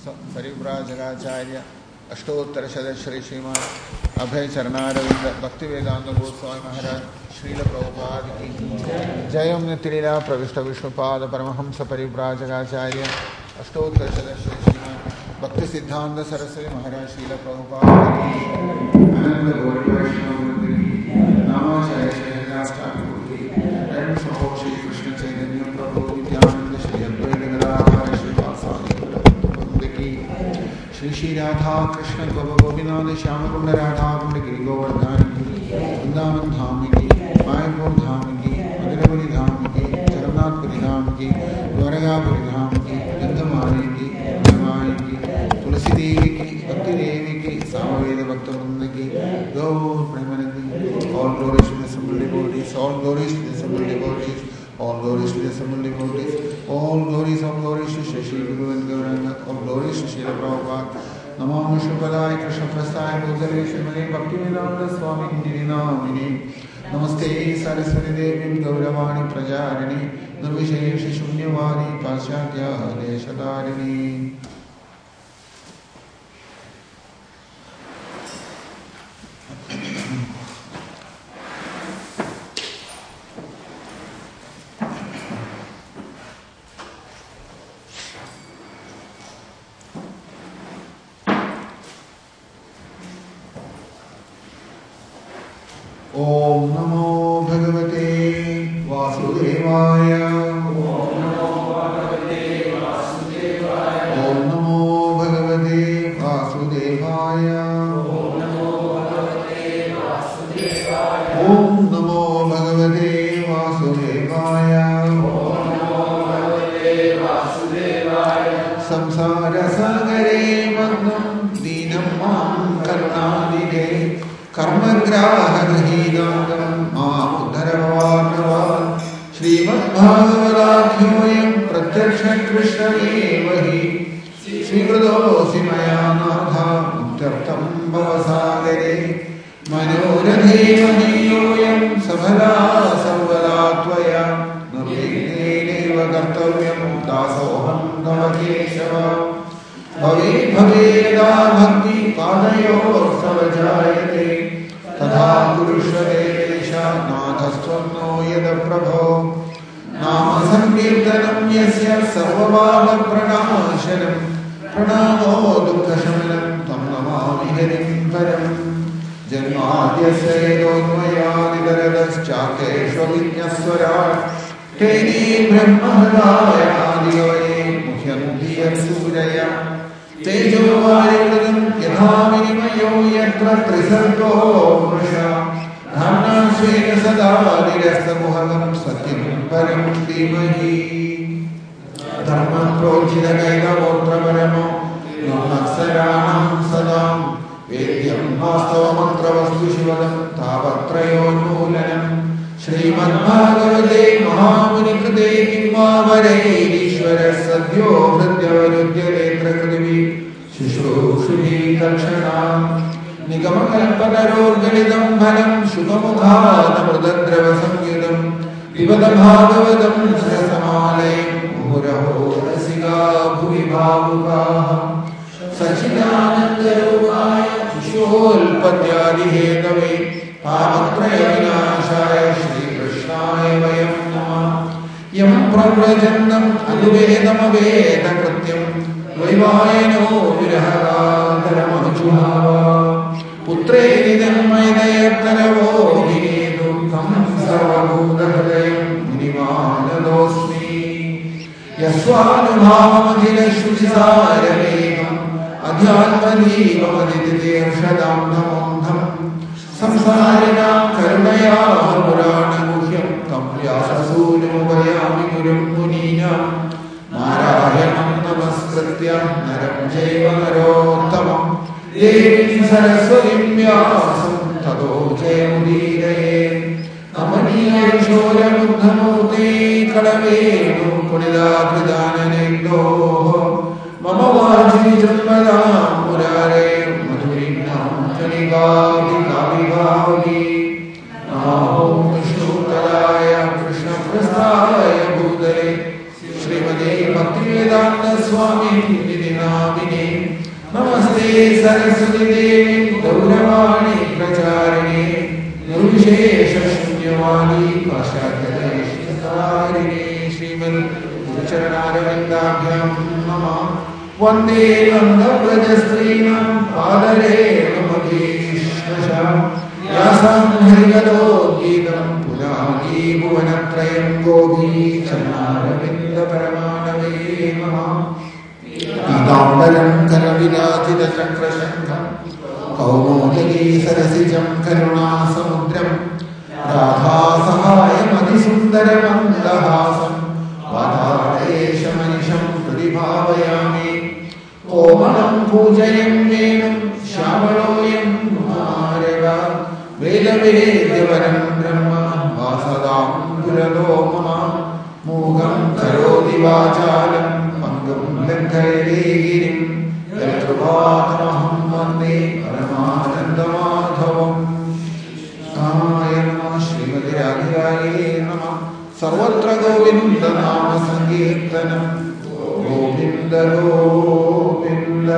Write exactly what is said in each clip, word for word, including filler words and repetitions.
परिव्राजकाचार्य अष्टोत्तर शत श्री श्रीमान अभय चरणारविंद भक्ति वेदांत गोस्वामी महाराज श्रील प्रभुपाद की जय। नित्यलीला प्रविष्ट विष्णुपाद परमहंस परिव्राजकाचार्य अष्टोत्तर शत श्री श्रीमान भक्ति सिद्धांत सरस्वती महाराज श्रील प्रभुपाद की अनंत गौरी वैष्णव नामाचार्य श्री कृष्ण चैतन्य प्रभु नित्यानंद श्री अद्वैत गदाधर श्रीवासादि की श्री श्री राधा कृष्ण गोप गोपीनाथ श्याम कुंड राधा कुंड गिरि गोवर्धन की वृंदावन धाम की मायापुर धाम की मधुरपुरी धाम की जगन्नाथपुरी धाम की द्वारकापुरी धाम की गंधमारी की जमाई की तुलसी देवी की भक्ति देवी की सामवेद भक्त वृंद की गौर Premanandi all glories to the assembled devotees, all glories to the assembled devotees, all glories to the assembled devotees, all glories, all glories to Shri Shri Guru and Gauranga, all glories to Srila Prabhupada. Namo Shubhadaya Krishna Prasthaya Bhutale Srimate Bhaktivedanta Swami Nidhi Namini Namaste Saraswati Devi Gauravani Prajarini Nirvishesha Shunyavadi Paschatya Deshatarini. ओम नमो भगवते वासुदेवाय ओम नमो भगवते वासुदेवाय ओम नमो भगवते वासुदेवाय ओम नमो भगवते वासुदेवाय ओम नमो भगवते वासुदेवाय ओम नमो भगवते वासुदेवाय संसार सागरे मग्नं दीनं मां करुणानिधे कर्मग्राहरहीनागं माम् उद्धर भवान् श्रीमद्भागवताख्योऽयं प्रत्यक्षं कृष्णमेव हि स्वीकृतोऽसि मया नाथ मुक्त्यर्थं भवसागरे मनोरथे मदीयोऽयं सफला सर्वदा त्वया निर्विघ्नेनैव कर्तव्यं दासोऽहं तव केशव भवे भवे यदा भक्ति पादयोस्तव जायते तथा पुरुषरे नाथस्त्वं नो यद प्रभो नाम संकीर्तनं यस्य सर्वपापप्रणाशनं प्रणमो दुःखशमनं तं नमामि हरिं परं जन्माद्यस्य यतोऽन्वयादितरतश्चार्थेष्वभिज्ञस्वराट् तेने ब्रह्महृदाय आदिकवये मुह्यन्ति यत्सूरया तेजोवारिवृतं यथा विनिमयो यत्र त्रिसर्गो मृषा धाम्ना स्वेन सदा निरस्तकुहकं सत्यं परं धीमहि धर्मप्रोज्झितकैकगोत्रपरमो नमस्सराणां सदा वेद्यं वास्तवमन्त्रवस्तु शिवदं तापत्रयोन्मूलनं श्रीमद्भागवते महामुनिकृते किं वा वरैरीश्वरः सद्यो हृद्यवरुध्यनेत्रकृतिभिः शुश्रूषुभिः तत्क्षणात् निगमकल्पतरोर्गलितं फलं शुकमुखादमृतद्रवसंयुतं पिबत भागवतं सरसमालयं मुहुरहो रसिका भुवि भावुकाः सच्चिदानन्दरूपाय शिशोल्पत्यादिहेतवे पापत्रयविनाशाय श्रीकृष्णाय वयं नमः। यं प्रव्रजन्तम् अनुवेदमवेदकृत्यं द्वैवायनो विरहकातरमजुहाव पुत्रेति जन्मयदयत्तरवो विनेदुःखं सर्वभूतहृदयं मुनिमानतोऽस्मि यस्वानुभावमखिलश्रुतिसारमेकम् अध्यात्मदीपमदितितीर्षदां नमोऽहम् संसारिणां करुणयाः पुराणगुह्यं तं व्याससूनुमुपयामि गुरुं मुनीनां नारायणं नमस्कृत्य नरं चैव नरोत्तमं देवीं सरस्वतीं व्यासं ततो जयमुदीरयेत्। कमनीयशौर्यमुग्धमूर्ते कलवेणु पुनिदाकृदाननेन्दोः मम वाचि जन्मदां मुरारे मधुरिणां कलिकाविकाविभावि नमो विष्णुतराय कृष्णप्रस्थाय भूतले श्रीमते भक्तिवेदांत स्वामी निधि नामिने नमस्ते सरस्वती देवी गौरवाणी प्रचारिणे निर्विशेष शून्यवादी पाश्चात्यदेशतारिणे श्रीमन् गुरुचरणारविन्दाभ्यां नमः वन्दे वन्दव्रजस्त्रीणां पादरेणुमभीष्णशः व्यासं हरिवदोद्गीतं पुराणी भुवनत्रयं गोपीचरणारविन्दपरमाणवे नमः पीताम्बरं करविराजितचक्रशङ्खं कौमोदगी सरसिजं करुणासमुद्रं राधासहायमतिसुन्दरमन्दहासं वातादेशमनिशं प्रतिभावयामि कोमलं पूजयं वेणुं श्यामलोऽयं कुमारव वेदवेद्यवरं ब्रह्म वासदां पुरतो मम मूगं करोति वाचालं पङ्गुं लङ्घयते गिरिं यत्कृपातमहं वन्दे परमानन्दमाधवम् कामाय नमः श्रीमते राधिकायै नमः सर्वत्र गोविन्दनाम संकीर्तनं गोविन्द गोविन्द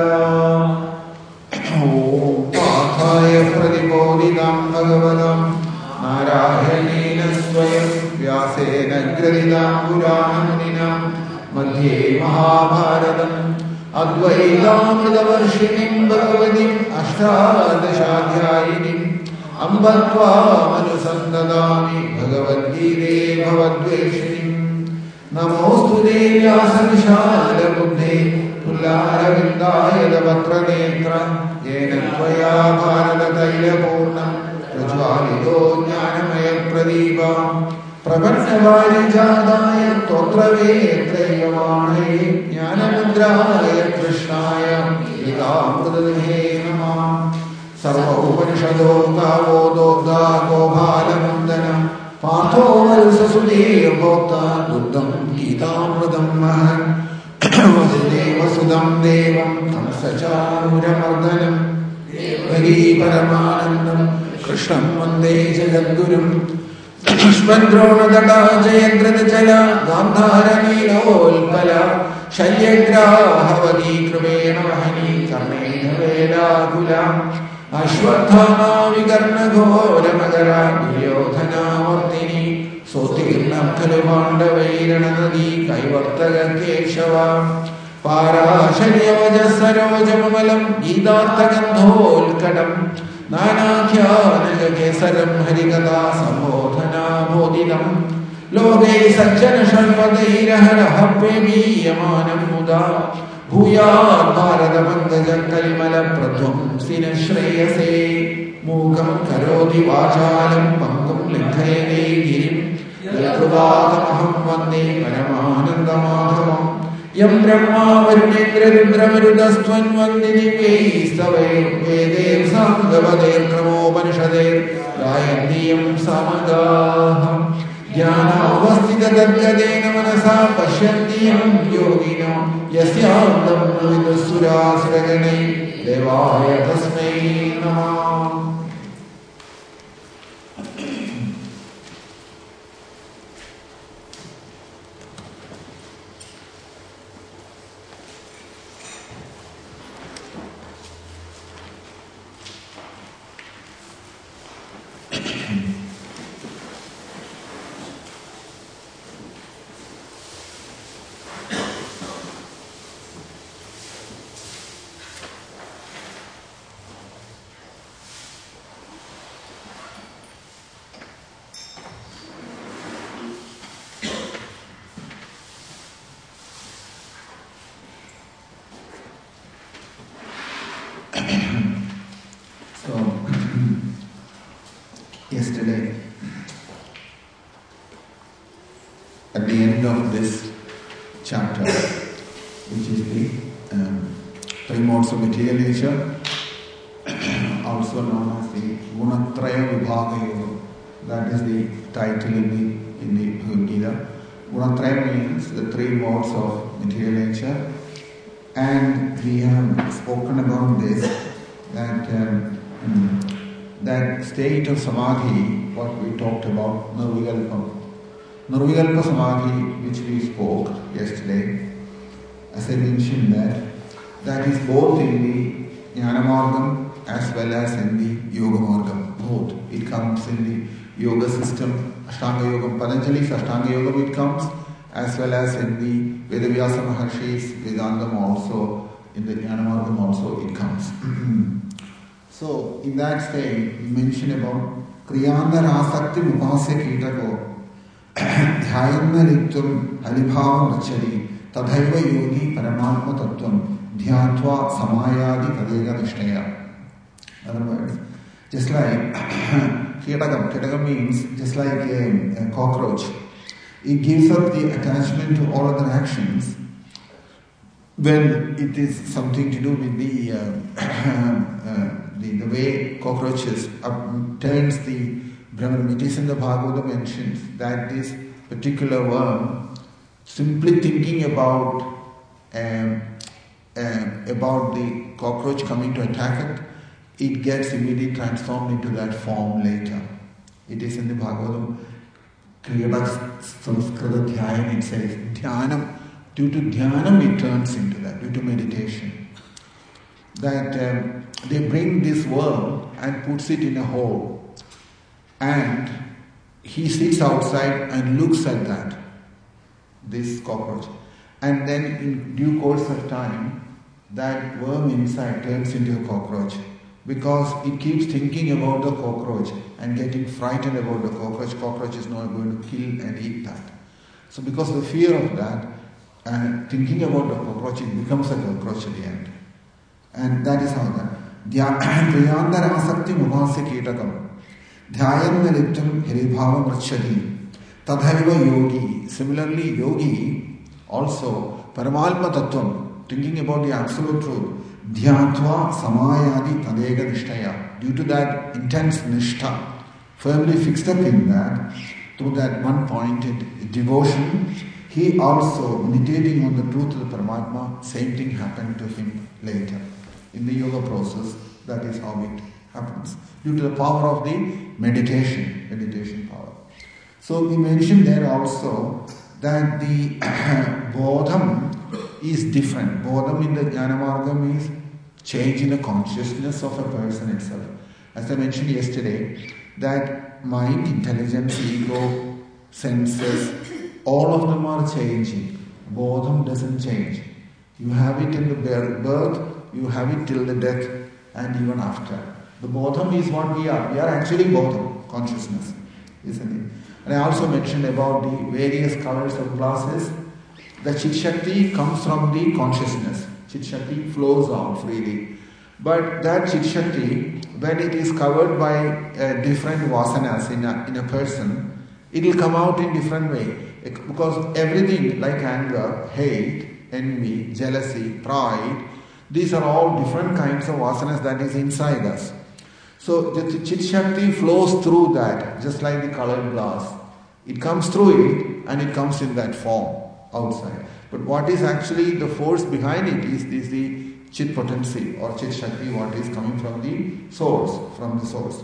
ॐ पार्थाय प्रतिबोधितं भगवतं नारायणेन स्वयं व्यासेन ग्रथितं पुराणमुनिना मध्ये महाभारतम् अद्वैतामृतवर्षिणीं भगवतीम् अष्टादशाध्यायिनीम् अम्ब त्वामनुसन्ददामि भगवद्गीते भवद्वेषिणीम् नमोऽस्तु ते व्यासविशालबुद्धे पुल्लारविन्दायतपत्रनेत्र येन त्वया भारततैलपूर्णं प्रज्वालितो ज्ञानमयप्रदीपः प्रपन्नवारिजाताय स्तोत्रवेत्रैकवाणये ज्ञानमुद्राय कृष्णाय गीतामृतदुहे नमः सर्वोपनिषदो गावो दोग्धा गोपालनन्दनं पार्थो वत्ससुदेवभोक्ता दुग्धं गीतामृतं महन् वसुदेवसुतं देवं कंसचाणूरमर्दनं देवकी परमानन्दं कृष्णं वन्दे जगद्गुरुं श्वद्रोणदटा जयद्रथचला गान्धारनीलोल्पला शल्यग्राहवती कृपेण वहनी कर्णेन वेलाकुला अश्वत्थामा विकर्णघोरमकरा दुर्योधनावर्तिनी सोत्तीर्णं खलु पाण्डवैरणनदी कैवर्तककेशवा पाराशर्यवजसरोजममलं गीतार्थगन्धोल्कटं नानाख्यानकेसरं हरिकथा सम्बोधनाबोधितं लोके सज्जनशर्वदैरहरः प्रेमीयमानं मुदा भूयात् भारतपङ्कजं कलिमलप्रध्वंसिनः श्रेयसे मूकं करोति वाचालं पङ्गुं लङ्घयते गिरिं यत्कृपातमहं वन्दे परमानन्दमाधवम् यं ब्रह्मा वरुणेन्द्ररुद्रमरुदस्त्वन्वन्दिदिव्यैस्तवैर्वेदैः साङ्गपदैर्क्रमोपनिषदैर्गायन्तीयं सामगाः ज्ञानावस्थिततद्गतेन मनसा पश्यन्तीयं योगिनो यस्यान्तं विदुःसुरासुरगणैः देवाय तस्मै नमः। So, yesterday, at the end of this chapter, which is the um, three modes of material nature, also known as the Gunatraya Vibhaga Yoga, that is the title in the in the Bhagavad Gita. Gunatraya means the three modes of material nature, and we have spoken about this. That um, that state of samadhi, what we talked about, nirvikalpa. Nirvikalpa samadhi, which we spoke yesterday, as I mentioned that that is both in the Jnanamargam as well as in the Yoga Margam. Both. It comes in the Yoga system, Ashtanga Yoga, Patanjali's Ashtanga Yoga it comes, as well as in the Vedavyasa Maharshi's Vedantam also, in the Jnanamargam also it comes. So, in that state, we mention about Kriyanda Rasakti Upasya Kitako Dhyayana Ritum Halibhava Rachari Tadhaiva Yogi Paramatma Tattvam Dhyatva Samayadi Tadega Nishtaya. In other words, just like Kitagam, Kitagam means just like a, a cockroach. It gives up the attachment to all other actions when it is something to do with the uh, uh, the, the way cockroaches up, turns the Brahman. It is in the Bhagavata mentions that this particular worm, simply thinking about um, uh, about the cockroach coming to attack it, it gets immediately transformed into that form later. It is in the Bhagavatam, Kriya Samskrita Dhyanam, it says, Dhyanam, due to Dhyanam it turns into that, due to meditation. That um, they bring this worm and puts it in a hole, and he sits outside and looks at that, this cockroach. And then in due course of time, that worm inside turns into a cockroach, because it keeps thinking about the cockroach and getting frightened about the cockroach. Cockroach is not going to kill and eat that. So because of the fear of that, and thinking about the cockroach, it becomes a cockroach at the end. And that is how that. Dhyananda Rasakti Mupasya Kitakam Dhyananda Liptam Hiribhava Mrachadi Tadhaiva Yogi. Similarly, Yogi also Paramalpa Tattvam, thinking about the absolute truth. Dhyatva Samayadi Tadega Nishtaya. Due to that intense nishtha, firmly fixed up in that, through that one pointed devotion, he also meditating on the truth of the Paramatma, same thing happened to him later. In the yoga process, that is how it happens. Due to the power of the meditation, meditation power. So we mentioned there also that the bodham is different. Bodham in the Jnanamargam is change in the consciousness of a person itself. As I mentioned yesterday, that mind, intelligence, ego, senses, all of them are changing. Bodham doesn't change. You have it in the birth, you have it till the death, and even after. The bodham is what we are. We are actually bodham, consciousness, isn't it? And I also mentioned about the various colors of glasses. The Chit Shakti comes from the consciousness. Chit Shakti flows out freely. But that Chit Shakti, when it is covered by uh, different vasanas in a, in a person, it will come out in different way. Because everything like anger, hate, envy, jealousy, pride, these are all different kinds of vasanas that is inside us. So the Chit Shakti flows through that, just like the colored glass. It comes through it and it comes in that form outside. But what is actually the force behind it is, is the Chit potency or Chit Shakti, what is coming from the source, from the source.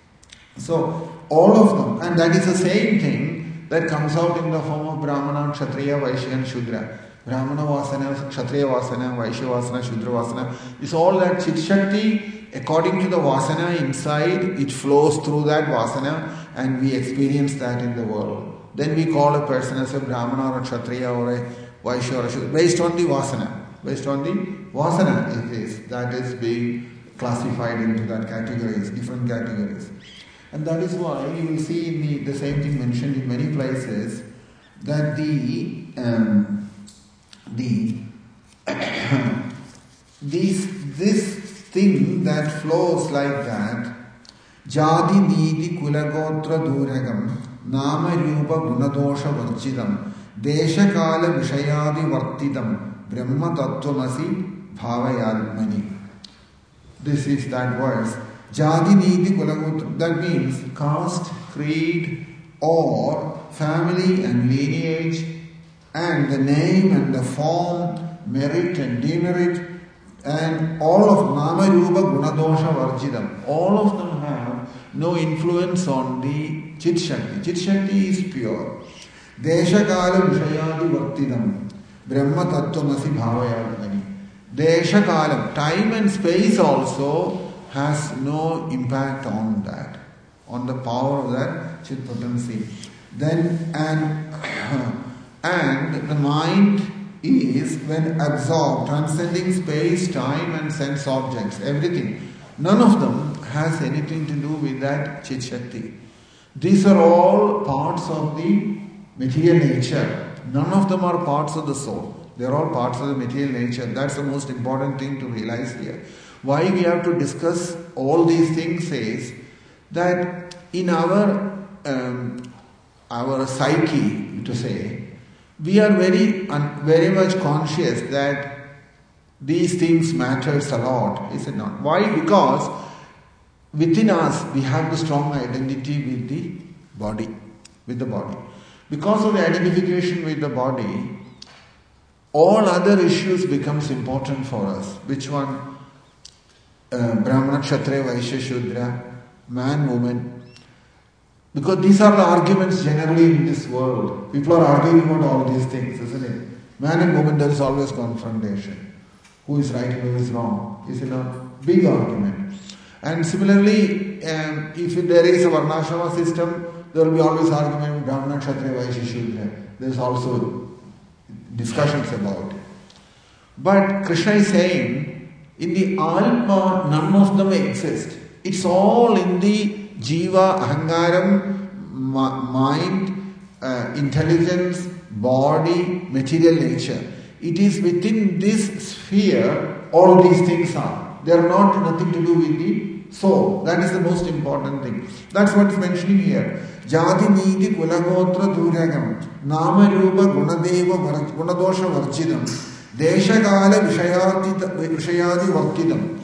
So all of them, and that is the same thing that comes out in the form of Brahmana, Kshatriya, Vaishya and Shudra. Brahmana Vasana, Kshatriya Vasana, Vaishya Vasana, Shudra Vasana. It's all that Chit Shakti, according to the Vasana inside, it flows through that Vasana and we experience that in the world. Then we call a person as a Brahmana or a Kshatriya or a Vaishya or a Shudra, based on the Vasana. Based on the Vasana it is, that is being classified into that categories, different categories. And that is why you will see in the, the same thing mentioned in many places, that the um, the this this thing that flows like that, Jadi Niti Kulagotra Duragam Nama Rupa Gunadosha Varchidam Desha Kala Vishayadi Vartidam Brahma Tattvamasi Bhavayatmani. This is that verse. Jadi Niti Kulagotra, that means caste, creed, or family and lineage, and the name and the form, merit and demerit, and all of Nama Rupa Gunadosha Varjidam, all of them have no influence on the Chit Shakti. Chit Shakti is pure. Desha Kala Vishayadi Vartidam Brahma Tattvamasi Bhavayatmani. Desha kalam, time and space also has no impact on that, on the power of that chit potency. Then and and the mind is when absorbed, transcending space, time and sense objects, everything. None of them has anything to do with that chit shakti. These are all parts of the material nature. None of them are parts of the soul. They are all parts of the material nature. That's the most important thing to realize here. Why we have to discuss all these things is that in our um, our psyche, to say, we are very un- very much conscious that these things matters a lot, is it not? Why? Because within us we have the strong identity with the body, with the body. Because of the identification with the body, all other issues becomes important for us. Which one? Uh, Brahmana, Kshatriya, Vaishya, Shudra, man, woman. Because these are the arguments generally in this world. People are arguing about all these things, isn't it? Man and woman, there is always confrontation. Who is right and who is wrong? Is it a big argument? And similarly, um, if there is a Varnashrama system, there will be always argument Brahmana, Kshatriya, Vaishya, Shudra. There is also discussions about it. But Krishna is saying, in the Alma, none of them exist. It's all in the Jiva, Ahangaram, ma- mind, uh, intelligence, body, material nature. It is within this sphere all these things are. They are not nothing to do with the soul. That is the most important thing. That's what is mentioning here. Jati Niti Kulagotra Duragam Nama Rupa Gunadeva Gunadosha Varchidam Deshakala Vishayadi Vartidam.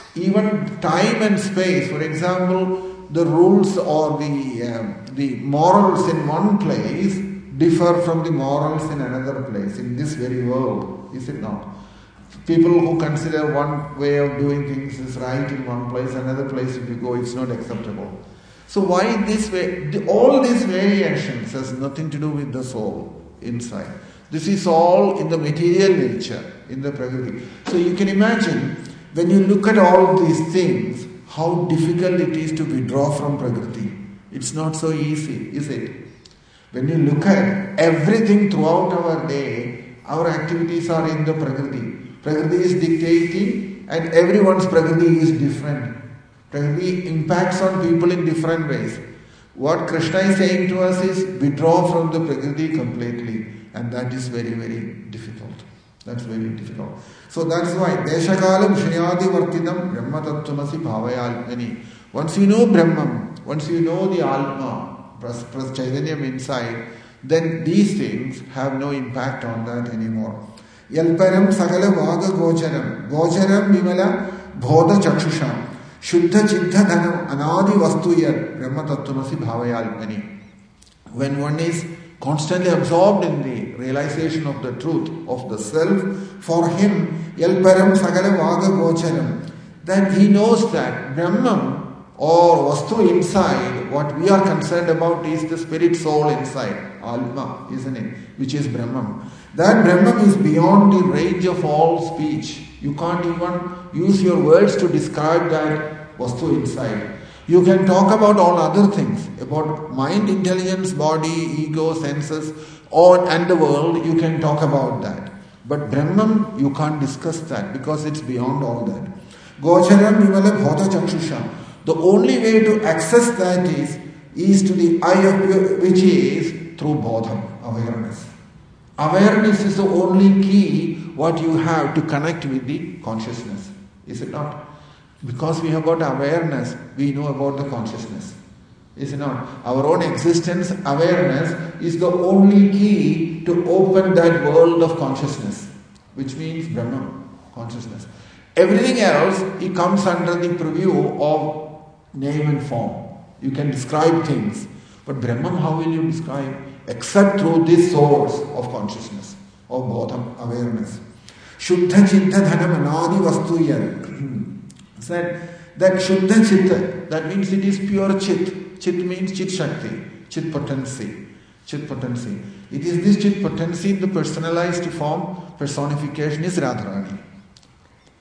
Even time and space, for example, the rules or the uh, the morals in one place differ from the morals in another place, in this very world, is it not? People who consider one way of doing things is right in one place, another place if you go it's not acceptable. So why this way? The, all these variations has nothing to do with the soul inside. This is all in the material nature, in the Prakriti. So you can imagine, when you look at all these things, how difficult it is to withdraw from Prakriti. It's not so easy, is it? When you look at everything throughout our day, our activities are in the Prakriti. Prakriti is dictating and everyone's Prakriti is different. Prakriti impacts on people in different ways. What Krishna is saying to us is withdraw from the Prakriti completely, and that is very, very difficult. That's very difficult. So that's why Deshakala Vishayadi Vartidam Brahma Tattvamasi Bhavayalmani. Once you know Brahman, once you know the Alma, Pras, Pras Chaitanyam inside, then these things have no impact on that anymore. Yalparam Sakala Vaga Gocharam Gocharam Vimala Bodha Chakshusham Shuddha Chitta Dhanam Anadi Vastuyar Brahma Tattvamasi Bhavayalmani. When one is constantly absorbed in the realization of the truth of the self, for him, Yalparam Sagala Vaga Gocharam, that he knows that Brahman or Vastu inside, what we are concerned about is the spirit soul inside, Alma, isn't it? Which is Brahman. That Brahman is beyond the range of all speech. You can't even use your words to describe that Vastu inside. You can talk about all other things, about mind, intelligence, body, ego, senses, or and the world, you can talk about that. But Brahman, you can't discuss that because it's beyond all that. Gocharam Vivala Bhota Chakshusha. The only way to access that is, is to the eye of pure, which is through bodham, awareness. Awareness is the only key what you have to connect with the consciousness. Is it not? Because we have got awareness, we know about the consciousness. Is it not? Our own existence, awareness, is the only key to open that world of consciousness, which means Brahman, consciousness. Everything else, it comes under the purview of name and form. You can describe things, but Brahman, how will you describe? Except through this source of consciousness, of bodham, awareness. Shuddha Chitta Dhanam Anadi Vastuyam. Said that Shuddha Chitta, that means it is pure Chit. Chit means Chit Shakti, Chit potency. Chit potency. It is this Chit potency in the personalized form, personification is Radharani.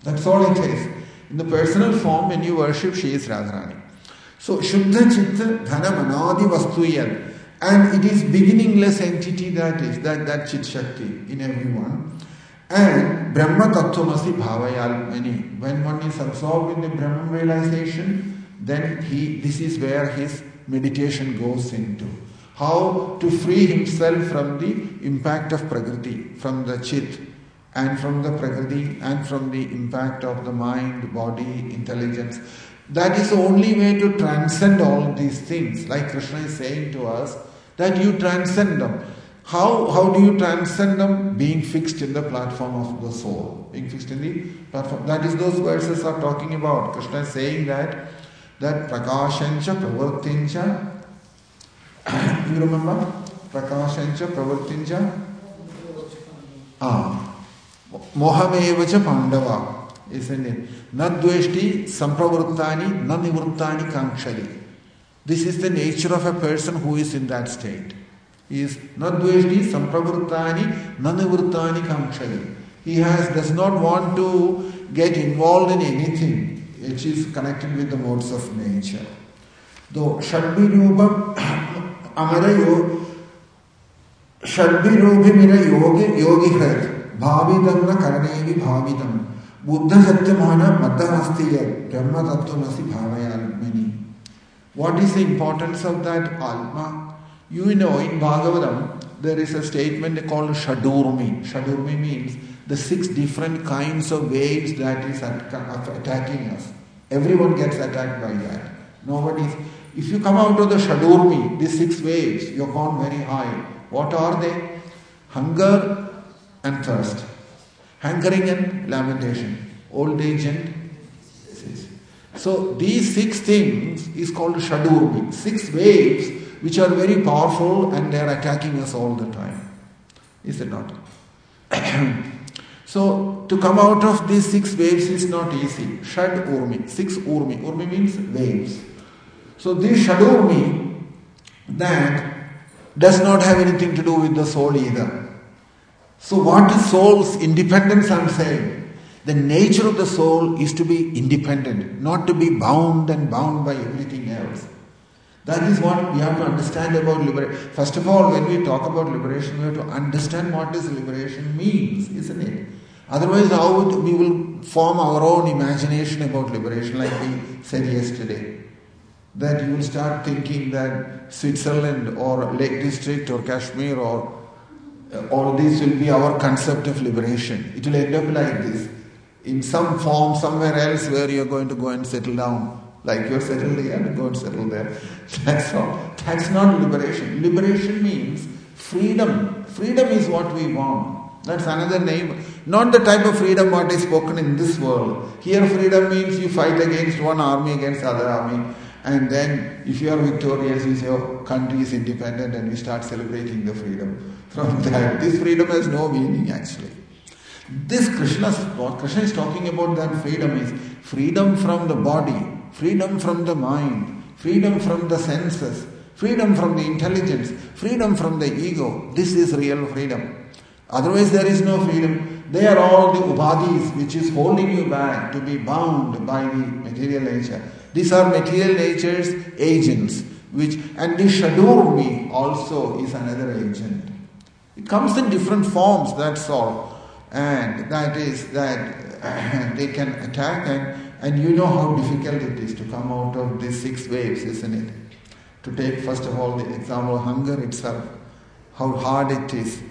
That's all it is. In the personal form, when you worship, she is Radharani. So, Shuddha Chitta Dhana Manadi Vastuyat. And it is beginningless entity that is, that, that Chit Shakti in everyone. And Brahma Tattvamasi Bhavayalmani. When one is absorbed in the Brahman realization, then he this is where his meditation goes into. How to free himself from the impact of Prakriti, from the Chit, and from the Prakriti, and from the impact of the mind, body, intelligence. That is the only way to transcend all these things. Like Krishna is saying to us, that you transcend them. How, how do you transcend them? Being fixed in the platform of the soul. Being fixed in the platform. That is those verses are talking about. Krishna is saying that, that Prakashancha Pravartincha. You remember? Prakashancha Pravartincha. Ah. Mohamevacha Pandava. Isn't it? Nadveshti Sampravruttani Nanivruttani Kankshari. This is the nature of a person who is in that state. He is Nadveshti Sampravruttani Nanivruttani Kankshari. He has does not want to get involved in anything which is connected with the modes of nature. Though Shadbirubam Amarayo Shadbirubhimira Yogi Yogi Hret Bhavidam na Karanevi Bhavidam Buddha Satyamana Madhamastiyat Brahma Tattvamasi Bhavayalmani. What is the importance of that Alma? You know, in Bhagavatam, there is a statement called Shadurmi. Shadurmi means the six different kinds of waves that is attacking us. Everyone gets attacked by that. Nobody. If you come out of the Shadurmi, these six waves, you've gone very high. What are they? Hunger and thirst. Hankering and lamentation. Old age and disease. So these six things is called Shadurmi. Six waves which are very powerful and they are attacking us all the time. Is it not? So to come out of these six waves is not easy. Shad Urmi. Six Urmi. Urmi means waves. So this Shadurmi, that does not have anything to do with the soul either. So what is soul's independence, I am saying? The nature of the soul is to be independent, not to be bound and bound by everything else. That is what we have to understand about liberation. First of all, when we talk about liberation, we have to understand what this liberation means, isn't it? Otherwise, how would we will form our own imagination about liberation, like we said yesterday. That you will start thinking that Switzerland or Lake District or Kashmir or uh, all these will be our concept of liberation. It will end up like this. In some form, somewhere else where you're going to go and settle down. Like you're settled here, go and settle there. That's all. That's not liberation. Liberation means freedom. Freedom is what we want. That's another name. Not the type of freedom what is spoken in this world. Here freedom means you fight against one army against other army. And then if you are victorious, you say, oh, country is independent and we start celebrating the freedom. From that, this freedom has no meaning actually. This Krishna, what Krishna is talking about, that freedom is freedom from the body, freedom from the mind, freedom from the senses, freedom from the intelligence, freedom from the ego. This is real freedom. Otherwise there is no freedom. They are all the upadhis which is holding you back to be bound by the material nature. These are material nature's agents, which and this Shadurmi also is another agent. It comes in different forms, that's all. And that is that uh, they can attack and, and you know how difficult it is to come out of these six waves, isn't it? To take first of all the example of hunger itself, how hard it is.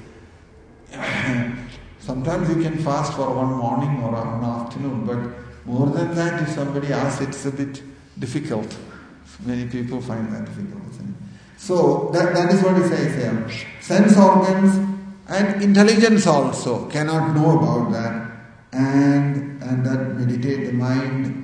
Sometimes you can fast for one morning or one afternoon, but more than that, if somebody asks, it's a bit difficult. Many people find that difficult, isn't it? So that, that is what he says here. Sense organs and intelligence also cannot know about that, and and that meditate the mind.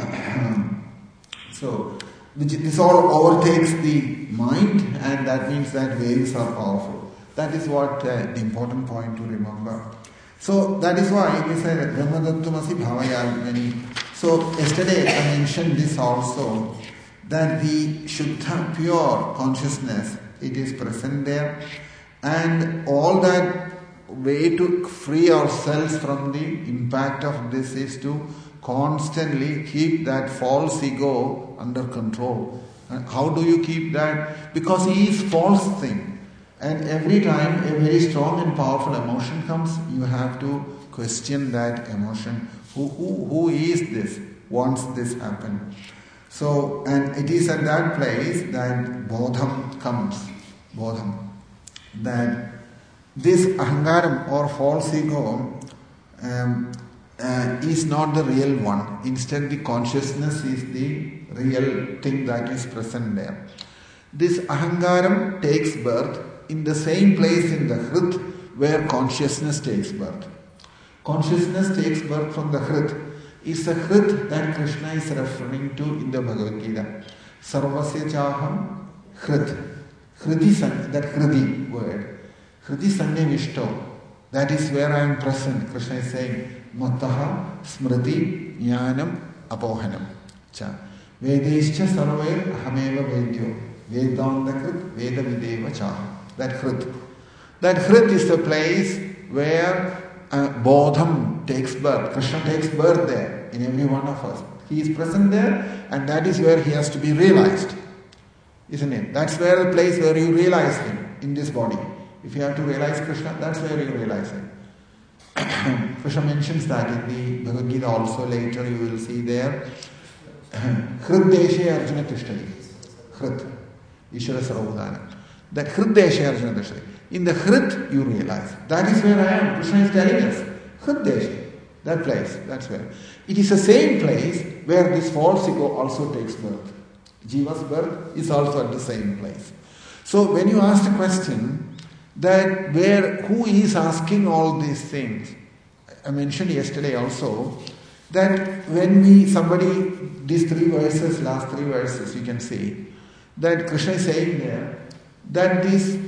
So which, this all overtakes the mind, and that means that waves are powerful. That is what uh, the important point to remember. So that is why we say that Brahma Tattvamasi Bhavayalmani. So yesterday I mentioned this also, that the Shuddha, pure consciousness, it is present there, and all that way to free ourselves from the impact of this is to constantly keep that false ego under control. And how do you keep that? Because he is false thing. And every time a very strong and powerful emotion comes, you have to question that emotion. Who, who, who is this? Wants this happen? So, and it is at that place that bodham comes. Bodham. That this ahangaram or false ego um, uh, is not the real one. Instead, the consciousness is the real thing that is present there. This ahangaram takes birth in the same place in the hrit where consciousness takes birth. Consciousness takes birth from the hrit. It's the hrit that Krishna is referring to in the Bhagavad Gita. Sarvasya chaham hrit. Hriti san, that hriti word. Hriti sannivishto. That is where I am present. Krishna is saying, Mataha smriti jnanam apohanam. Cha. Vedescha sarve ahameva vedyo. Vedandakrit veda videva chaha. That hrit. That hrit is the place where uh, bodham takes birth. Krishna takes birth there in every one of us. He is present there, and that is where he has to be realized. Isn't it? That's where the place where you realize him in this body. If you have to realize Krishna, that's where you realize him. Krishna mentions that in the Bhagavad Gita also later you will see there. Hrit deshe Arjuna tishtati. Hrit. Ishvara Sarvadana. That Hrit deshe Arjuna tishtati. In the Hrit you realize. That is where I am. Krishna is telling us. Hrit deshe. That place. That's where. It is the same place where this false ego also takes birth. Jiva's birth is also at the same place. So when you ask the question that where who is asking all these things, I mentioned yesterday also that when we somebody these three verses, last three verses, you can see that Krishna is saying there that this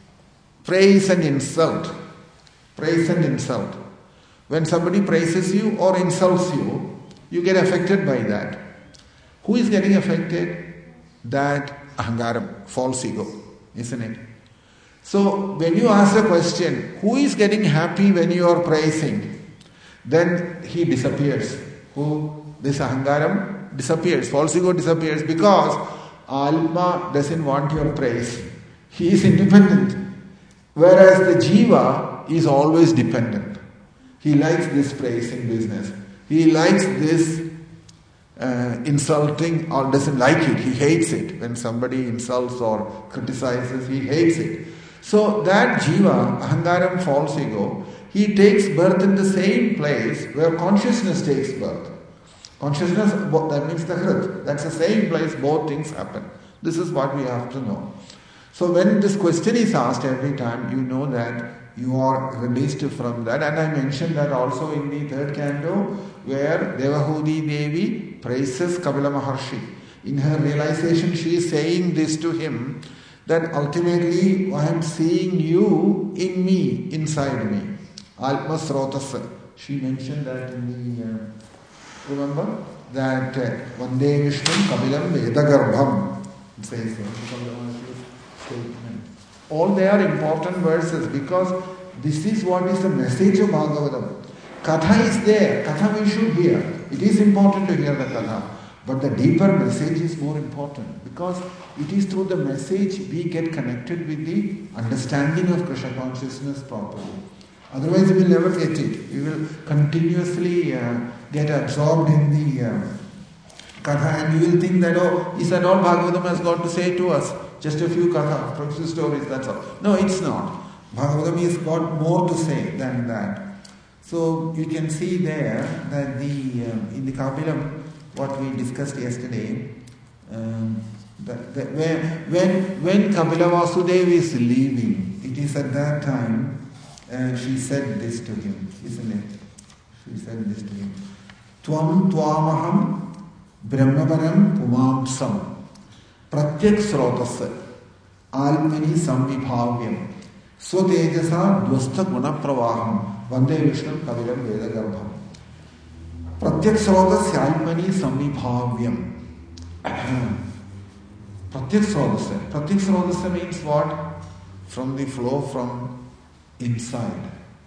praise and insult, praise and insult. When somebody praises you or insults you, you get affected by that. Who is getting affected? That ahangaram, false ego, isn't it? So when you ask the question, who is getting happy when you are praising? Then he disappears. Who? This ahangaram disappears. False ego disappears because Alma doesn't want your praise. He is independent. Whereas the jiva is always dependent. He likes this praising business. He likes this Uh, insulting or doesn't like it. He hates it. When somebody insults or criticizes, he hates it. So that jiva, ahangaram, false ego, he takes birth in the same place where consciousness takes birth. Consciousness, that means the hrit. That's the same place both things happen. This is what we have to know. So when this question is asked every time, you know that you are released from that. And I mentioned that also in the third canto, where Devahudi Devi praises Kapila Maharshi. In her realization, she is saying this to him, that ultimately I am seeing you in me, inside me. Atma Srotasa. She mentioned that in the, uh, remember, that uh, Vande Vishnu Kapilam Vedagarbham. It says so. All they are important verses because this is what is the message of Bhagavatam. Katha is there. Katha we should hear. It is important to hear the Katha. But the deeper message is more important because it is through the message we get connected with the understanding of Krishna consciousness properly. Otherwise we will never get it. We will continuously uh, get absorbed in the uh, Katha and you will think that, oh, is that all Bhagavatam has got to say to us? Just a few Katha, a few stories, that's all. No, it's not. Bhagavatam has got more to say than that. So you can see there that the uh, in the Kapilam, what we discussed yesterday, um, that, that when when when Kapila Vasudeva is leaving, it is at that time uh, she said this to him, isn't it? She said this to him. Tvam tvamaham brahmaparam pumamsam pratyak srotasa almani samvibhavyam swatejasa dvastha guna pravaham Vande Vishnu Kaviram Vedagarbham. Pratyak Srodasya Almani Samvibhavyam. Pratyak Srodasya. Pratyak Srodasya means what? From the flow from inside.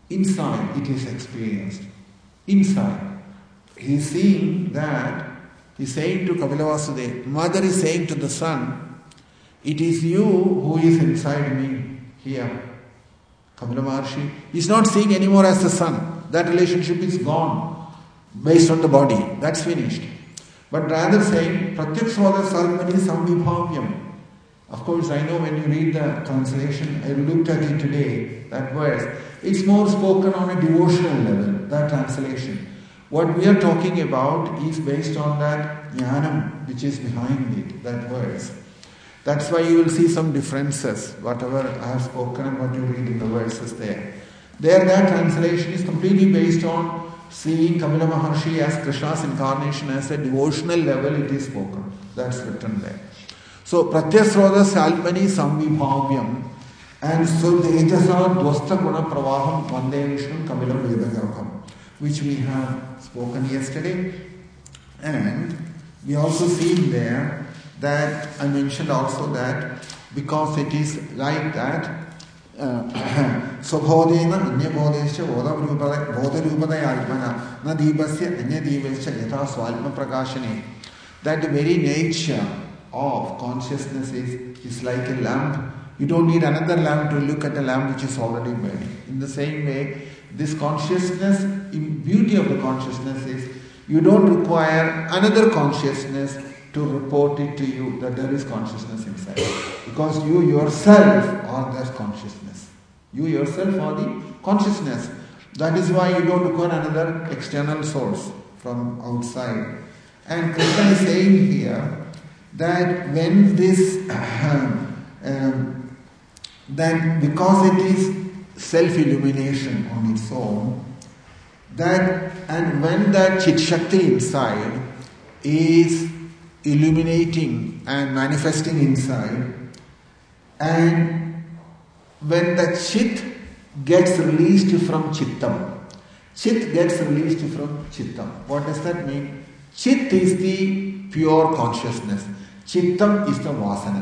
inside it is experienced. Inside. He is seeing that, he is saying to Kapila Vasudeva, mother is saying to the son, it is you who is inside me here. Kapila Maharshi is not seeing anymore as the son. That relationship is gone based on the body. That's finished. But rather saying, Pratyak Sroda Salmani Samvibhavyam. Of course, I know when you read the translation, I looked at it today, that verse, it's more spoken on a devotional level, that translation. What we are talking about is based on that jnanam which is behind it, that verse. That's why you will see some differences, whatever I have spoken and what you read in the verses there. There, that translation is completely based on seeing Kapila Maharshi as Krishna's incarnation as a devotional level it is spoken. That's written there. So, Pratyasroda Salpani Samvibhavyam, and so the Ejasa Dwasta Guna Pravaham Vande Vishnu Kapila Vedagarbham, which we have spoken yesterday. And we also see there that I mentioned also that because it is like that, Swabhodena Anyabhodesha Bodharupadaya Atmana Na Dibasya Anyadivesha Yatha Swalma Prakashane, that the very nature of consciousness is, is like a lamp. You don't need another lamp to look at a lamp which is already burning. In the same way, this consciousness, in beauty of the consciousness is, you don't require another consciousness to report it to you that there is consciousness inside. Because you yourself are that consciousness. You yourself are the consciousness. That is why you don't require another external source from outside. And Krishna is saying here that when this, um, that because it is self-illumination on its own, that and when that Chit Shakti inside is illuminating and manifesting inside, and when the Chit gets released from Chittam, Chit gets released from Chittam. What does that mean? Chit is the pure consciousness. Chittam is the vasana.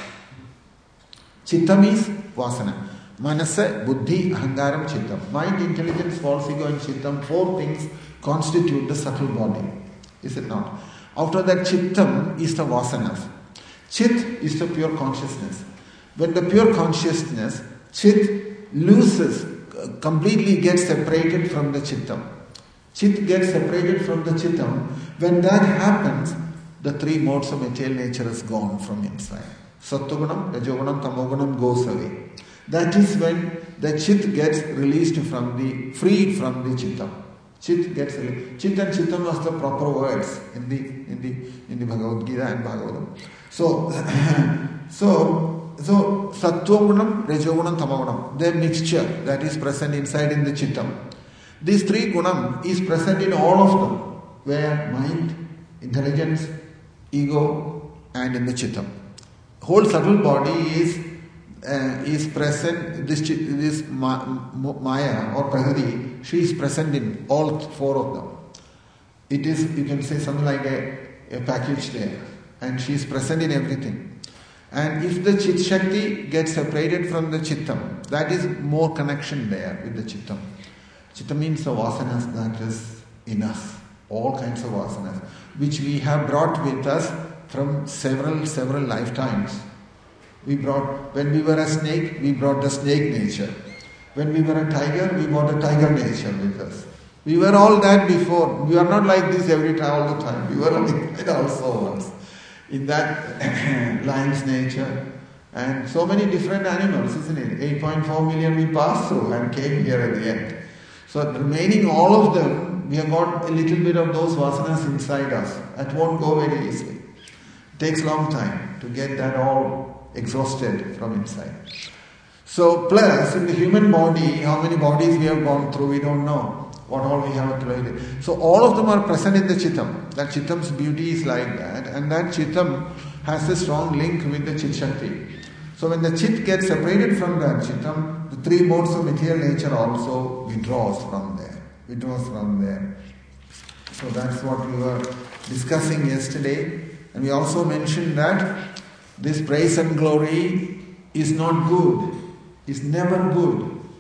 Chittam is vasana. Manasa, Buddhi, Ahangaram, Chittam. Mind, intelligence, false ego and Chittam, four things constitute the subtle body. Is it not? After that, Chittam is the vasanas. Chit is the pure consciousness. When the pure consciousness, Chit loses, completely gets separated from the Chittam. Chit gets separated from the Chittam. When that happens, the three modes of material nature is gone from inside. Sattvagunam, Rajogunam, Tamogunam goes away. That is when the Chit gets released from the, freed from the Chittam. Chit gets released. Chit and Chittam was the proper words in the in the in the Bhagavad Gita and Bhagavatam. So, so, so Sattvagunam, Rajogunam, Tamogunam, their mixture that is present inside in the Chittam. These three gunam is present in all of them, where mind, intelligence, ego, and in the Chittam. Whole subtle body is uh, is present. This this ma, Maya or Prakriti, she is present in all four of them. It is, you can say, something like a, a package there, and she is present in everything. And if the Chit Shakti gets separated from the Chittam, that is more connection there with the Chittam. Chitta means the vasanas that is in us, all kinds of vasanas, which we have brought with us from several, several lifetimes. We brought, when we were a snake, we brought the snake nature. When we were a tiger, we brought a tiger nature with us. We were all that before. We are not like this every time, all the time. We were only that also once. In that lion's nature. And so many different animals, isn't it? eight point four million we passed through and came here at the end. So remaining all of them, we have got a little bit of those vasanas inside us. That won't go very easily. It takes a long time to get that all exhausted from inside. So plus, in the human body, how many bodies we have gone through, we don't know. What all we have accumulated. So all of them are present in the Chittam. That Chittam's beauty is like that. And that Chittam has a strong link with the Chit Shakti. So when the Chit gets separated from that Chittam, the three modes of material nature also withdraws from there. Withdraws from there. So that's what we were discussing yesterday. And we also mentioned that this praise and glory is not good. Is never good.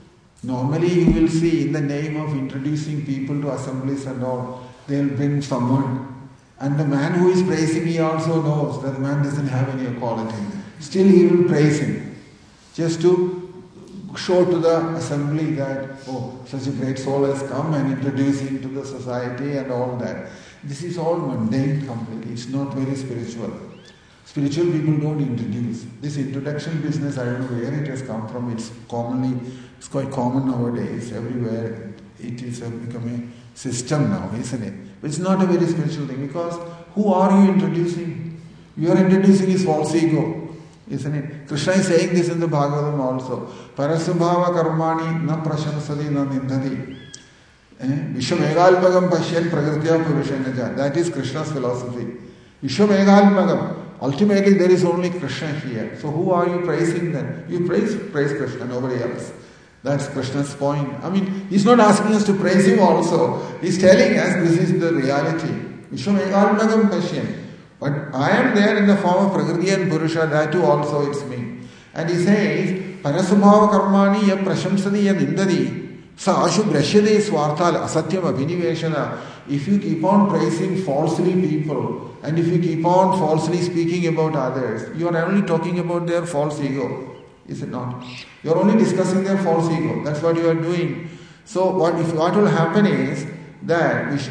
Normally you will see in the name of introducing people to assemblies and all, they'll bring someone. And the man who is praising, he also knows that the man doesn't have any quality. Still he will praise him. Just to show to the assembly that, oh, such a great soul has come, and introduce him to the society and all that. This is all mundane completely. It's not very spiritual. Spiritual people don't introduce. This introduction business, I don't know where it has come from. It's commonly, it's quite common nowadays. Everywhere it is a, become a system now, isn't it? But it's not a very spiritual thing, because who are you introducing? You are introducing his false ego, isn't it? Krishna is saying this in the Bhagavatam also. Parasubhava karmani na prashansati na nindhati. Vishwamegalpagam pashyan pragritya purushenaja. That is Krishna's philosophy. Vishwamegalpagam. Ultimately there is only Krishna here. So who are you praising then? You praise, praise Krishna, nobody else. That's Krishna's point. I mean, he's not asking us to praise him also. He's telling us this is the reality. Vishwamegalpagam pashyan. But I am there in the form of Prakriti and Purusha, that too also it's me. And he says, Parasubhava karmani ya prashamsati ya nindadi sa ashu brashyade swarthal asatyam abhiniveshana. If you keep on praising falsely people, and if you keep on falsely speaking about others, you are only talking about their false ego. Is it not? You are only discussing their false ego. That's what you are doing. So what if what will happen is that we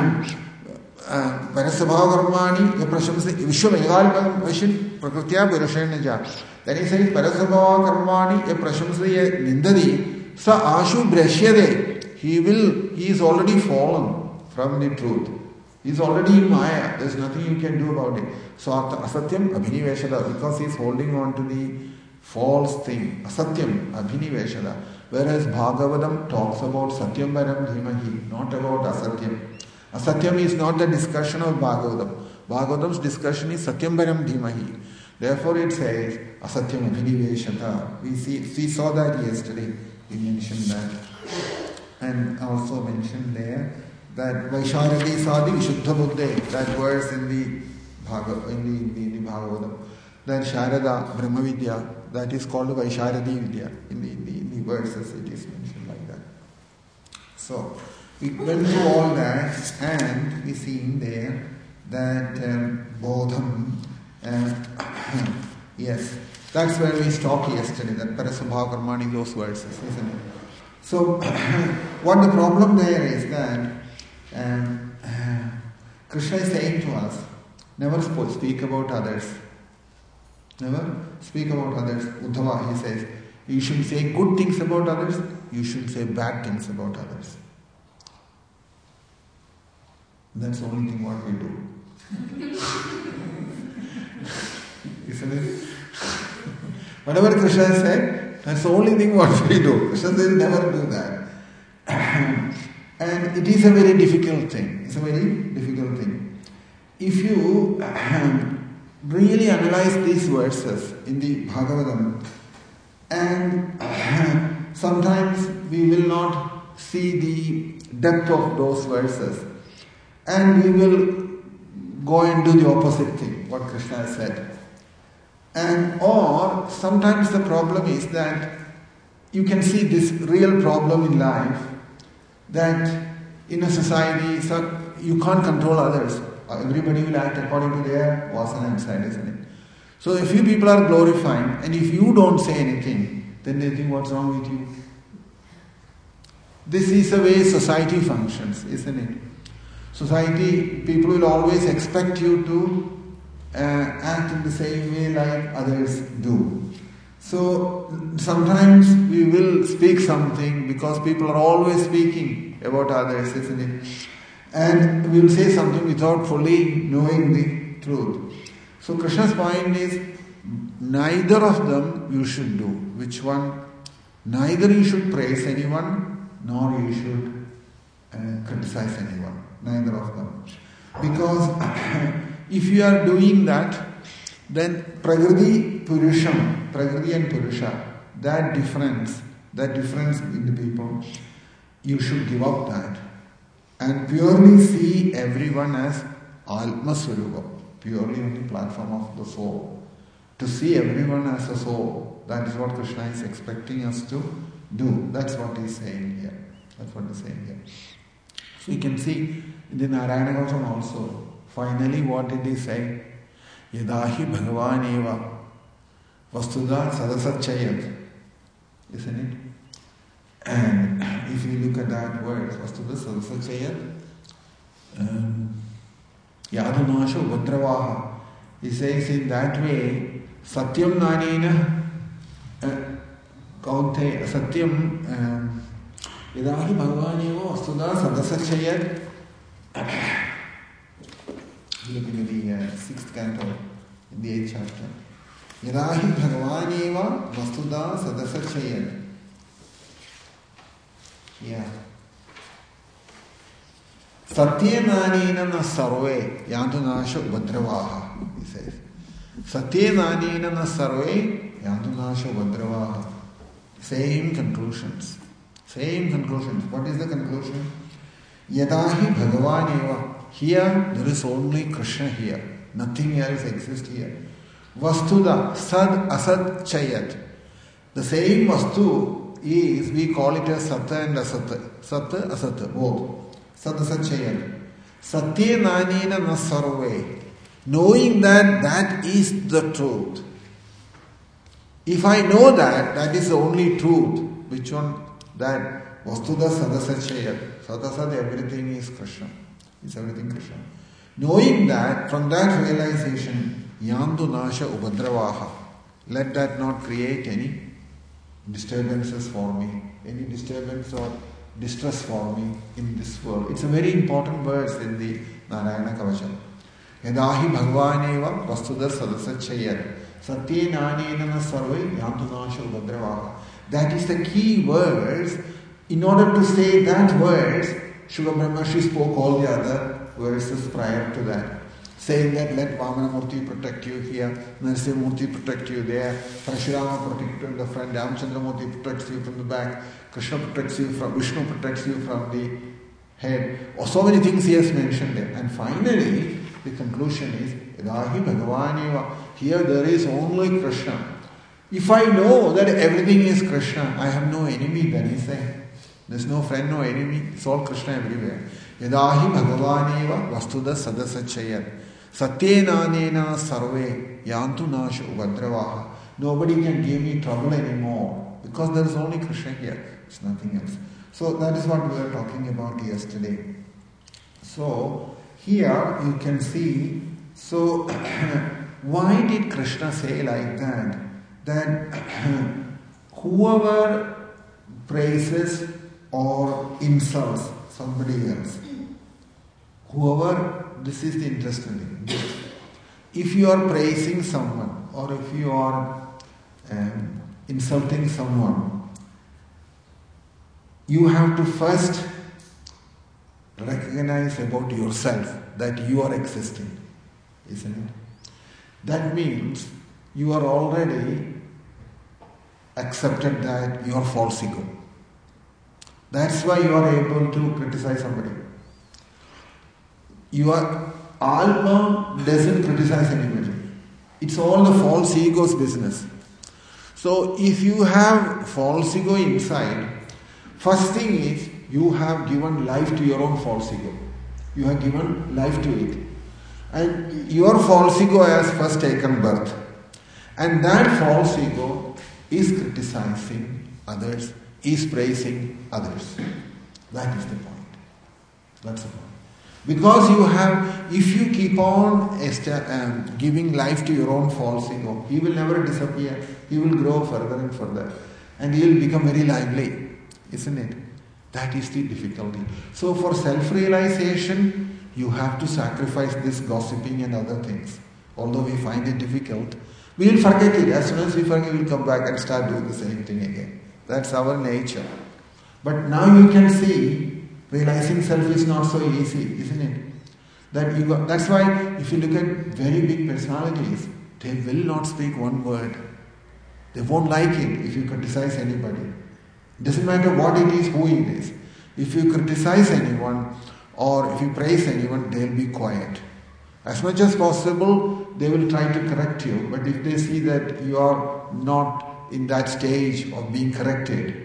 Parasabhava karmani prashamsati vishwamegalpagam pashyan prakritya purushenaja. Then he says Parasabhava karmani prashamsati nindadi sa ashu brashyade. He will, he is already fallen from the truth. He is already in Maya. There is nothing you can do about it. So asatyam abhiniveshada, because he is holding on to the false thing. Asatyam abhiniveshada. Whereas Bhagavatam talks about satyam param dhimahi, not about asatyam. Asatyam is not the discussion of Bhagavatam. Bhagavatam's discussion is satyam param dhimahi. Therefore it says asatyam abhiniveshata. We see, we saw that yesterday. We mentioned that. And also mentioned there that Vaisharadi Sadi Vishuddha Buddhe, that verse in the Bhagavad, in the, in the Bhagavatam, that Sharada Brahmavidya, that is called Vaisharadi Vidya. In the, in the, in the verses it is mentioned like that. So, we went through all that, and we see in there that um, Bodham, uh, yes, that's where we stopped yesterday, that Parasubhava Karmani, those verses, isn't it? So, what the problem there is that um, uh, Krishna is saying to us, never speak about others. Never speak about others. Uddhava, he says, you should say good things about others, you should say bad things about others. That's the only thing what we do. Isn't it? Whatever Krishna said, that's the only thing what we do. Krishna says never do that. And it is a very difficult thing. It's a very difficult thing. If you really analyze these verses in the Bhagavatam, and sometimes we will not see the depth of those verses, and we will go and do the opposite thing, what Krishna has said. And or sometimes the problem is that you can see this real problem in life, that in a society so you can't control others. Everybody will act according to their vasana inside, isn't it? So if you people are glorifying, and if you don't say anything, then they think what's wrong with you. This is the way society functions, isn't it? Society, people will always expect you to uh, act in the same way like others do. So sometimes we will speak something because people are always speaking about others, isn't it? And we will say something without fully knowing the truth. So Krishna's point is, neither of them you should do. Which one? Neither you should praise anyone, nor you should uh, criticize anyone. Neither of them. Because if you are doing that, then Prakriti, Purusham, Prakriti and Purusha, that difference, that difference in the people, you should give up that. And purely see everyone as Atma Swarupa, purely on the platform of the soul. To see everyone as a soul, that is what Krishna is expecting us to do. That's what he's saying here. That's what he's saying here. So you can see in the Narayana Kavacham also, finally what did he say? Yadahi Bhagavaneva Vastuda Sadasachayat. Isn't it? And if you look at that word, Vastuda Sadasachayat, um, Yadunasha Vadravaha. He says in that way, Satyam Nanina Kaunte Satyam Yadahi Bhagavaneva Vastuda Sadasachayat. Looking at the uh, sixth canto in the eighth chapter. Yadahi Bhagavaneva Vastuda Sadasachayat. Yeah. Satyenanina na sarve yandunasha upadravaha, he says. Satyenanina na sarve yandunasha upadravaha. Same conclusions. Same conclusions. What is the conclusion? Yadahi Bhagavaneva. Here there is only Krishna here. Nothing else exists here. Vastuda, sad asad chayat. The same vastu is, we call it as Sata and Asata. Sata, Asata, both. Sata Satchayat. Satya Nanina Nasarve. Knowing that that is the truth. If I know that, that is the only truth. Which one? That Vastuda Sada Satchayat. Sada Sad, everything is Krishna. It's everything Krishna. Knowing that, from that realization, Yandu Nasha Upadravaha. Let that not create any disturbances for me, any disturbance or distress for me in this world. It's a very important verse in the Narayana Kavacham. Yadahi Bhagavaneva Vastuda Sadasachayat Satye Nanena Sarve Yantunasha Upadravaha. That is the key verse. In order to say that verse, Shuka Brahmashi spoke all the other verses prior to that, saying that let Vamana Murti protect you here, Narasimha Murti protect you there, Parashurama protect you in the front, Ramchandra Murti protects you from the back, Krishna protects you from, Vishnu protects you from the head. Oh, so many things he has mentioned there. And finally, the conclusion is, Yadahi Bhagavaneva. Here there is only Krishna. If I know that everything is Krishna, I have no enemy, then he said. There's no friend, no enemy. It's all Krishna everywhere. Yadahi Bhagavaneva Vastuda Sadasachayat. Satyenanena sarve yantu nasha upadravaha. Nobody can give me trouble anymore because there is only Krishna here. It's nothing else. So that is what we were talking about yesterday. So here you can see, so why did Krishna say like that? That whoever praises or insults somebody else, whoever, this is the interesting thing. If you are praising someone or if you are um, insulting someone, you have to first recognize about yourself that you are existing, isn't it? That means you are already accepted that you are false ego. That's why you are able to criticize somebody. Your Alma doesn't criticize anybody. It's all the false ego's business. So if you have false ego inside, first thing is you have given life to your own false ego. You have given life to it. And your false ego has first taken birth. And that false ego is criticizing others, is praising others. That is the point. That's the point. Because you have, if you keep on um, giving life to your own false ego, he will never disappear. He will grow further and further. And he will become very lively. Isn't it? That is the difficulty. So for self-realization, you have to sacrifice this gossiping and other things. Although we find it difficult, we will forget it. As soon as we forget, we will come back and start doing the same thing again. That's our nature. But now you can see, realizing self is not so easy, isn't it? That you got, that's why if you look at very big personalities, they will not speak one word. They won't like it if you criticize anybody. It doesn't matter what it is, who it is. If you criticize anyone or if you praise anyone, they'll be quiet. As much as possible, they will try to correct you. But if they see that you are not in that stage of being corrected,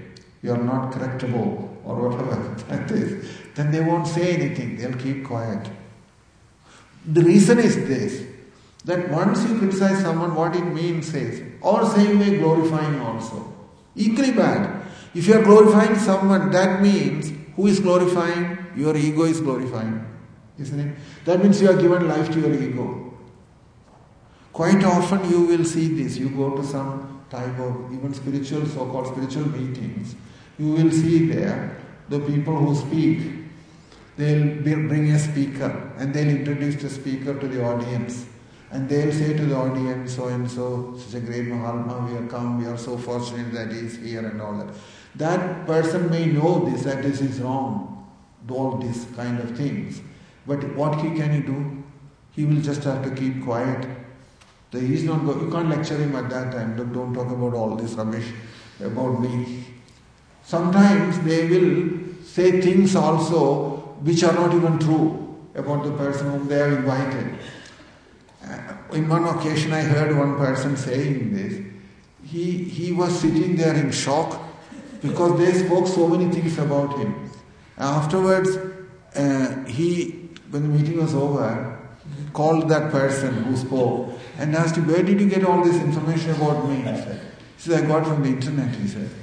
you are not correctable or whatever that is, then they won't say anything, they'll keep quiet. The reason is this, that once you criticize someone, what it means is, or same way glorifying also, equally bad. If you are glorifying someone, that means, who is glorifying? Your ego is glorifying, isn't it? That means you are given life to your ego. Quite often you will see this, you go to some type of even spiritual, so-called spiritual meetings, you will see there, the people who speak, they'll bring a speaker and they'll introduce the speaker to the audience. And they'll say to the audience, so and so, such a great Mahatma, we have come, we are so fortunate that he is here and all that. That person may know this, that this is wrong, all these kind of things. But what he can he do? He will just have to keep quiet. He is not go- you can't lecture him at that time, don't, don't talk about all this rubbish about me. Sometimes they will say things also which are not even true about the person whom they have invited. Uh, in one occasion I heard one person saying this. He, he was sitting there in shock because they spoke so many things about him. Afterwards, uh, he, when the meeting was over, called that person who spoke and asked him, where did you get all this information about me? He said, he said I got from the internet, he said.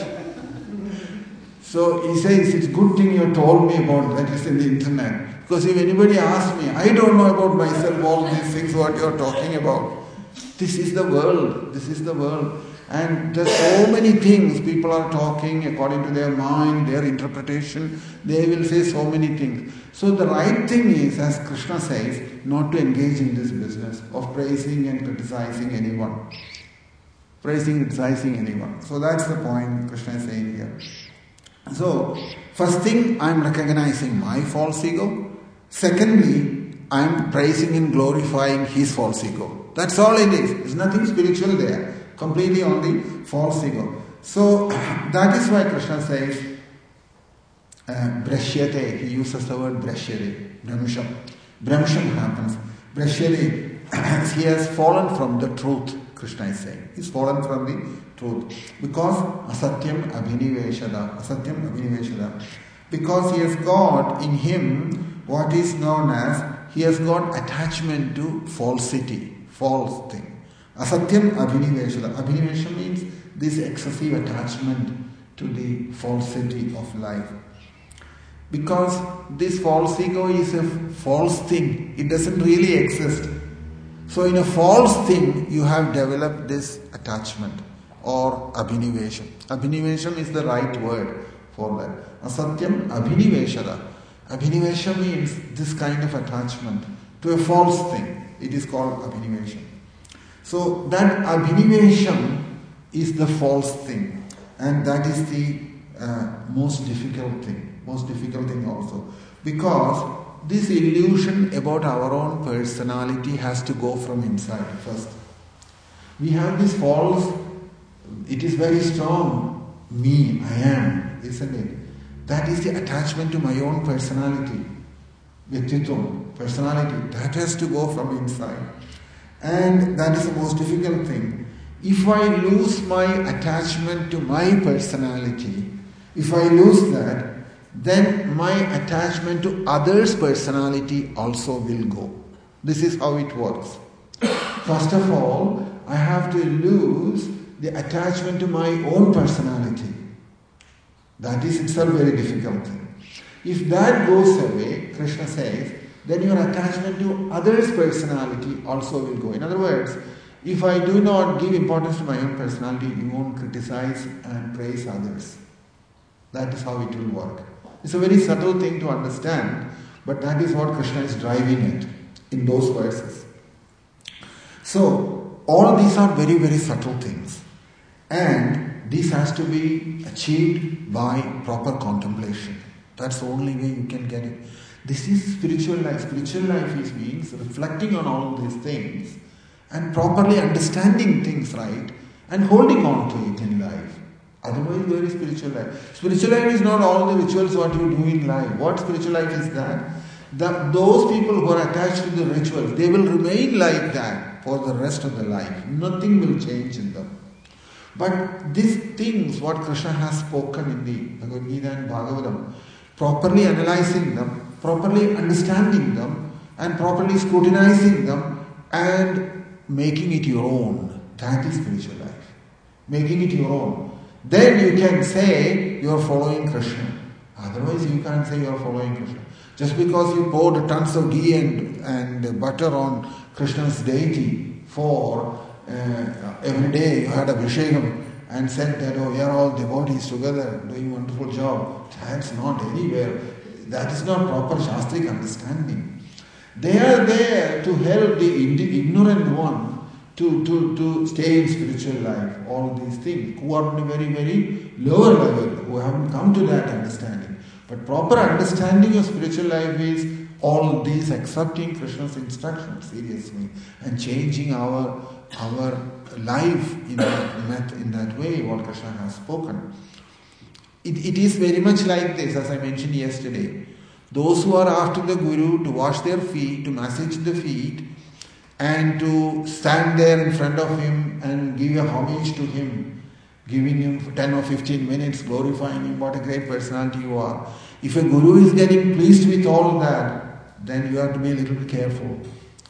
So he says, it's a good thing you told me about that is in the internet. Because if anybody asks me, I don't know about myself all these things what you're talking about. This is the world. This is the world. And there's so many things people are talking according to their mind, their interpretation. They will say so many things. So the right thing is, as Krishna says, not to engage in this business of praising and criticizing anyone. Praising and criticizing anyone. So that's the point Krishna is saying here. So, first thing, I'm recognizing my false ego. Secondly, I'm praising and glorifying his false ego. That's all it is. There's nothing spiritual there. Completely on the false ego. So, that is why Krishna says, uh, Brashyate. He uses the word Brashyate. Brahmsham. Brahmsham happens. Brashyate. He has fallen from the truth, Krishna is saying. He's fallen from the truth. Because asatyam abhiniveshada. Asatyam abhiniveshada. Because he has got in him what is known as, he has got attachment to falsity, false thing. Asatyam abhiniveshada. Abhinivesha means this excessive attachment to the falsity of life. Because this false ego is a false thing. It doesn't really exist. So in a false thing, you have developed this attachment or abhinivesham. Abhinivesham is the right word for that. Asatyam abhiniveshada. Abhinivesham means this kind of attachment to a false thing. It is called abhinivesham. So that abhinivesham is the false thing. And that is the uh, most difficult thing. Most difficult thing also. Because this illusion about our own personality has to go from inside first. We have this false, it is very strong, me, I am, isn't it? That is the attachment to my own personality, Vyaktitum, personality. That has to go from inside. And that is the most difficult thing. If I lose my attachment to my personality, if I lose that, then my attachment to others' personality also will go. This is how it works. First of all, I have to lose the attachment to my own personality. That is itself a very difficult thing. If that goes away, Krishna says, then your attachment to others' personality also will go. In other words, if I do not give importance to my own personality, you won't criticize and praise others. That is how it will work. It's a very subtle thing to understand, but that is what Krishna is driving at in those verses. So, all these are very, very subtle things. And this has to be achieved by proper contemplation. That's the only way you can get it. This is spiritual life. Spiritual life is means reflecting on all these things and properly understanding things right and holding on to it in life. Otherwise, where is spiritual life? Spiritual life is not all the rituals what you do in life. What spiritual life is that? That those people who are attached to the rituals, they will remain like that for the rest of the life. Nothing will change in them. But these things, what Krishna has spoken in the Bhagavad Gita and Bhagavatam, properly analyzing them, properly understanding them, and properly scrutinizing them, and making it your own, that is spiritual life. Making it your own. Then you can say you are following Krishna. Otherwise you can't say you are following Krishna. Just because you poured tons of ghee and, and butter on Krishna's deity for uh, every day you had a Abhishekam and said that, oh, we are all devotees together doing wonderful job. That's not anywhere. That is not proper Shastric understanding. They are there to help the ignorant one to, to, to stay in spiritual life. All these things who are on a very, very lower level, who haven't come to that understanding. But proper understanding of spiritual life is all these accepting Krishna's instructions seriously and changing our our life in that, in that way, what Krishna has spoken. It, it is very much like this, as I mentioned yesterday. Those who are after the Guru to wash their feet, to massage the feet, and to stand there in front of him and give a homage to him, giving him ten or fifteen minutes, glorifying him, what a great personality you are. If a Guru is getting pleased with all that, then you have to be a little bit careful.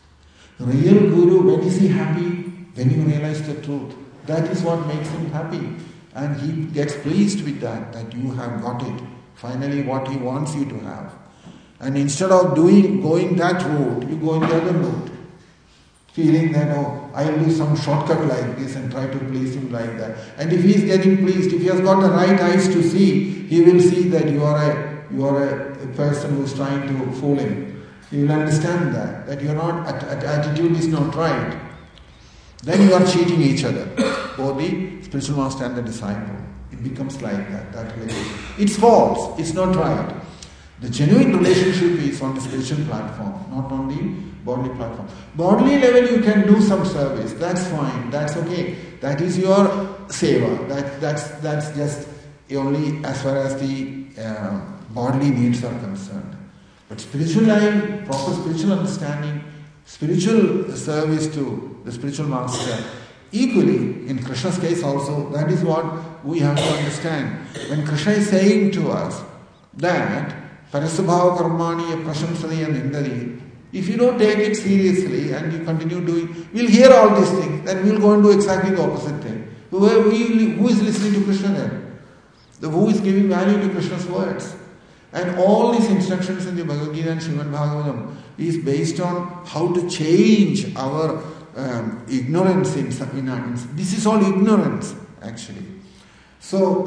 Real Guru, when is he happy? When you realize the truth. That is what makes him happy. And he gets pleased with that, that you have got it. Finally what he wants you to have. And instead of doing going that route, you go in the other route. Feeling that, oh, I will do some shortcut like this and try to please him like that. And if he is getting pleased, if he has got the right eyes to see, he will see that you are a you are a, a person who is trying to fool him. He will understand that, that your not at, at, attitude is not right. Then you are cheating each other, both the spiritual master and the disciple. It becomes like that, that relationship. It's false, it's not right. The genuine relationship is on the spiritual platform, not on the bodily platform. Bodily level you can do some service, that's fine, that's okay. That is your seva, that, that's, that's just only as far as the uh, bodily needs are concerned. But spiritual life, proper spiritual understanding, spiritual service to the spiritual master, equally, in Krishna's case also, that is what we have to understand. When Krishna is saying to us that Parasubhava Karmani Prashamsaniya Nindari, if you don't take it seriously and you continue doing, we'll hear all these things, then we'll go and do exactly the opposite thing. Who, who is listening to Krishna then? The who is giving value to Krishna's words? And all these instructions in the Bhagavad Gita and Srimad Bhagavatam is based on how to change our um, ignorance in, in, in this is all ignorance actually. So,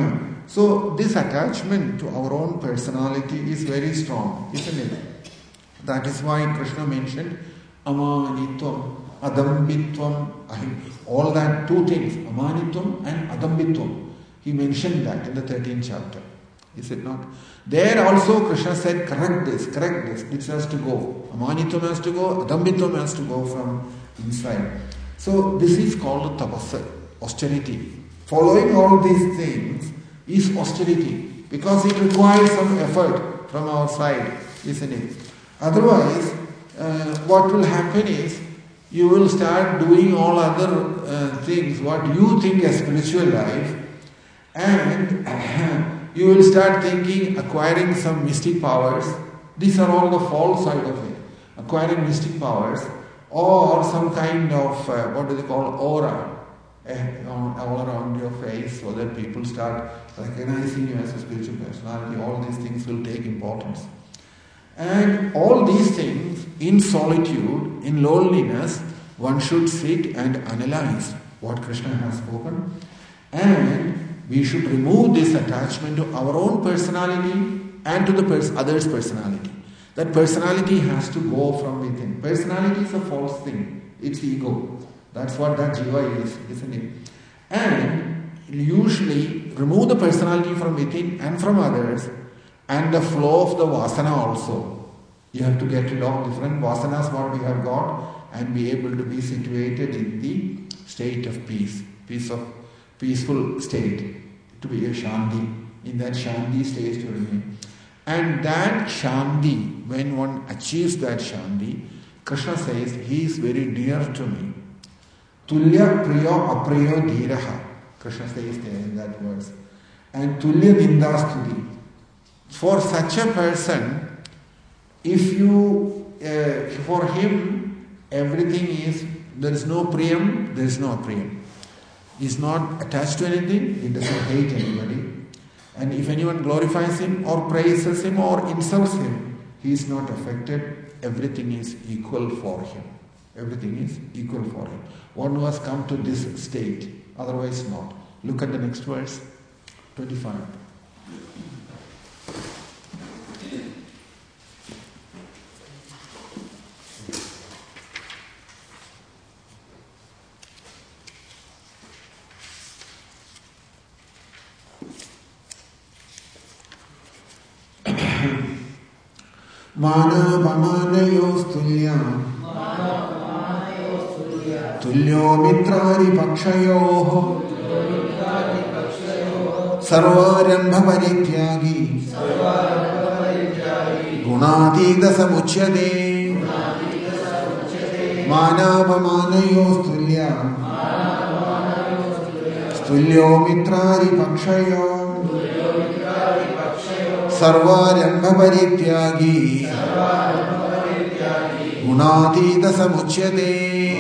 so this attachment to our own personality is very strong, isn't it? That is why Krishna mentioned amanitvam, adambitvam, all that two things, amanitvam and adambitvam. He mentioned that in the thirteenth chapter. Is it not? There also Krishna said, correct this, correct this, this has to go. Amanitvam has to go, adambitvam has to go from inside. So this is called tapasa, austerity. Following all these things is austerity because it requires some effort from our side, isn't it? Otherwise, uh, what will happen is you will start doing all other uh, things, what you think as spiritual life, and uh, you will start thinking, acquiring some mystic powers. These are all the false side of it. Acquiring mystic powers or some kind of, uh, what do they call, aura uh, on, all around your face so that people start recognizing you as a spiritual personality. All these things will take importance. And all these things, in solitude, in loneliness, one should sit and analyze what Krishna has spoken, and we should remove this attachment to our own personality and to the pers- other's personality. That personality has to go from within. Personality is a false thing. It's ego. That's what that jiva is, isn't it? And usually remove the personality from within and from others, and the flow of the vasana also. You have to get rid of different vasanas what we have got and be able to be situated in the state of peace, peace of peaceful state, to be a shanti, in that shanti state to remain. And that shanti, when one achieves that shanti, Krishna says, he is very dear to me. Tulya priyo apriyo dhiraha. Krishna says there in that verse. And Tulya Nindastuti. For such a person, if you, uh, for him, everything is, there is no priyam, there is no apriyam. He is not attached to anything, he doesn't hate anybody. And if anyone glorifies him or praises him or insults him, he is not affected. Everything is equal for him. Everything is equal for him. One who has come to this state, otherwise not. Look at the next verse, twenty-five. Manavamanayostulyam Tulyo mitrari pakshayoho Sarvarambha parityagi Gunatita samuchyate Manavamanayostulyam Tulyo mitrari pakshayoho Sarvarambha parityagi Gunatita samuchyate.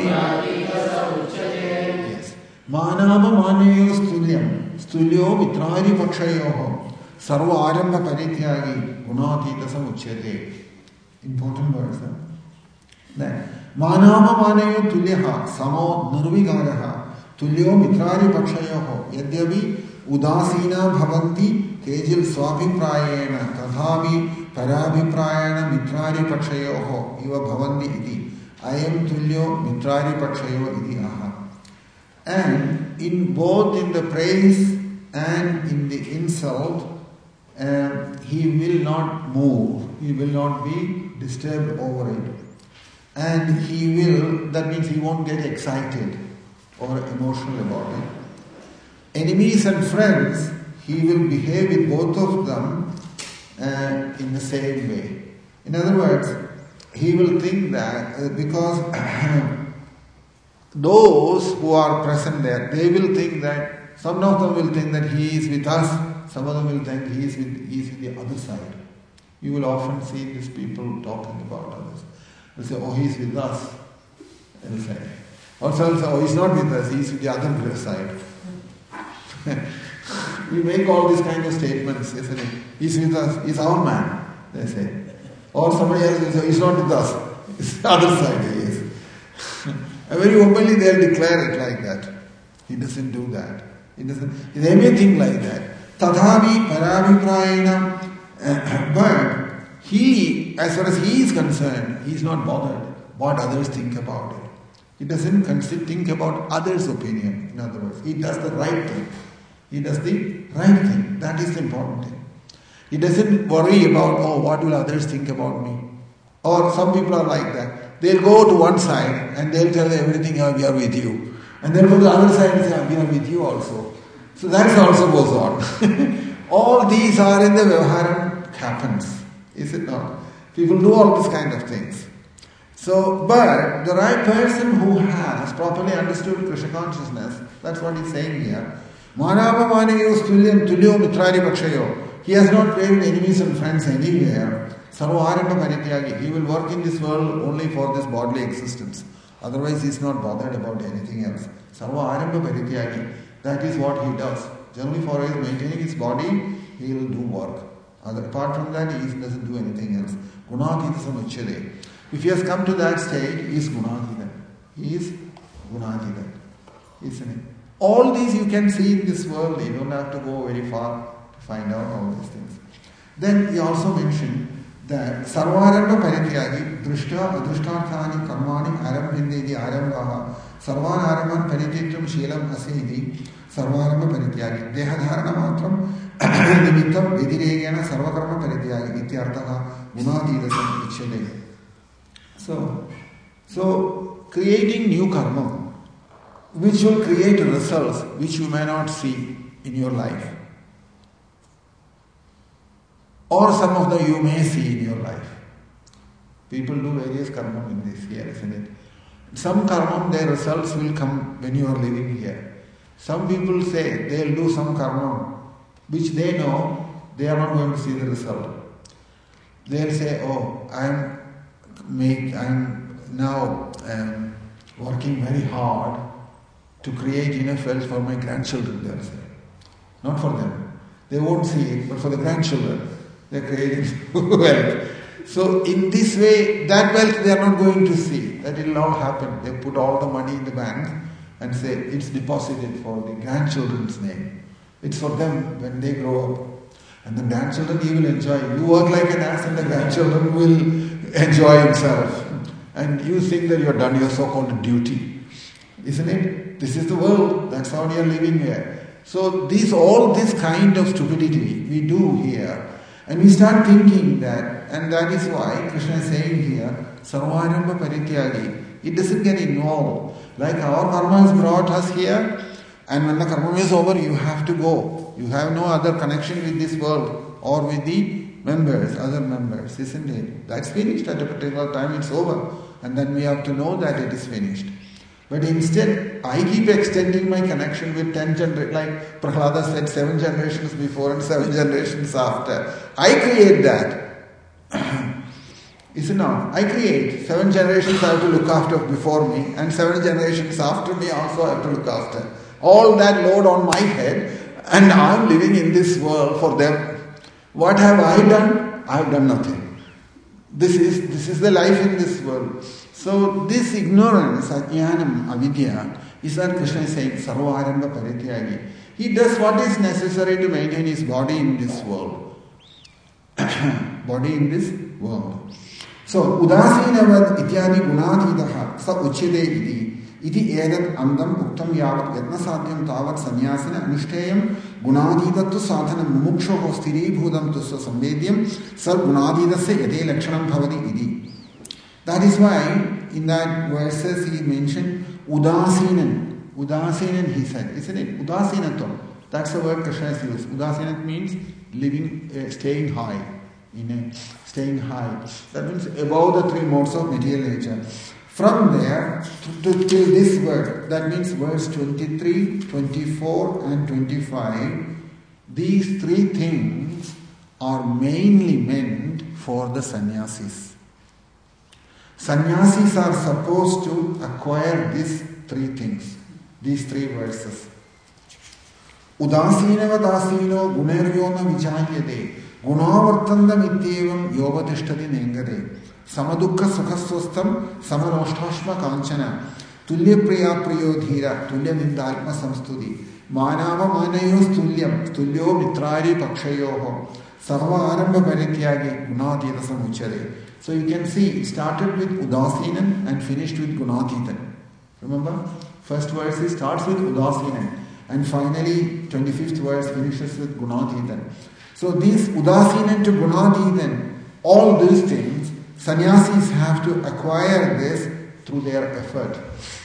Yes. Manava manayo stulyam. Stulyo mitrari pakshayoho. Sarvarambha parityagi. Gunatita samuchyate. Important verse. Huh? Then, Manava manayo tulyaha. Samo nirvigaraha. Tulyo mitrari pakshayoho. Yadyavi udasina bhavanti. Kejil swapiprayena. Tadhavi Parabhiprayana mitrari pakshayoho iva bhavanti iti. Ayam tulyo mitrari pakshayo iti aha. And in both in the praise and in the insult, um, he will not move. He will not be disturbed over it. And he will, that means he won't get excited or emotional about it. Enemies and friends, he will behave with both of them Uh, in the same way. In other words, he will think that uh, because those who are present there, they will think that, some of them will think that he is with us, some of them will think he is with, he is with the other side. You will often see these people talking about others. They'll say, oh, he is with us. They'll say. Also, they'll say, oh, he's not with us, he is with the other side. We make all these kind of statements, isn't it? He's with us, he's our man, they say. Or somebody else will say, he's not with us, it's the other side he is. And very openly they'll declare it like that. He doesn't do that. He doesn't, they may think like that. Tadhavi parabhiprayena. But he, as far as he is concerned, he is not bothered what others think about it. He doesn't consider, think about others' opinion, in other words. He does the right thing. He does the right thing. That is the important thing. He doesn't worry about, oh, what will others think about me? Or some people are like that. They'll go to one side and they'll tell everything, oh, we are with you. And then go to the other side and say, oh, we are with you also. So that also goes on. All these are in the Vyavaharam happens. Is it not? People do all these kind of things. So, but the right person who has properly understood Krishna consciousness, that's what he's saying here. Manava manayo stulyam tulyo mitrari pakshayo. He has not created enemies and friends anywhere. Sarvarambha parityagi. He will work in this world only for this bodily existence. Otherwise he is not bothered about anything else. Sarvarambha parityagi. That is what he does. Generally for his maintaining his body, he will do work. Other, apart from that, he doesn't do anything else. Gunatita samuchyate. If he has come to that stage, he is Gunatita. He is Gunatita. Isn't it? All these you can see in this world. You don't have to go very far to find out all these things. Then he also mentioned that Sarvarambha parityagi drushta adrushtarthani karmani arambhindedi arambaha sarvan araman parititram shilam asidi sarvarambha parityagi dehadharana matram nimittam vidireyena sarvakarma parityagi ityarthaha gunatidasam ichyate. So, so creating new karma, which will create results which you may not see in your life. Or some of them you may see in your life. People do various karma in this year, isn't it? Some karma, their results will come when you are living here. Some people say they'll do some karma, which they know they are not going to see the result. They'll say, oh, I'm make, I'm now um, working very hard to create enough wealth for my grandchildren, they'll say. Not for them. They won't see it, but for the grandchildren, they're creating wealth. So in this way, that wealth they are not going to see. That it will all happen. They put all the money in the bank and say it's deposited for the grandchildren's name. It's for them when they grow up. And the grandchildren, he will enjoy. You work like an ass and the grandchildren will enjoy himself. And you think that you're done your so-called duty. Isn't it? This is the world. That's how we are living here. So this, all this kind of stupidity we do here. And we start thinking that, and that is why Krishna is saying here, Sarvarambha Parityagi. It doesn't get involved. Like our karma has brought us here, and when the karma is over, you have to go. You have no other connection with this world or with the members, other members, isn't it? That's finished at a particular time, it's over. And then we have to know that it is finished. But instead, I keep extending my connection with ten generations, like Prahlada said, seven generations before and seven generations after. I create that. Isn't it? I create. Seven generations I have to look after before me, and seven generations after me also I have to look after. All that load on my head, and I am living in this world for them. What have I done? I have done nothing. This is this is the life in this world. So this ignorance, ajnanam, avidya, is what Krishna is saying, sarvarambha parityagi. He does what is necessary to maintain his body in this world. Body in this world. So, udasinavad ityadi gunadhidaha sa uchyade iti iti edat andam uktam yavat yatna sadhyam tavat sannyasina anishteyam gunadhidattu sadhana mumukshoho sthiribhudam tusva samvedyam sar gunadhidasya yade lakshanam bhavati iti. That is why in that verses he mentioned udasinan. Udasinan he said, isn't it? Udasinatam. That's the word Krishna has used. Udasinat means living, uh, staying high. In a staying high. That means above the three modes of material nature. From there to, to till this word, that means verse twenty-three, twenty-four and twenty-five, these three things are mainly meant for the sannyasis. Sannyasis are supposed to acquire these three things, these three verses. Udasinava dasino gunervyona vicharyade gunavartandam ityevam yovatishtati nengade samadukha sukhaswastam samanoshtashma kanchana tulya priya priyo dhira tulya nindalma samstudi manava manayos tulyam tulyo mitrari pakshayoho sarva arambha parityagi gunadhita samuchade. So you can see it started with udasinan and finished with gunadhitan. Remember? First verse starts with udasinan and finally twenty-fifth verse finishes with gunadhitan. So these udasinan to gunadhitan, all these things, sannyasis have to acquire this through their effort.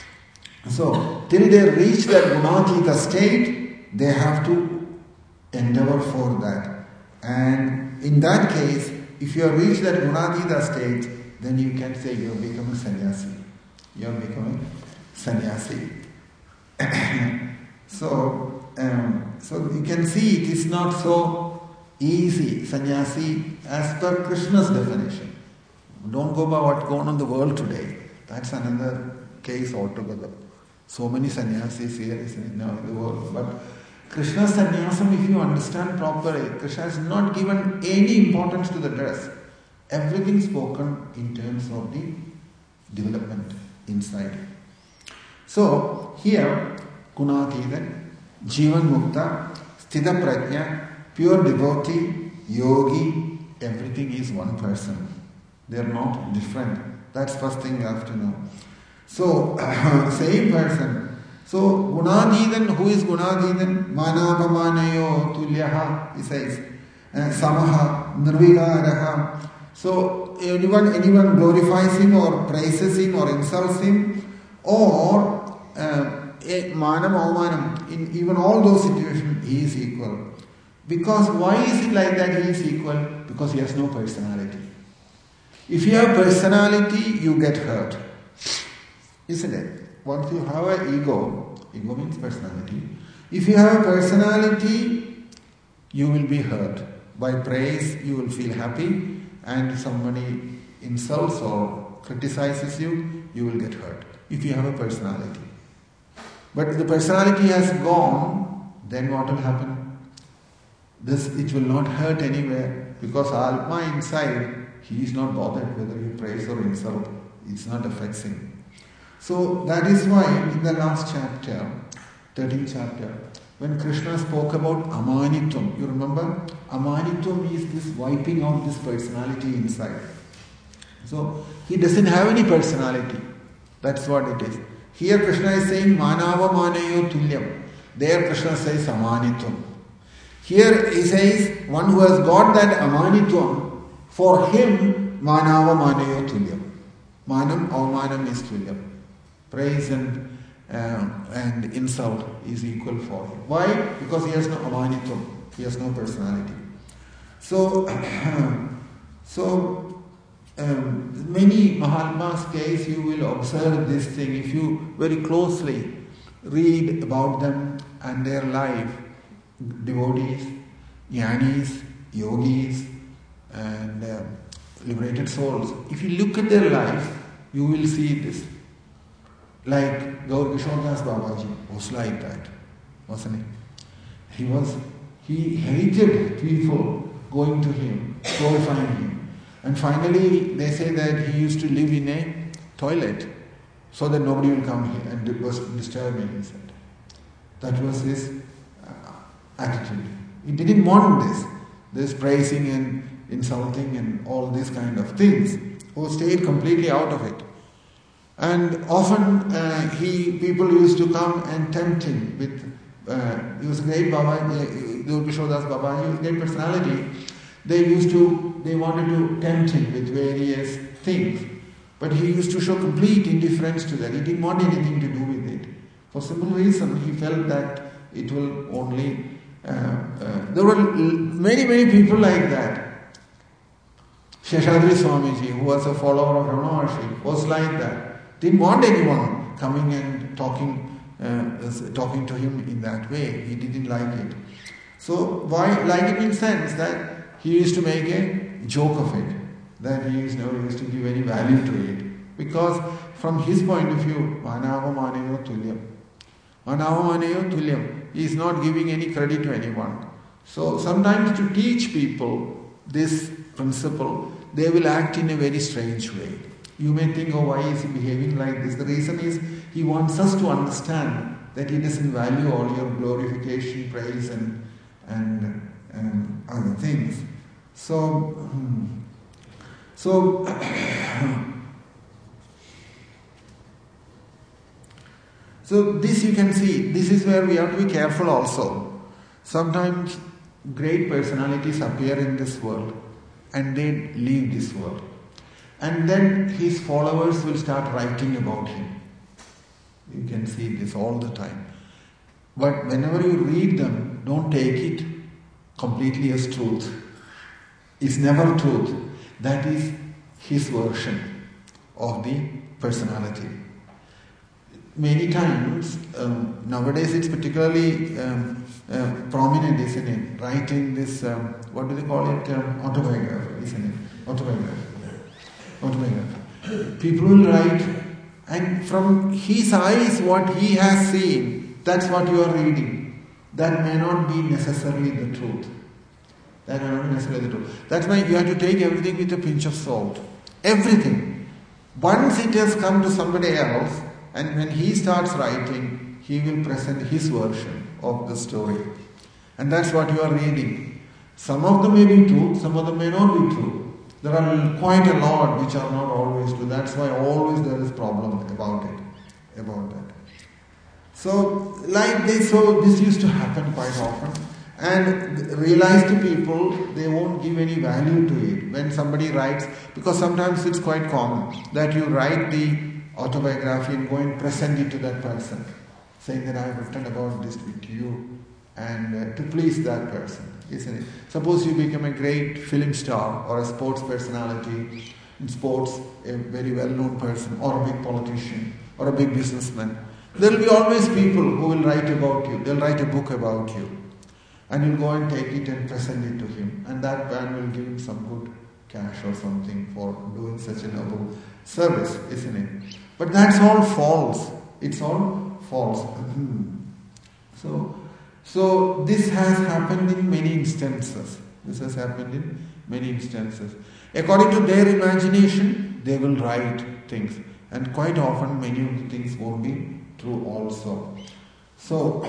So till they reach that gunadhita state, they have to endeavor for that. And in that case, if you have reached that gunadhita state, then you can say you have become a sannyasi. You have become a sannyasi. so, um, so you can see it is not so easy, sannyasi, as per Krishna's definition. Don't go by what's going on in the world today. That's another case altogether. So many sannyasis here in the world. But Krishna's sannyasam, if you understand properly, Krishna has not given any importance to the dress. Everything spoken in terms of the development inside. So, here, Gunadhitan, Jivan Mukta, Sthita Prajna, pure devotee, yogi, everything is one person. They are not different. That's first thing you have to know. So, same person. So, Gunadhitan, who is Gunadhitan? Manavamanayo tulyaha, he says. Uh, samaha, nirvigaraha. So, anyone, anyone glorifies him or praises him or insults him, or uh, manam avmanam, in even all those situations, he is equal. Because why is it like that he is equal? Because he has no personality. If you have personality, you get hurt. Isn't it? Once you have an ego, ego means personality. If you have a personality, you will be hurt. By praise, you will feel happy, and somebody insults or criticizes you, you will get hurt. If you have a personality. But if the personality has gone, then what will happen? This, it will not hurt anywhere, because Alma inside, he is not bothered whether you praise or insult. It's not affects him. So that is why in the last chapter, thirteenth chapter, when Krishna spoke about Amanitvam, you remember? Amanitvam is this wiping out this personality inside. So he doesn't have any personality. That's what it is. Here Krishna is saying Manava Manayo Tulyam. There Krishna says Amanitvam. Here he says one who has got that Amanitvam, for him Manava Manayo Tulyam. Manam Avamanam is Tulyam. Praise and uh, and insult is equal for him. Why? Because he has no Amanitvam. He has no personality. So, so um, many Mahatmas' case you will observe this thing if you very closely read about them and their life. Devotees, jnanis, yogis, and uh, liberated souls. If you look at their life, you will see this. Like Gaur Kishore Das Babaji was like that, wasn't he? He was, he hated people going to him, glorifying him. And finally, they say that he used to live in a toilet so that nobody will come here and it was disturbing, he said. That was his uh, attitude. He didn't want this, this praising and insulting and all these kind of things. He stayed completely out of it. And often uh, he people used to come and tempt him with, uh, he was a great Baba, Gaur Kishore Das Baba, he was a great personality. They used to, they wanted to tempt him with various things. But he used to show complete indifference to that. He didn't want anything to do with it. For simple reason, he felt that it will only, uh, uh, there were many, many people like that. Sheshadri Swamiji, who was a follower of Ramana Maharshi, was like that. Didn't want anyone coming and talking, uh, talking to him in that way. He didn't like it. So why like it in the sense that he used to make a joke of it, that he used never used to give any value to it, because from his point of view, Manava Manayo Tulyam, Manava Manayo Tulyam, he is not giving any credit to anyone. So sometimes to teach people this principle, they will act in a very strange way. You may think, oh, why is he behaving like this? The reason is he wants us to understand that he doesn't value all your glorification, praise, and and, and other things. So, so so this you can see. This is where we have to be careful also. Sometimes great personalities appear in this world and they leave this world. And then his followers will start writing about him. You can see this all the time. But whenever you read them, don't take it completely as truth. It's never truth. That is his version of the personality. Many times, um, nowadays it's particularly um, uh, prominent, isn't it? Writing this, um, what do they call it? Um, autobiography, isn't it? Autobiography. Autobiography. People will write, and from his eyes, what he has seen, that's what you are reading. That may not be necessarily the truth. That may not be necessarily the truth. That's why you have to take everything with a pinch of salt. Everything. Once it has come to somebody else, and when he starts writing, he will present his version of the story. And that's what you are reading. Some of them may be true, some of them may not be true. There are quite a lot which are not always true. That's why always there is problem about it, about that. So, like this, so this used to happen quite often. And realized people, they won't give any value to it. When somebody writes, because sometimes it's quite common that you write the autobiography and go and present it to that person, saying that I have written about this with you, and uh, to please that person. Isn't it? Suppose you become a great film star or a sports personality in sports, a very well-known person, or a big politician, or a big businessman. There will be always people who will write about you. They'll write a book about you. And you'll go and take it and present it to him. And that man will give him some good cash or something for doing such a noble service, isn't it? But that's all false. It's all false. so, so this has happened in many instances. This has happened in many instances. According to their imagination, they will write things. And quite often, many of the things won't be true also. So,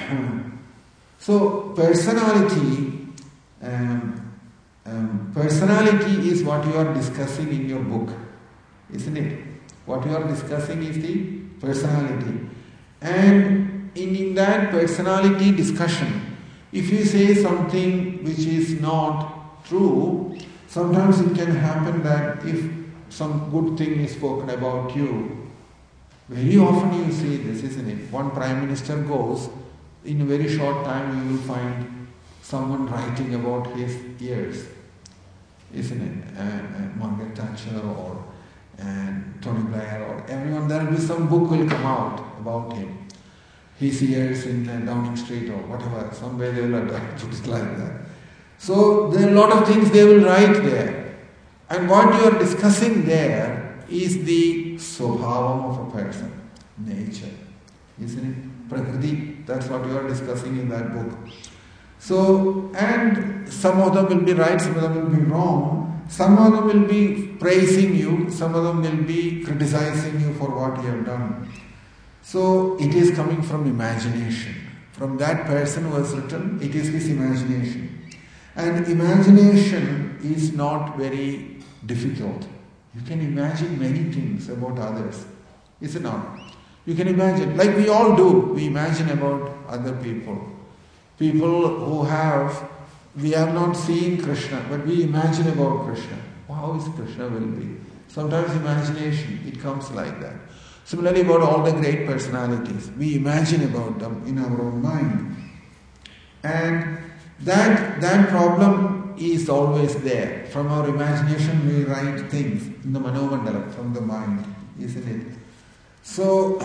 so personality, um, um, personality is what you are discussing in your book, isn't it? What you are discussing is the personality. And in, in that personality discussion, if you say something which is not true, sometimes it can happen that if some good thing is spoken about you, very often you see this, isn't it? One prime minister goes, in a very short time you will find someone writing about his years, isn't it? And, and Margaret Thatcher or and Tony Blair or everyone, there will be some book will come out about him. His years in uh, Downing Street or whatever, somewhere they will put it like that. So there are a lot of things they will write there. And what you are discussing there is the swabhavam of a person, nature, isn't it? Prakriti, that's what you are discussing in that book. So, and some of them will be right, some of them will be wrong. Some of them will be praising you, some of them will be criticizing you for what you have done. So it is coming from imagination. From that person who has written, it is his imagination. And imagination is not very difficult. You can imagine many things about others, is it not? You can imagine, like we all do, we imagine about other people. People who have, we have not seen Krishna, but we imagine about Krishna. How is Krishna will be? Sometimes imagination, it comes like that. Similarly about all the great personalities, we imagine about them in our own mind. And that, that problem is always there. From our imagination we write things in the Manomandalam, from the mind, isn't it? So,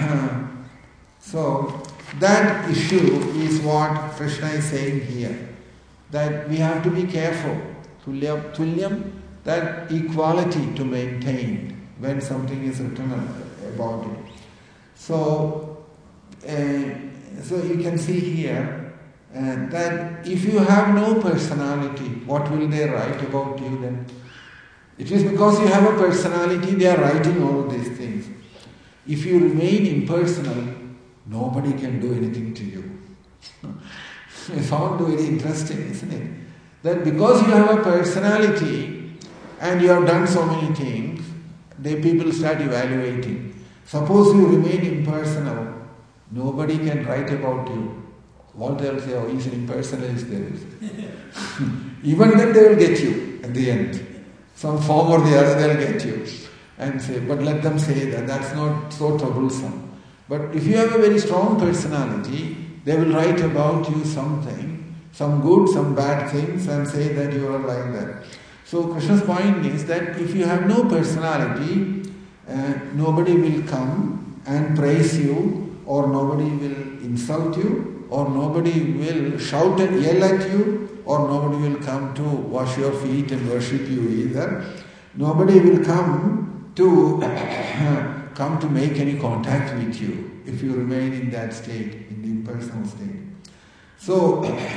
so that issue is what Krishna is saying here. That we have to be careful, tulyam, tulyam, that equality to maintain when something is written about it. So, uh, so you can see here uh, that if you have no personality, what will they write about you then? It is because you have a personality they are writing all of these things. If you remain impersonal, nobody can do anything to you. I found it very interesting, isn't it? That because you have a personality and you have done so many things, they people start evaluating. Suppose you remain impersonal, nobody can write about you. What they'll say, oh, he's an impersonalist, there is. Even then they will get you at the end. Some form or the other they'll get you. And say, but let them say that, that's not so troublesome. But if you have a very strong personality, they will write about you something, some good, some bad things, and say that you are like that. So Krishna's point is that if you have no personality, uh, nobody will come and praise you, or nobody will insult you, or nobody will shout and yell at you, or nobody will come to wash your feet and worship you either. Nobody will come to come to make any contact with you if you remain in that state, in the impersonal state. So,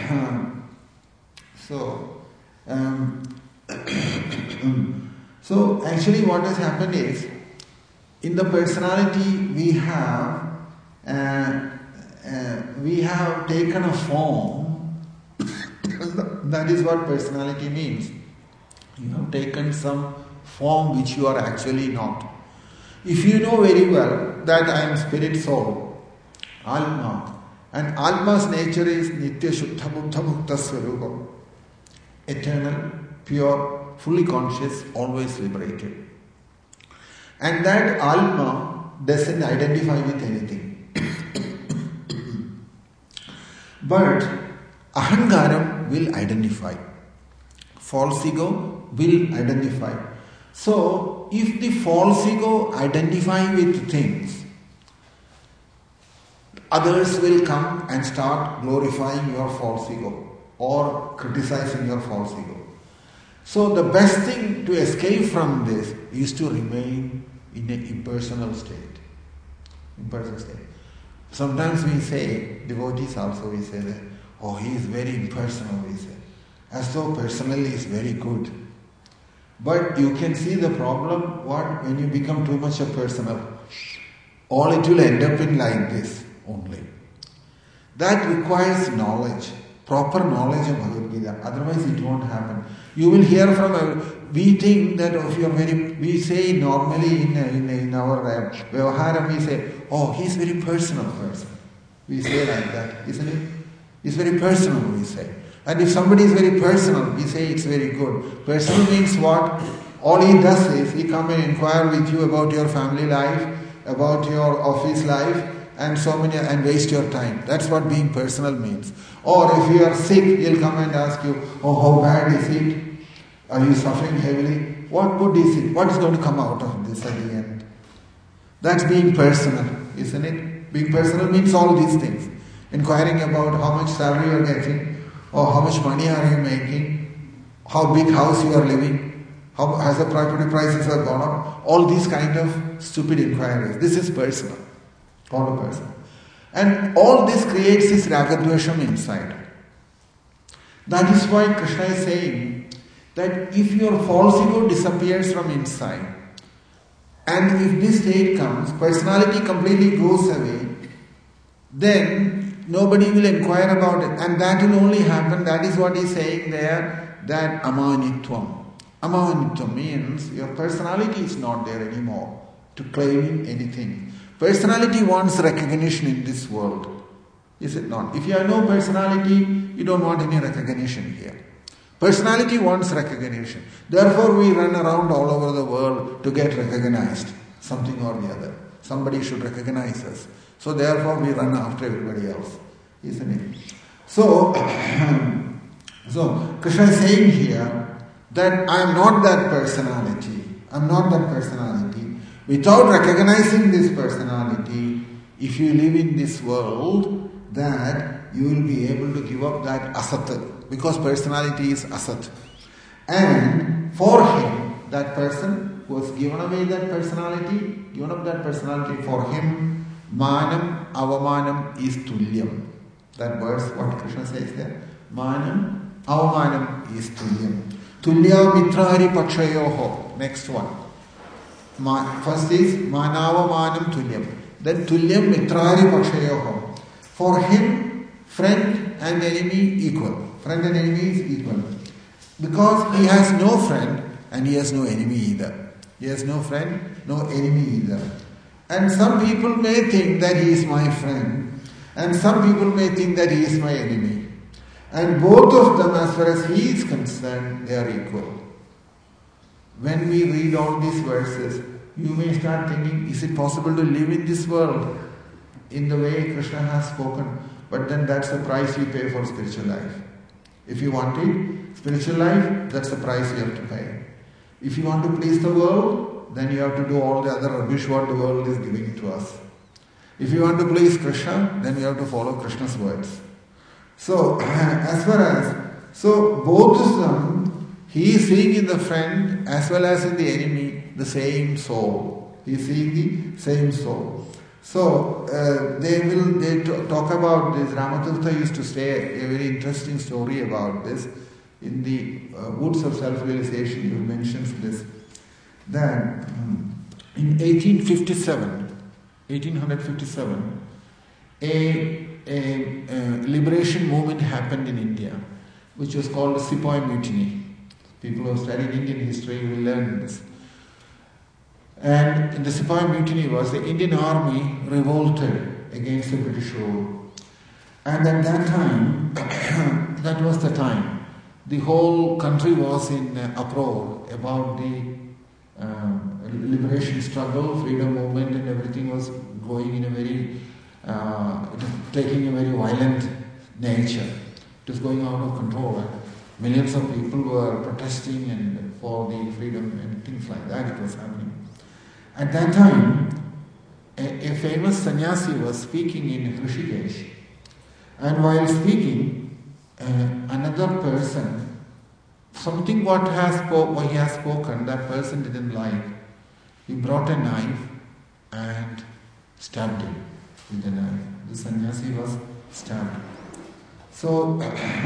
so, um, so actually what has happened is, in the personality we have, uh, uh, we have taken a form. That is what personality means. You have taken some form which you are actually not. If you know very well that I am spirit soul, Alma, and Alma's nature is Nitya Shuddha Buddha Mukta Swarupam, eternal, pure, fully conscious, always liberated. And that Alma doesn't identify with anything. But Ahangaram will identify. False ego will identify. So, if the false ego identify with things, others will come and start glorifying your false ego or criticizing your false ego. So the best thing to escape from this is to remain in an impersonal state. Impersonal state. Sometimes we say, devotees also we say that, oh, he is very impersonal, we say. As though personally is very good. But you can see the problem, what, when you become too much a personal. All it will end up in like this only. That requires knowledge, proper knowledge of Bhagavad Gita. Otherwise it won't happen. You will hear from, a, we think that if you are very, we say normally in, in, in our uh, Vyavaharam, we say, oh, he is very personal person. We say like that, isn't it? It's very personal, we say. And if somebody is very personal, we say it's very good. Personal means what? All he does is, he come and inquire with you about your family life, about your office life, and so many, and waste your time. That's what being personal means. Or if you are sick, he'll come and ask you, oh, how bad is it? Are you suffering heavily? What good is it? What is going to come out of this at the end? That's being personal, isn't it? Being personal means all these things. Inquiring about how much salary you are getting, or how much money are you making, how big house you are living, how has the property prices have gone up, all these kind of stupid inquiries. This is personal, all a person. And all this creates this ragadvesham inside. That is why Krishna is saying that if your false ego disappears from inside, and if this state comes, personality completely goes away, then nobody will inquire about it. And that will only happen, that is what he is saying there, that amanitvam. Amanitvam means your personality is not there anymore to claim anything. Personality wants recognition in this world. Is it not? If you have no personality, you don't want any recognition here. Personality wants recognition. Therefore we run around all over the world to get recognized, something or the other. Somebody should recognize us. So therefore we run after everybody else, isn't it? So, so Krishna is saying here that I am not that personality. I am not that personality. Without recognizing this personality, if you live in this world, that you will be able to give up that asat, because personality is asat. And for him, that person who has given away that personality, given up that personality, for him, manam avamanam is tulyam. That verse, what Krishna says there, manam avamanam is tulyam. Tulya mitrahari pakshayoho. Next one. Ma, first is manava manam tulyam. Then tulyam mitrahari pakshayoho. For him, friend and enemy equal. Friend and enemy is equal. Because he has no friend and he has no enemy either. He has no friend, no enemy either. And some people may think that he is my friend, and some people may think that he is my enemy. And both of them, as far as he is concerned, they are equal. When we read all these verses, you may start thinking, is it possible to live in this world in the way Krishna has spoken? But then that's the price you pay for spiritual life. If you want it, spiritual life, that's the price you have to pay. If you want to please the world, then you have to do all the other rubbish what the world is giving to us. If you want to please Krishna, then you have to follow Krishna's words. So, as far as, so both of them, he is seeing in the friend as well as in the enemy the same soul. He is seeing the same soul. So, uh, they will, they t- talk about this. Ramatirtha used to say a very interesting story about this. In the uh, Woods of Self-Realization, he mentions this. That um, in eighteen fifty-seven, eighteen fifty-seven, a, a, a liberation movement happened in India, which was called the Sepoy Mutiny. People who have studied Indian history will learn this. And the Sepoy Mutiny was the Indian army revolted against the British rule. And at that time, that was the time, the whole country was in uh, uproar about the um, liberation struggle, freedom movement, and everything was going in a very, uh, taking a very violent nature. It was going out of control. And millions of people were protesting and for the freedom and things like that. It was happening. At that time, a, a famous sannyasi was speaking in Rishikesh. And while speaking, uh, another person, something what has spoke, what he has spoken, that person didn't like. He brought a knife and stabbed him with the knife. The sannyasi was stabbed. So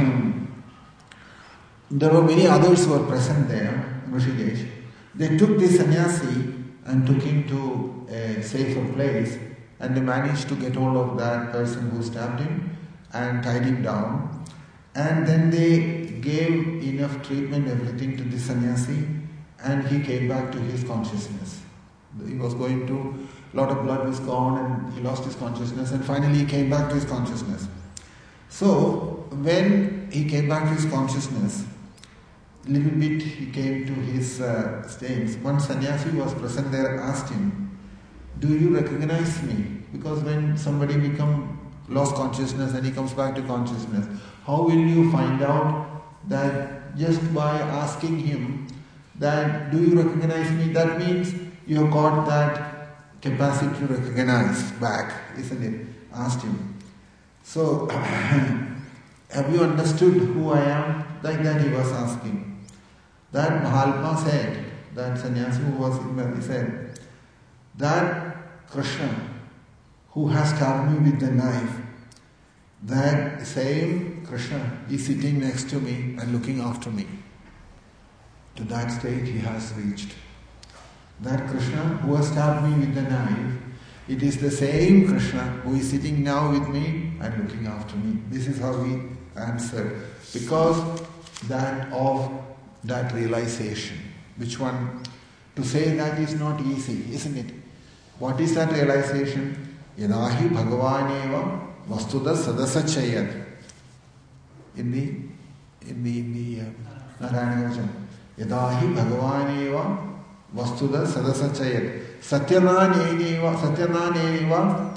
there were many others who were present there in Rishikesh. They took the sannyasi and took him to a safer place, and they managed to get hold of that person who stabbed him and tied him down. And then they gave enough treatment, everything to the sannyasi, and he came back to his consciousness. He was going to, a lot of blood was gone and he lost his consciousness, and finally he came back to his consciousness. So when he came back to his consciousness, little bit he came to his uh, states. One sannyasi was present there, asked him, "Do you recognize me?" Because when somebody become lost consciousness and he comes back to consciousness, how will you find out that just by asking him that, "Do you recognize me?" That means you have got that capacity to recognize back, isn't it? Asked him. So, have you understood who I am? Like that he was asking. That Mahatma said, that sannyasi who was in there, he said, that Krishna who has stabbed me with the knife, that same Krishna is sitting next to me and looking after me. To that state he has reached. That Krishna who has stabbed me with the knife, it is the same Krishna who is sitting now with me and looking after me. This is how we answer. Because that of that realization. Which one? To say that is not easy, isn't it? What is that realization? Yadahi Bhagavaneva Vastuda Sadasachayat. In the in the in the uh, Narayana Vachan. Yadahi Bhagavaneva Vastuda Sadasachayat. Satyananeva Satyananeva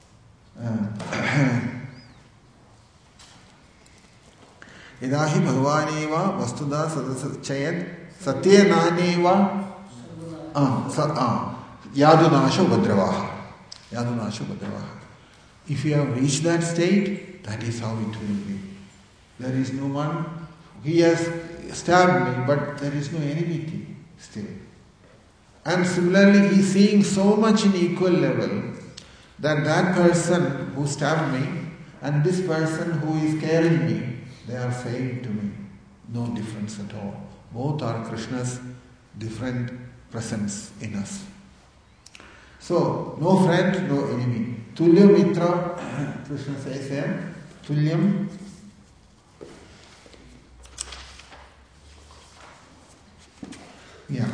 Yadahi Bhagavaneva Vastuda Sadasachayat Satyananeva Yadunasha Bhadravaha. Yadunasha Bhadravaha. If you have reached that state, that is how it will be. There is no one, he has stabbed me, but there is no enmity still. And similarly, he is seeing so much in equal level that that person who stabbed me and this person who is caring me, they are same to me. No difference at all. Both are Krishna's different presence in us. So, no friend, no enemy. Tulya Mitra, Krishna says here, Tulyam. Yeah.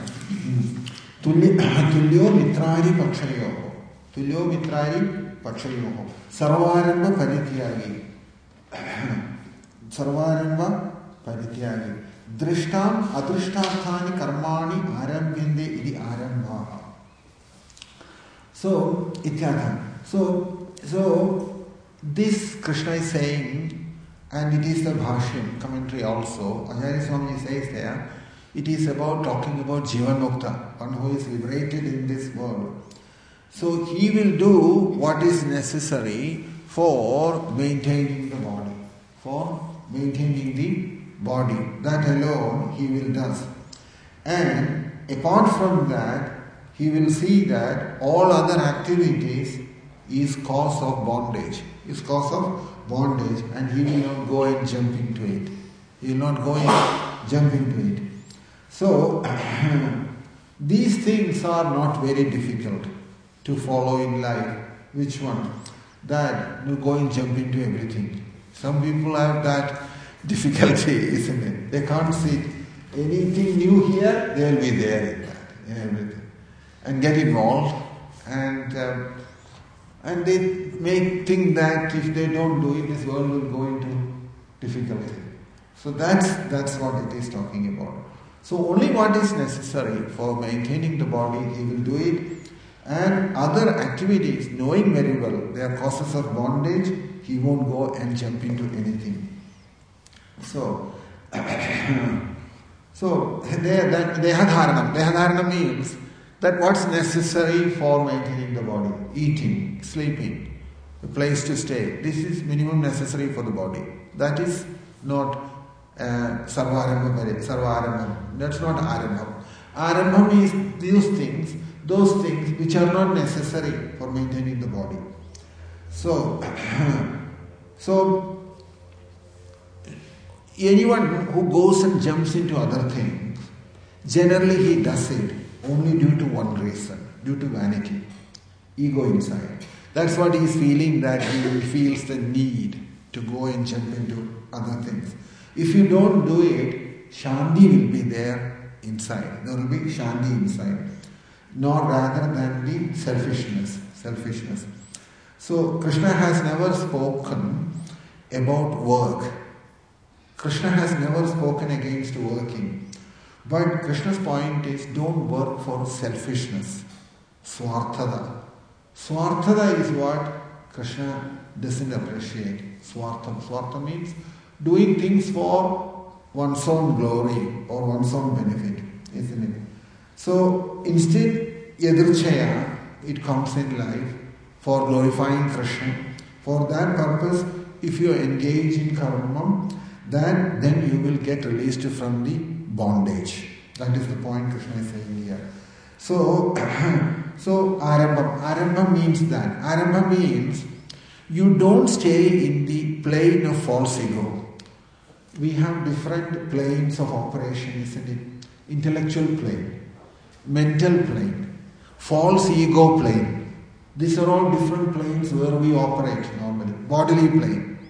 Tulyo Mitrari Pakshayoho. Tulyo Mitrari Pakshayoho. Sarvaramba Parityagi. Sarvaramba Parityagi. Drishtam Adrishtarthani Karmani Arambhinde Idi Arambhaha. So, Ityadha. So, so this Krishna is saying, and it is the Bhashyam commentary also, Acharya Swami says there, it is about talking about Jivanmukta, one who is liberated in this world. So he will do what is necessary for maintaining the body, for maintaining the body. That alone he will do. And apart from that, he will see that all other activities is cause of bondage, is cause of bondage, and he will not go and jump into it. He will not go and jump into it. So, these things are not very difficult to follow in life. Which one? That you go and jump into everything. Some people have that difficulty, isn't it? They can't see anything new here, they will be there in that, in everything. And get involved, and um, and they may think that if they don't do it, this world will go into difficulty. So that's that's what it is talking about. So only what is necessary for maintaining the body, he will do it. And other activities, knowing very well they are causes of bondage, he won't go and jump into anything. So, so Dehadharanam. Dehadharanam means that what's necessary for maintaining the body? Eating, sleeping, a place to stay. This is minimum necessary for the body. That is not uh, sarvarambha, sarvarambha. That's not arambha. Arambha means those things, those things which are not necessary for maintaining the body. So, so anyone who goes and jumps into other things, generally he does it only due to one reason, due to vanity, ego inside. That's what he is feeling, that he feels the need to go and jump into other things. If you don't do it, Shanti will be there inside. There will be Shanti inside. Nor rather than the selfishness. Selfishness. So Krishna has never spoken about work. Krishna has never spoken against working. But Krishna's point is, don't work for selfishness. Swarthada. Swarthada is what Krishna doesn't appreciate. Swartha. Swartha means doing things for one's own glory or one's own benefit, isn't it? So instead, yadruchaya, it comes in life for glorifying Krishna. For that purpose, if you engage in karma, then, then you will get released from the bondage. That is the point Krishna is saying here. So, so arambha. Arambha means that. Arambha means you don't stay in the plane of false ego. We have different planes of operation, isn't it? Intellectual plane, mental plane, false ego plane. These are all different planes where we operate normally. Bodily plane.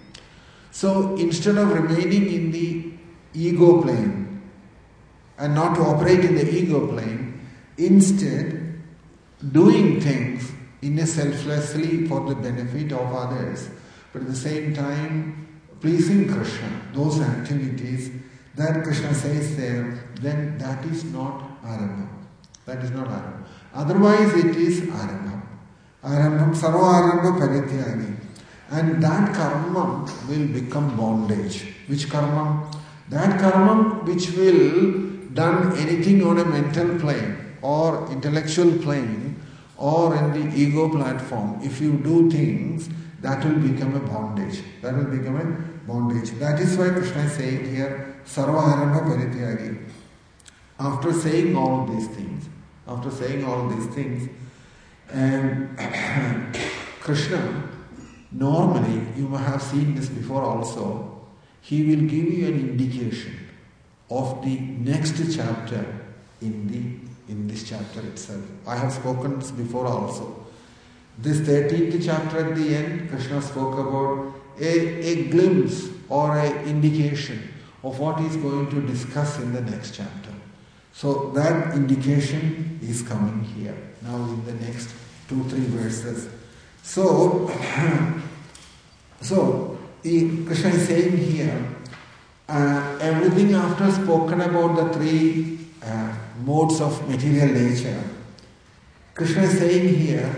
So instead of remaining in the ego plane and not to operate in the ego plane, instead doing things in a selflessly for the benefit of others, but at the same time pleasing Krishna, those activities that Krishna says there, then that is not arambha. That is not arambha. Otherwise it is arambha. Arambha, sarva arambha parityagi. And that karma will become bondage. Which karma? That karma which will done anything on a mental plane or intellectual plane or in the ego platform. If you do things, that will become a bondage. That will become a bondage. That is why Krishna is saying here, sarva arambha parityagi. After saying all these things, after saying all these things, and Krishna, normally, you may have seen this before also, he will give you an indication of the next chapter in the in this chapter itself. I have spoken this before also. This thirteenth chapter at the end, Krishna spoke about a, a glimpse or an indication of what he is going to discuss in the next chapter. So that indication is coming here, now in the next two, three verses. So, so the, Krishna is saying here, uh, everything after spoken about the three uh, modes of material nature, Krishna is saying here,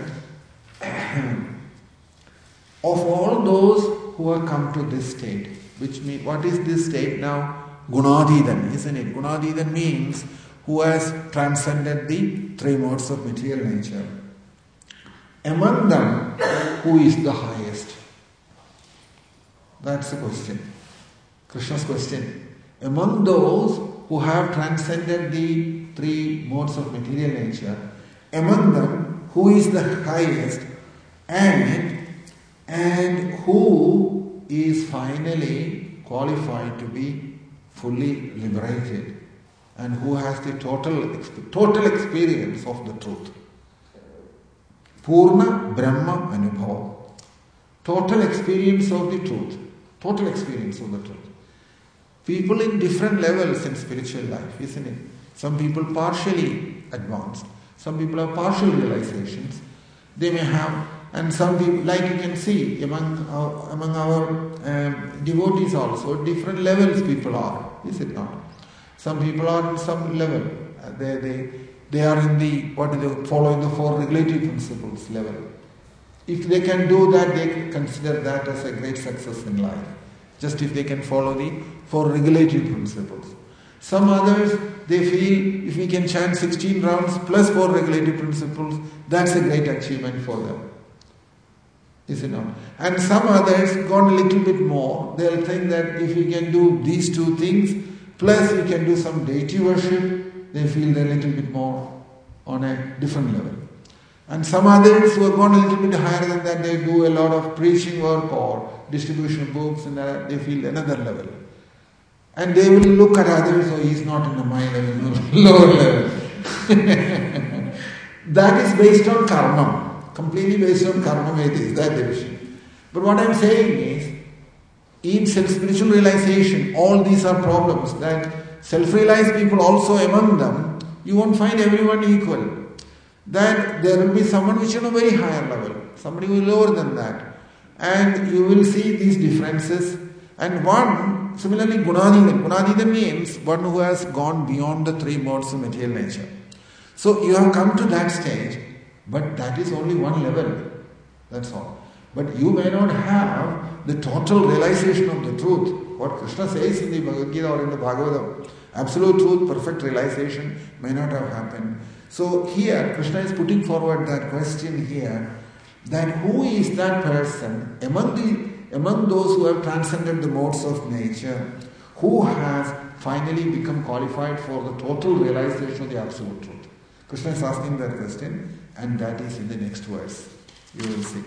of all those who have come to this state, which means, what is this state now? Gunadidan, isn't it? Gunadidan means who has transcended the three modes of material nature. Among them, who is the highest? That's the question. Krishna's question. Among those who have transcended the three modes of material nature, among them, who is the highest and, and who is finally qualified to be fully liberated and who has the total, total experience of the truth. Purna Brahma Anubhava. Total experience of the truth. Total experience of the truth. People in different levels in spiritual life, isn't it? Some people partially advanced. Some people have partial realizations. They may have, and some people, like you can see among our, among our um, devotees also, different levels people are, is it not? Some people are in some level. Uh, they, they, they are in the, what is they following the four regulative principles level. If they can do that, they consider that as a great success in life. Just if they can follow the four regulative principles. Some others, they feel if we can chant sixteen rounds plus four regulative principles, that's a great achievement for them. Is it not? And some others gone a little bit more. They'll think that if you can do these two things, plus you can do some deity worship, they feel they're a little bit more on a different level. And some others who have gone a little bit higher than that, they do a lot of preaching work or distribution of books, and they feel another level. And they will look at others, oh, he's not in the my level, lower level. That is based on karma. Completely based on karma, it is that division. But what I'm saying is, in self-spiritual realization, all these are problems. That self-realized people also among them, you won't find everyone equal. That there will be someone which is on a very higher level, somebody who is lower than that. And you will see these differences. And one, similarly, Gunadidan. Gunadidan means one who has gone beyond the three modes of material nature. So you have come to that stage. But that is only one level. That's all. But you may not have the total realization of the truth. What Krishna says in the Bhagavad Gita or in the Bhagavatam, absolute truth, perfect realization may not have happened. So here, Krishna is putting forward that question here, that who is that person among the among those who have transcended the modes of nature, who has finally become qualified for the total realization of the absolute truth? Krishna is asking that question. And that is in the next verse. You will see.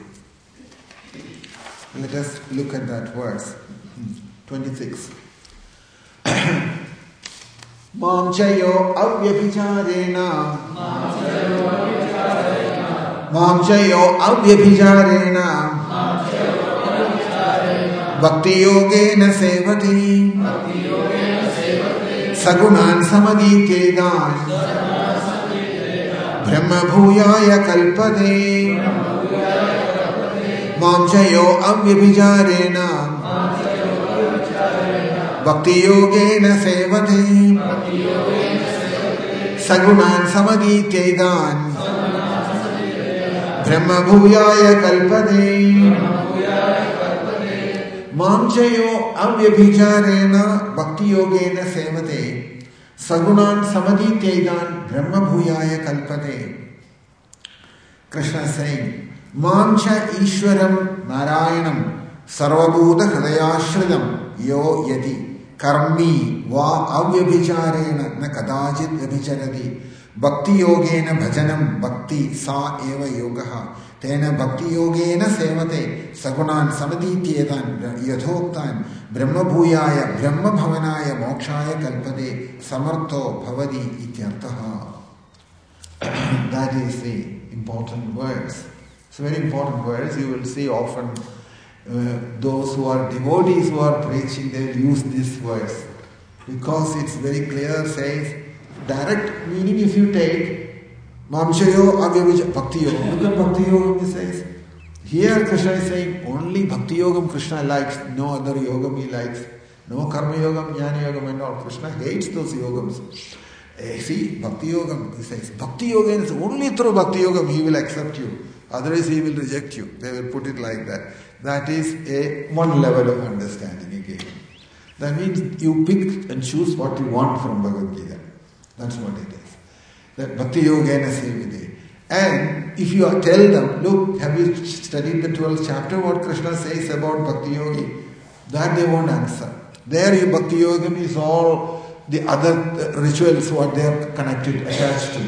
Let us look at that verse. twenty-six. Mam chayo avyabhijarena Mam chayo avyabhijarena Bhakti yogena sevati Sagunan samadhikedan Brahma bhuyaya kalpade Mam chayo avyabhijarena Bhakti yogena sevate Sagunan samadhikedan Brahma bhuyaya kalpade Mam chayo avyabhijarena Bhakti yogena sevate Sagunan samadhikedan Brahma bhuyaya kalpade. Krishna is saying, Mamcha Ishwaram Narayanam Sarvabhuta Hridayashridam Yo Yati Karmi Va Avyabhicharena Na Kadajit Abhicharati Bhakti Yogena Bhajanam Bhakti Sa Eva Yogaha Tena Bhakti Yogena Sevate Sagunan Samadhityedan Yadhoktan Brahma Bhuyaya Brahma Bhavanaya Mokshaya Kalpade Samartho Bhavadi Ityartaha. That is the important words. It's a very important words. You will see often uh, those who are devotees who are preaching, they will use this verse. Because it's very clear, says, direct meaning if you take Mamchayo Avyabhija Bhakti Yogam. Look at Bhakti Yogam, he says. Here Krishna is saying only Bhakti Yogam Krishna likes, no other yogam he likes. No Karma Yogam, Jnana Yogam and all. Krishna hates those yogams. Uh, see, Bhakti Yogam, he says, Bhakti Yogam is only through Bhakti Yogam he will accept you. Otherwise he will reject you. They will put it like that. That is a one level of understanding again. That means you pick and choose what you want from Bhagavad Gita. That's what it is. That Bhakti Yogena Sevide. And if you tell them, look, have you studied the twelfth chapter, what Krishna says about Bhakti Yogi? That they won't answer. There your Bhakti Yogam is all the other rituals what they are connected, attached to.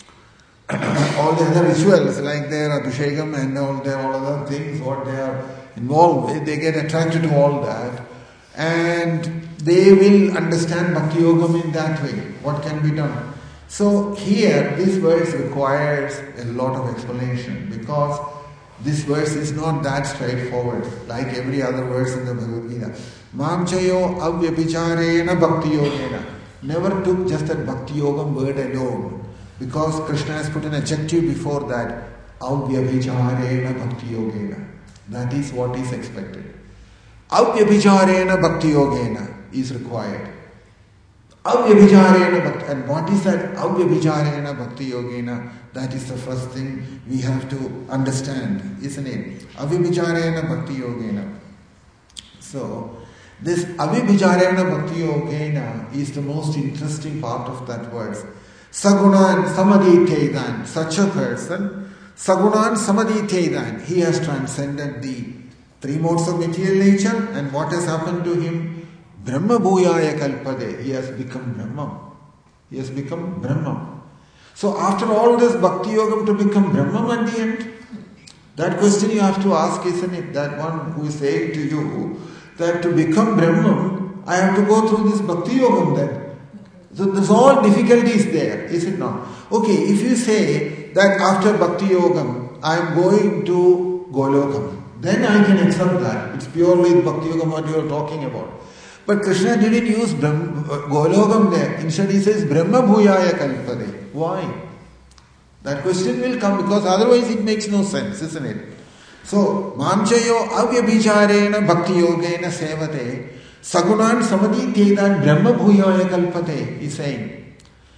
All the other rituals like their Abhishekam and all their all other things what they are involved with, they get attracted to all that. And they will understand Bhakti Yogam in that way. What can be done? So here, this verse requires a lot of explanation because this verse is not that straightforward like every other verse in the Bhagavad Gita. Mamchayo avyabhicharena bhakti yogena. Never took just that Bhakti Yogam word alone because Krishna has put an adjective before that. Avyabhicharena bhakti yogena. That is what is expected. Avyabhicharena bhakti yogena is required. Avyabhijarena bhakti. And what is that Avyabhijarena bhakti yogena? That is the first thing we have to understand, isn't it? Avyabhijarena bhakti yogena. So, This avibhijarena bhakti yogena is the most interesting part of that verse. Sagunan samadhitedan, such a person, sagunan samadhitedan, he has transcended the three modes of material nature, and what has happened to him? Brahma bhuyaya kalpade, he has become Brahman. He has become Brahman. So after all this bhakti yogam to become Brahman at the end, that question you have to ask, isn't it? That one who is saying to you that to become Brahman, I have to go through this bhakti yogam then. So there's all difficulties there, is it not? Okay, if you say that after bhakti yogam, I am going to Golokam, then I can accept that. It's purely bhakti yogam what you are talking about. But Krishna didn't use Brahma, Golokam there. Instead he says Brahma bhuyaya kalpade. Why? That question will come because otherwise it makes no sense, isn't it? So, Manchayo avyabhijarena bhakti yogena sevate sagunan samadhitedan brahma bhuyaya kalpate, he's saying.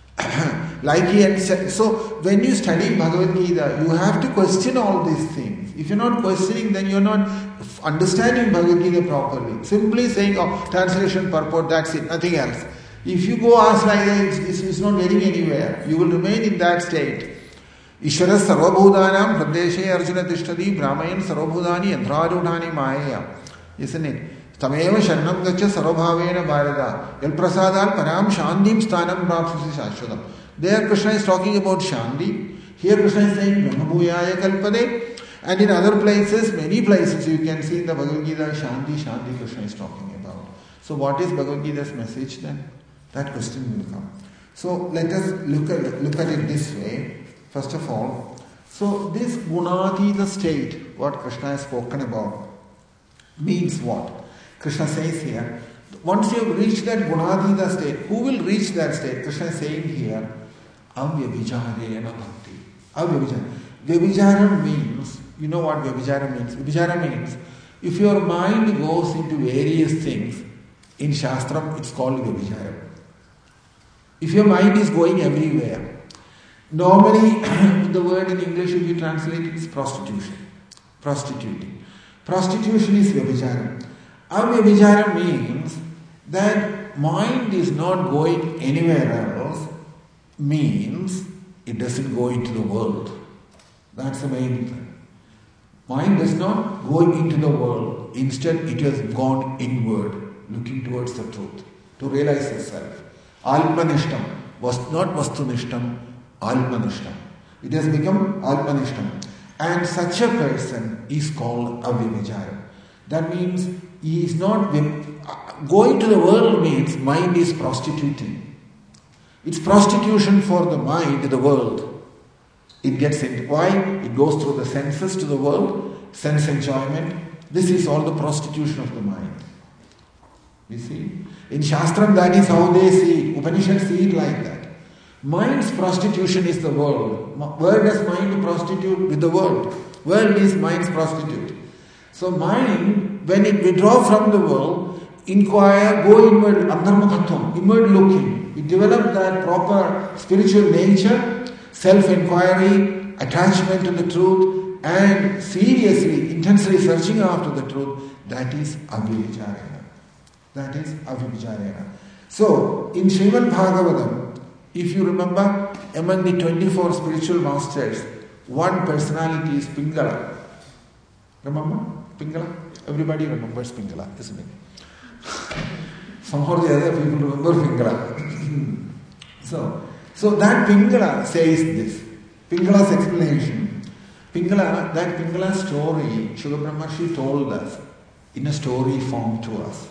Like he had said. So, when you study Bhagavad Gita, you have to question all these things. If you're not questioning, then you're not understanding Bhagavad Gita properly. Simply saying, oh, translation, purport, that's it, nothing else. If you go ask like that, it's, it's not getting anywhere. You will remain in that state. Ishvara sarvabhudanam pradeshe arjuna tishtadi brahmayan sarvabhudani yantrarudhani maya. Isn't it? Tameva sharnam gacha sarvabhavena bharata yal prasadal param shandim sthanam prapsasi shashvatam. There Krishna is talking about Shandi. Here Krishna is saying Brahmabhuyaya kalpade. And in other places, many places you can see in the Bhagavad Gita, Shandi, Shandi Krishna is talking about. So what is Bhagavad Gita's message then? That question will come. So let us look at, look at it this way. First of all, so this gunatita state, what Krishna has spoken about, means what? Krishna says here, once you have reached that gunatita state, who will reach that state? Krishna is saying here, avyabhijarena bhakti. Avyabhijarena. Vyabhichara means, you know what Vyabhichara means? Vyabhichara means, if your mind goes into various things, in Shastram it's called Vyabhichara. If your mind is going everywhere, normally the word in English if you translate it is prostitution. Prostituting. Prostitution is Vyabhichara. Avyabhichara means that mind is not going anywhere else, means it doesn't go into the world. That's the main thing. Mind does not go into the world. Instead, it has gone inward, looking towards the truth, to realize itself. Alpanishtam was not Vastunishtam, Alpanishtam. It has become Alpanishtam. And such a person is called Avyabhichara. That means he is not... Going to the world means mind is prostituting. It's prostitution for the mind, the world. It gets into why? It goes through the senses to the world, sense enjoyment. This is all the prostitution of the mind. You see? In Shastram, that is how they see it. Upanishads see it like that. Mind's prostitution is the world. Where does mind prostitute? With the world. World is mind's prostitute. So mind, when it withdraws from the world, inquire, go inward, andharmakatvam, inward looking. It develops that proper spiritual nature, self-inquiry, attachment to the truth, and seriously, intensely searching after the truth. That is Avyabhijarena. That is Avyabhijarena. So, in Srimad Bhagavatam, if you remember, among the twenty-four spiritual masters, one personality is Pingala. Remember Pingala? Everybody remembers Pingala, isn't it? Somehow or the other people remember Pingala. so, so that Pingala says this. Pingala's explanation. Pingala, that Pingala story, Shuka Brahmarshi told us in a story form to us.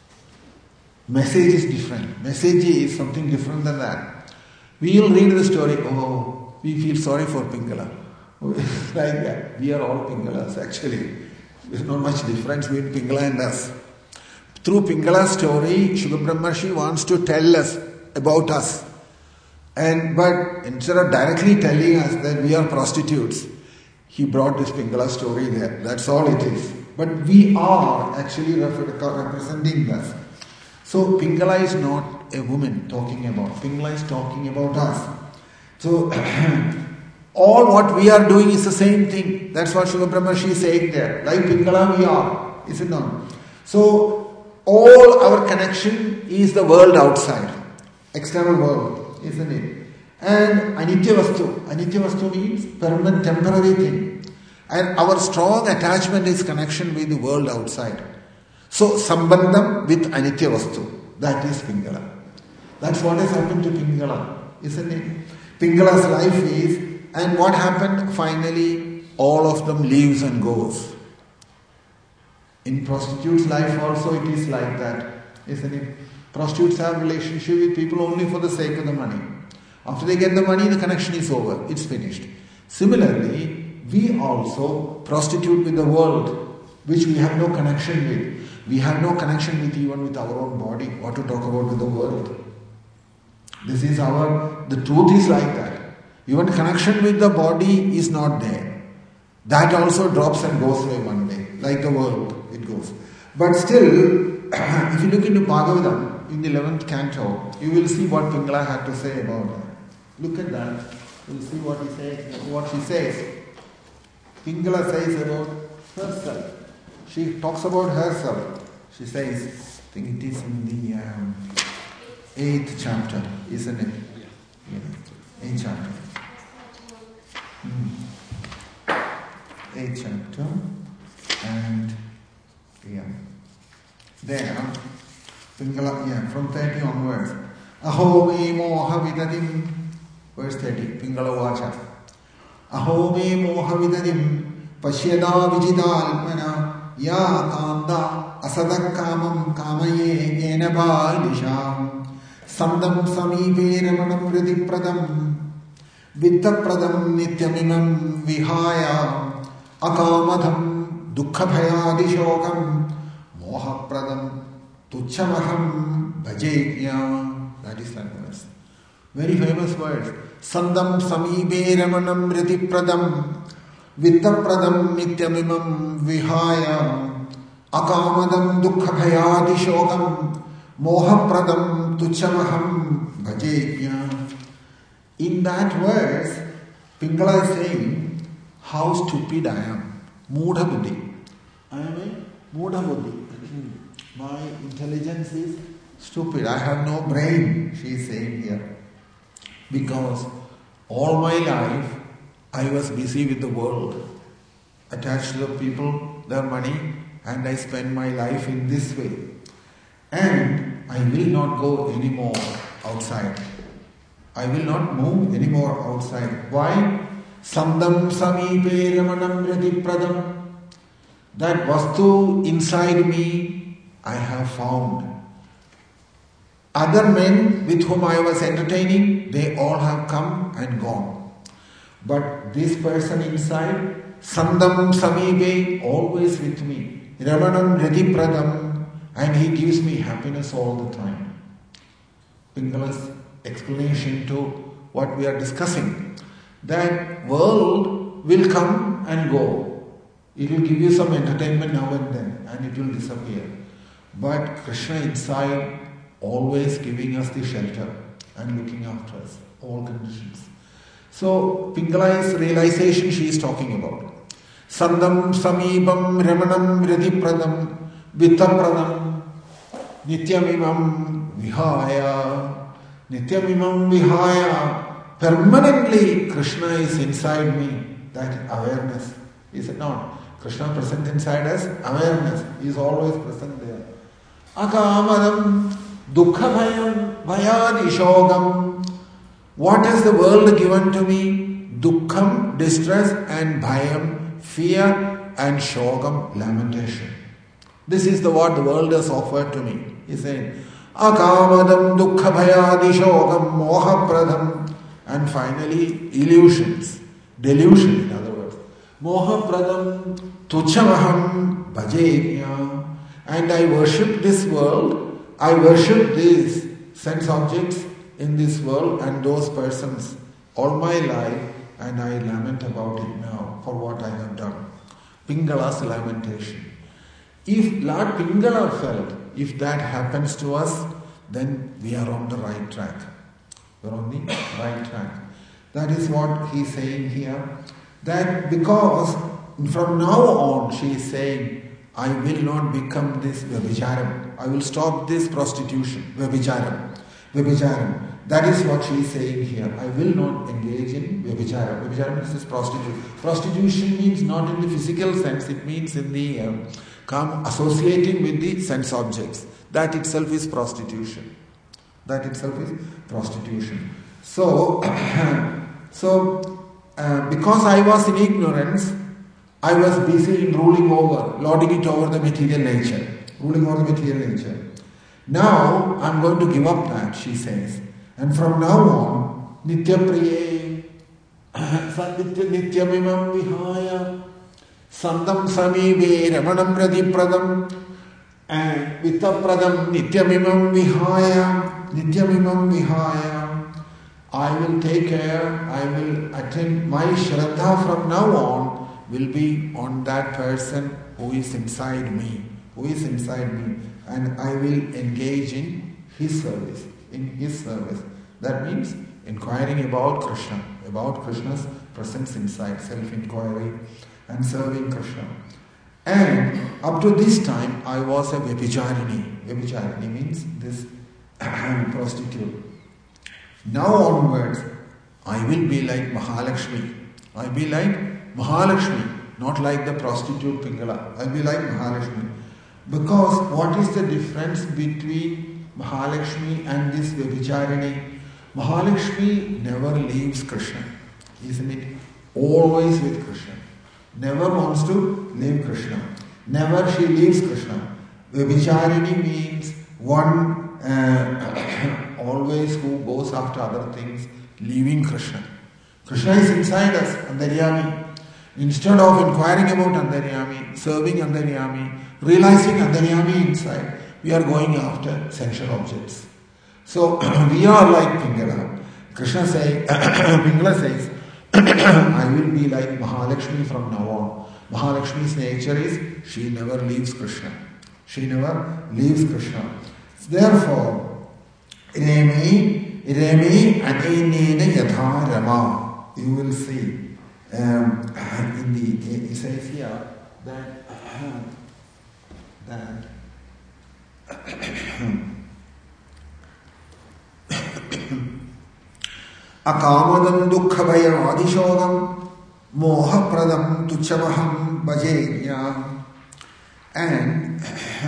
Message is different. Message is something different than that. We will read the story, oh, we feel sorry for Pingala. Like that. We are all Pingalas actually. There is not much difference between Pingala and us. Through Pingala's story, Shuka Brahmarshi wants to tell us about us. And but instead of directly telling us that we are prostitutes, he brought this Pingala story there. That's all it is. But we are actually representing us. So Pingala is not a woman talking about. Pingala is talking about us. So all what we are doing is the same thing. That's what Shuka Brahmarshi is saying there. Like Pingala we are. Is it not? So all our connection is the world outside, external world, isn't it? And anitya vastu. Anitya vastu means permanent, temporary thing. And our strong attachment is connection with the world outside. So, sambandham with anitya vastu. That is Pingala. That's what has happened to Pingala, isn't it? Pingala's life is, and what happened? Finally, all of them leaves and goes. In prostitute's life also it is like that, isn't it? Prostitutes have relationship with people only for the sake of the money. After they get the money, the connection is over. It's finished. Similarly, we also prostitute with the world, which we have no connection with. We have no connection with even with our own body. What to talk about with the world? This is our, the truth is like that. Even connection with the body is not there. That also drops and goes away one day. Like the world, it goes. But still, if you look into Bhagavatam, in the eleventh canto, you will see what Pingala had to say about that. Look at that. You will see what he says, what she says. Pingala says about herself. She talks about herself. She says, I think it is in the um, eighth chapter, isn't it? Yeah. Eighth chapter. Mm. Eighth chapter. And, yeah. There, Pingala, yeah, from thirty onwards. Aho me moha vidadim. Verse thirty, Pingala vacha. Aho me moha vidadim. Pashyada vijidalpana. Ya kanda asadak kamaye yena balisham. Sandam samipe ramanam pradipradam. Vittapradam nityamimam vihaya. Akamadham dukkabhayadishokam. Mohapradam tuchamaham bhajekya. That is that verse. Very famous verse. Sandam samipe ramanam pradipradam. Vittapradam nityamimam vihaya. Akamadam dukkabhayadishokam. Mohapradam tuchamaham bhajekya. In that verse, Pingala is saying how stupid I am. Mudha buddhi. I am a mudha buddhi. My intelligence is stupid. I have no brain, she is saying here. Because all my life I was busy with the world, attached to the people, their money, and I spend my life in this way. And I will not go anymore outside. I will not move anymore outside. Why? Sandam samipe ramanam pradipradam. That vastu inside me I have found. Other men with whom I was entertaining, they all have come and gone. But this person inside, Sandam samipe, always with me. Ramanam pradipradam, and he gives me happiness all the time. Pingala's explanation to what we are discussing. That world will come and go. It will give you some entertainment now and then, and it will disappear. But Krishna inside, always giving us the shelter and looking after us, all conditions. So, Pingala's realization she is talking about. Sandam samibam ramanam pradipradam vittapradam nityamimam vihaya. Nityamimam vihaya. Permanently Krishna is inside me. That awareness. Is it not? Krishna present inside us, awareness. He is always present there. Akamadam dukkabhayam bhayadishogam. What has the world given to me? Dukkham, distress, and bhayam, fear, and shogam, lamentation. This is the what the world has offered to me. He is saying, Akamadam dukkabhayadishogam mohapradam. And finally, illusions, delusion in other words. Mohapradam tuchamaham bhajekya. And I worship this world, I worship these sense objects in this world and those persons all my life, and I lament about it now for what I have done. Pingala's lamentation. If Lord Pingala felt, if that happens to us, then we are on the right track. We are on the right track. That is what he is saying here. That because from now on, she is saying, I will not become this Vabhicharam. I will stop this prostitution. Vabhicharam. Vabhicharam. That is what she is saying here. I will not engage in Vabhicharam. Vabhicharam means this prostitution. Prostitution means not in the physical sense. It means in the um, come associating with the sense objects. That itself is prostitution. That itself is prostitution. So, so uh, because I was in ignorance, I was busy in ruling over, lording it over the material nature, ruling over the material nature. Now I am going to give up that, she says. And from now on, Nityapriye, Nityamimam Vihaya, Sandam Samive, Ramanam Radipradam, and Vittapradam, Nityamimam Vihaya, Nityamimam Vihaya. I will take care, I will attend, my Shraddha from now on will be on that person who is inside me, who is inside me, and I will engage in his service, in his service. That means inquiring about Krishna, about Krishna's presence inside, self-inquiry and serving Krishna. And up to this time, I was a Vabhicharini. Vabhicharini means this prostitute. Now onwards, I will be like Mahalakshmi. I will be like Mahalakshmi, not like the prostitute Pingala. I will be like Mahalakshmi. Because what is the difference between Mahalakshmi and this Vabhicharini? Mahalakshmi never leaves Krishna, isn't it? Always with Krishna. Never wants to leave Krishna. Never she leaves Krishna. Vabhicharini means one uh, always who goes after other things, leaving Krishna. Krishna is inside us, Antaryami. Instead of inquiring about Antaryami, serving Antaryami, realizing Antaryami inside, we are going after sensual objects. So we are like Pingala. Krishna says, Pingala says, I will be like Mahalakshmi from now on. Mahalakshmi's nature is she never leaves Krishna. She never leaves Krishna. Therefore, Remi, Remi Atinena Yatha Rama. You will see um, in the, it says here that, that Akamadam dukkhavaya adishodam mohapradam tuchavaham bhajenya. And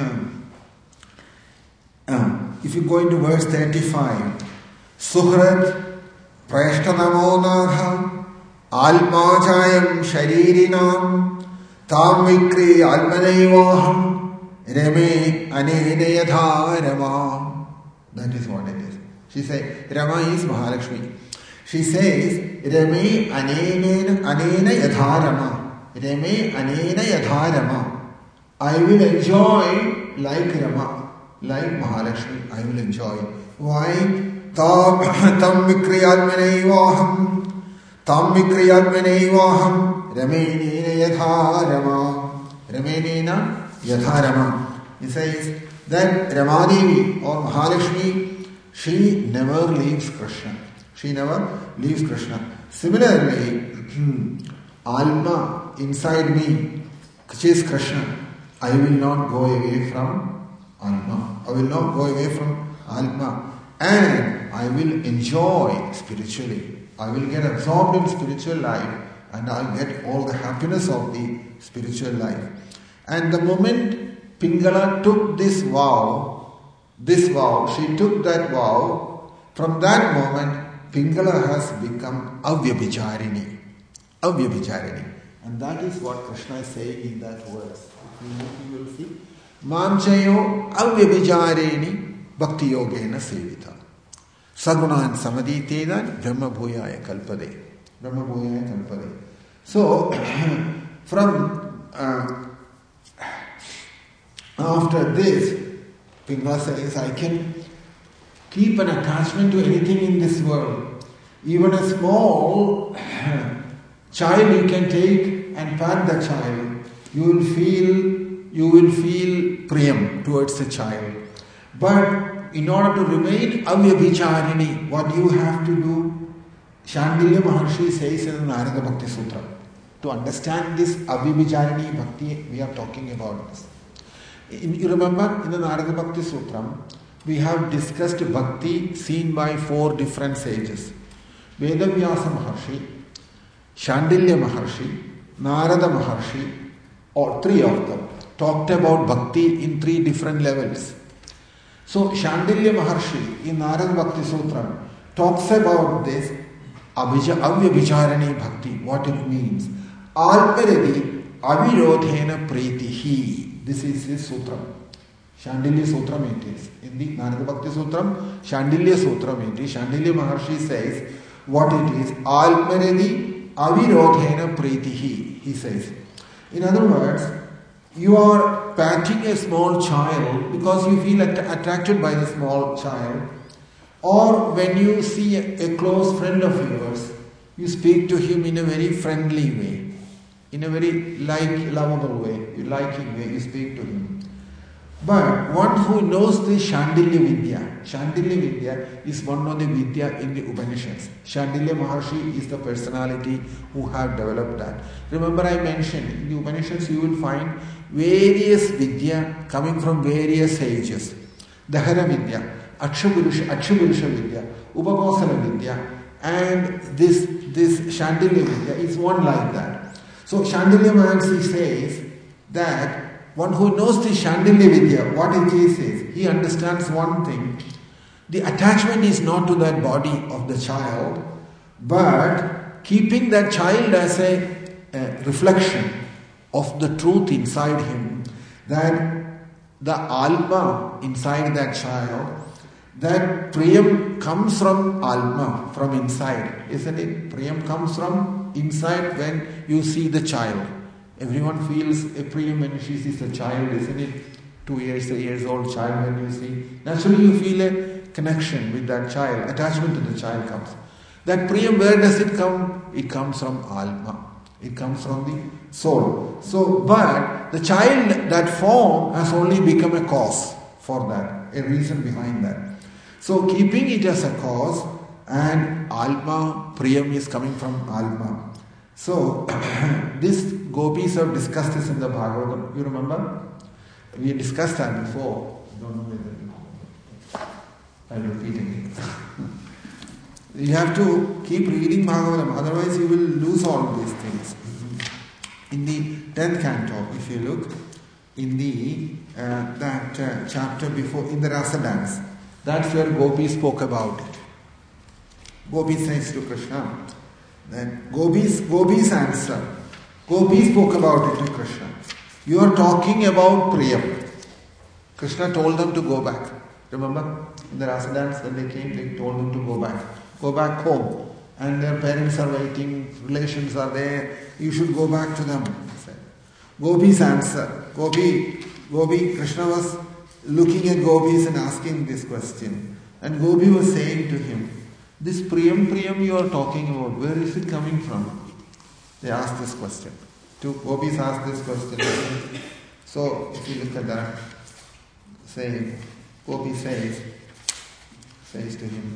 um, if you go into verse thirty-five, Suhrat prashtanamo nadha almachayam sharirinam tam vikri almanaivaham rame anene yatha rama. That is what it is. She says, Rama is Mahalakshmi. She says, Rame anena anena yatha Rama. Rame anena yatha Rama. I will enjoy like Rama, like Mahalakshmi. I will enjoy. Why? Tam tam vikriyatmanevaham. Tam vikriyatmanevaham. Ramenena yatha Rama. Ramenena yatha Rama. He says that Ramadevi or Mahalakshmi, she never leaves Krishna. She never leaves Krishna. Similarly, Alma inside me, which is Krishna, I will not go away from Alma. I will not go away from Alma. And I will enjoy spiritually. I will get absorbed in spiritual life and I'll get all the happiness of the spiritual life. And the moment Pingala took this vow, This vow, she took that vow, from that moment, Pingala has become Avyabhicharini. Avyabhicharini. And that is what Krishna is saying in that verse. You will see. Mamchayo Avyabhicharini Bhakti Yogena Sevita. Sagunan Samaditedan Brahma Bhuyaya Kalpade. Brahma Bhuyaya Kalpade. So, from uh, after this, Pingala says, I can keep an attachment to anything in this world. Even a small child you can take and pat the child. You will feel, you will feel priyam towards the child. But in order to remain avyabhicharini, what you have to do, Shandilya Maharshi says in the Narada Bhakti Sutra. To understand this avyabhicharini bhakti, we are talking about this. In, you remember in the Narada Bhakti Sutram, we have discussed bhakti seen by four different sages. Vedavyasa Maharshi, Shandilya Maharshi, Narada Maharshi, or three of them, talked about bhakti in three different levels. So Shandilya Maharshi in Narada Bhakti Sutram talks about this avyabhicharani bhakti, what it means. Alparadi avirodhena pretihi. This is his sutram. Shandilya Sutram it is. In the Narada Bhakti Sutram, Shandilya Sutram it is. Shandilya Maharshi says what it is. Alparadi avirodhena pretihi, he says. In other words, you are patting a small child because you feel att- attracted by the small child, or when you see a, a close friend of yours, you speak to him in a very friendly way, in a very like, lovable way, you liking way, you speak to him. But one who knows the Shandilya Vidya, Shandilya Vidya is one of the Vidya in the Upanishads. Shandilya Maharshi is the personality who have developed that. Remember I mentioned, in the Upanishads you will find various Vidya coming from various sages. Dahara Vidya, Akshaburusha, Akshaburusha Vidya, Upakosala Vidya, and this, this Shandilya Vidya is one like that. So Shandilya Maharshi says that one who knows the Shandilya Vidya, what it is, is he understands one thing. The attachment is not to that body of the child, but keeping that child as a, a reflection of the truth inside him, that the Alma inside that child, that Priyam comes from Alma, from inside, isn't it? Priyam comes from inside when you see the child. Everyone feels a Priyam when she sees a child, isn't it? Two years, three years old child when you see. Naturally you feel a connection with that child, attachment to the child comes. That Priyam, where does it come? It comes from Alma. It comes from the soul. So, but the child, that form has only become a cause for that, a reason behind that. So keeping it as a cause, and Alma, Priyam is coming from Alma. So this gopis have discussed this in the Bhagavatam. You remember? We discussed that before. I don't know whether I'll repeat again. You have to keep reading Bhagavatam, otherwise you will lose all these things. In the tenth canto, if you look, in the uh, that uh, chapter before, in the Rasa dance, that's where Gopi spoke about it. Gopi says to Krishna, then Gopi's, Gopi's answer, Gopi spoke about it to Krishna. You are talking about Priyam. Krishna told them to go back. Remember, in the Rasa dance when they came, they told them to go back. Go back home. And their parents are waiting, relations are there, you should go back to them. Gopi's answer. Gopi, Gopi, Krishna was looking at Gopis and asking this question. And Gopi was saying to him, this Priyam Priyam you are talking about, where is it coming from? They asked this question. Two Gopis asked this question. So, if you look at that, say, Gopi says, says to him,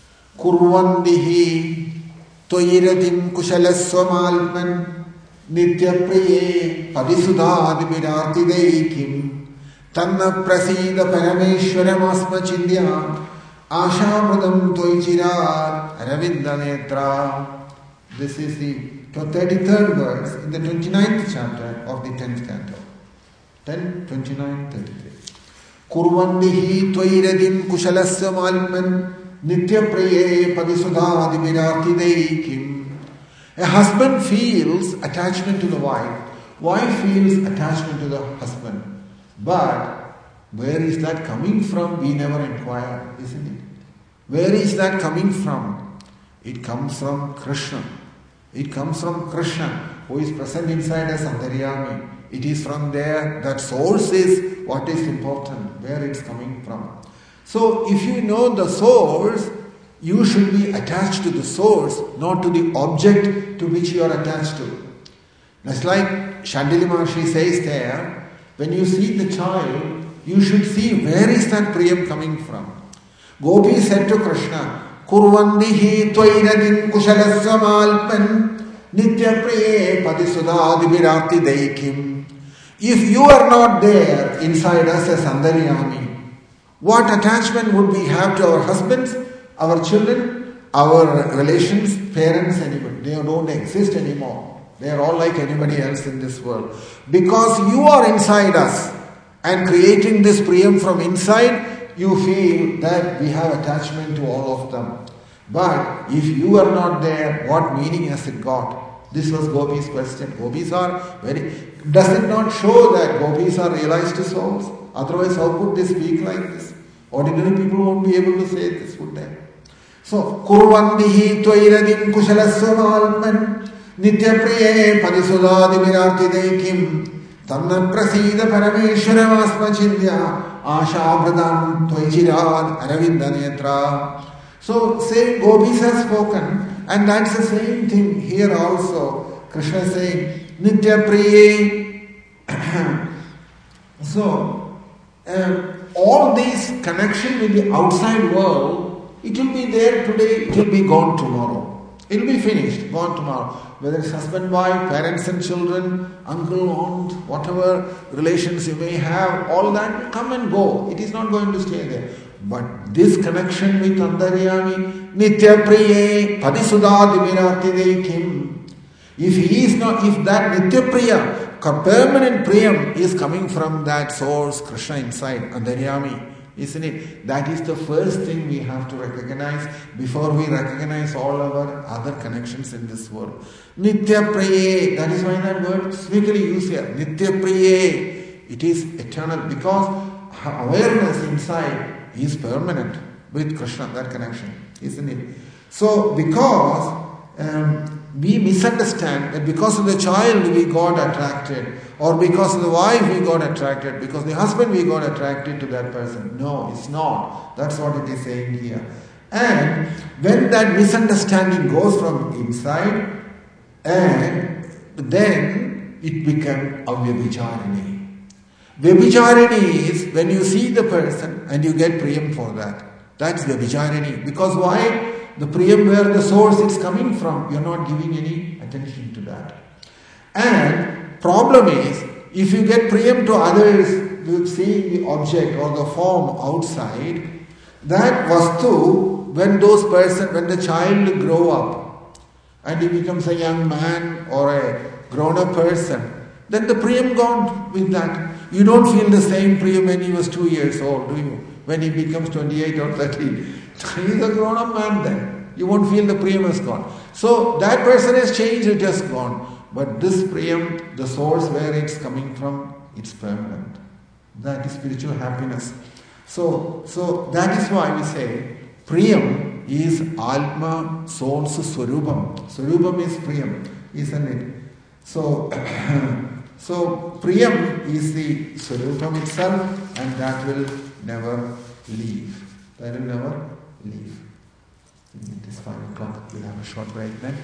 Kurvandihi Toiradim Kushalaswamalman Nitya Priye Padisudadi Viratidaikim Tanna Prasida Parameshwaram Asma Chindya Ashamradam Toichirar Aravinda Netra. This is the thirty-third verse in the twenty-ninth chapter of the tenth canto. ten, twenty-nine, thirty-three. Kurvandihi Toiradim Kushalaswamalman Nitya Priye Padisudadi Viratidaikim. A husband feels attachment to the wife. Wife feels attachment to the husband. But where is that coming from? We never inquire, isn't it? Where is that coming from? It comes from Krishna. It comes from Krishna, who is present inside us, Antaryami. It is from there. That source is what is important, where it's coming from. So, if you know the source, you should be attached to the source, not to the object to which you are attached to. That's like Shandilya Maharshi says there, when you see the child, you should see where is that Priyam coming from. Gopi said to Krishna, Kurvandihi Tvairadim Kushalaswamalpan Nitya Priye Padisudadi Virati Daikim. If you are not there inside us as Antaryami, what attachment would we have to our husbands, our children, our relations, parents, anybody? They don't exist anymore. They are all like anybody else in this world. Because you are inside us and creating this Priyam from inside, you feel that we have attachment to all of them. But if you are not there, what meaning has it got? This was Gopi's question. Gopis are very... Does it not show that Gopis are realized souls? Otherwise, how could they speak like this? Ordinary people won't be able to say this, would they? So, Kurvandihi Tvairadim Kushalasvamalman Nityapriye Padisudadi Viratidaikim Tanna Prasida Parameshwara Vasmachindya Ashabradam Tvajirad Aravindanetra. So, same Gopis have spoken, and that's the same thing here also. Krishna is saying, Nitya Priye. So, uh, all these connection with the outside world, it will be there today, it will be gone tomorrow. It will be finished, gone tomorrow. Whether it's husband, wife, parents and children, uncle, aunt, whatever relations you may have, all that will come and go. It is not going to stay there. But this connection with Antaryami, Nitya Priye, Padisudadi Viratidaikim. If he is not, if that Nitya Priya, permanent Priyam is coming from that source, Krishna inside, Antaryami, isn't it? That is the first thing we have to recognize before we recognize all our other connections in this world. Nitya Priye, that is why that word is specifically used here. Nitya Priye, it is eternal because awareness inside is permanent with Krishna, that connection, isn't it? So, because um, we misunderstand that because of the child we got attracted, or because of the wife we got attracted, because of the husband we got attracted to that person. No, it's not. That's what it is saying here. And when that misunderstanding goes from inside, and then it becomes a Vyabhicharini. Vyabhicharini is when you see the person and you get Priyam for that. That's Vyabhicharini. Because why? The Priyam where the source is coming from, you're not giving any attention to that. And problem is, if you get Priyam to others, you see the object or the form outside, that vastu, when those person, when the child grow up and he becomes a young man or a grown-up person, then the Priyam gone with that. You don't feel the same Priyam when he was two years old, do you? When he becomes twenty-eight or thirty. He is a grown-up man then. You won't feel the Priyam has gone. So that person has changed, it has gone. But this Priyam, the source where it's coming from, it's permanent. That is spiritual happiness. So, so that is why we say Priyam is Alma, soul's Swarupam. Swarupam is Priyam, isn't it? So, so Priyam is the Swarupam itself, and that will never leave. That will never leave. It is five o'clock. We'll have a short break then.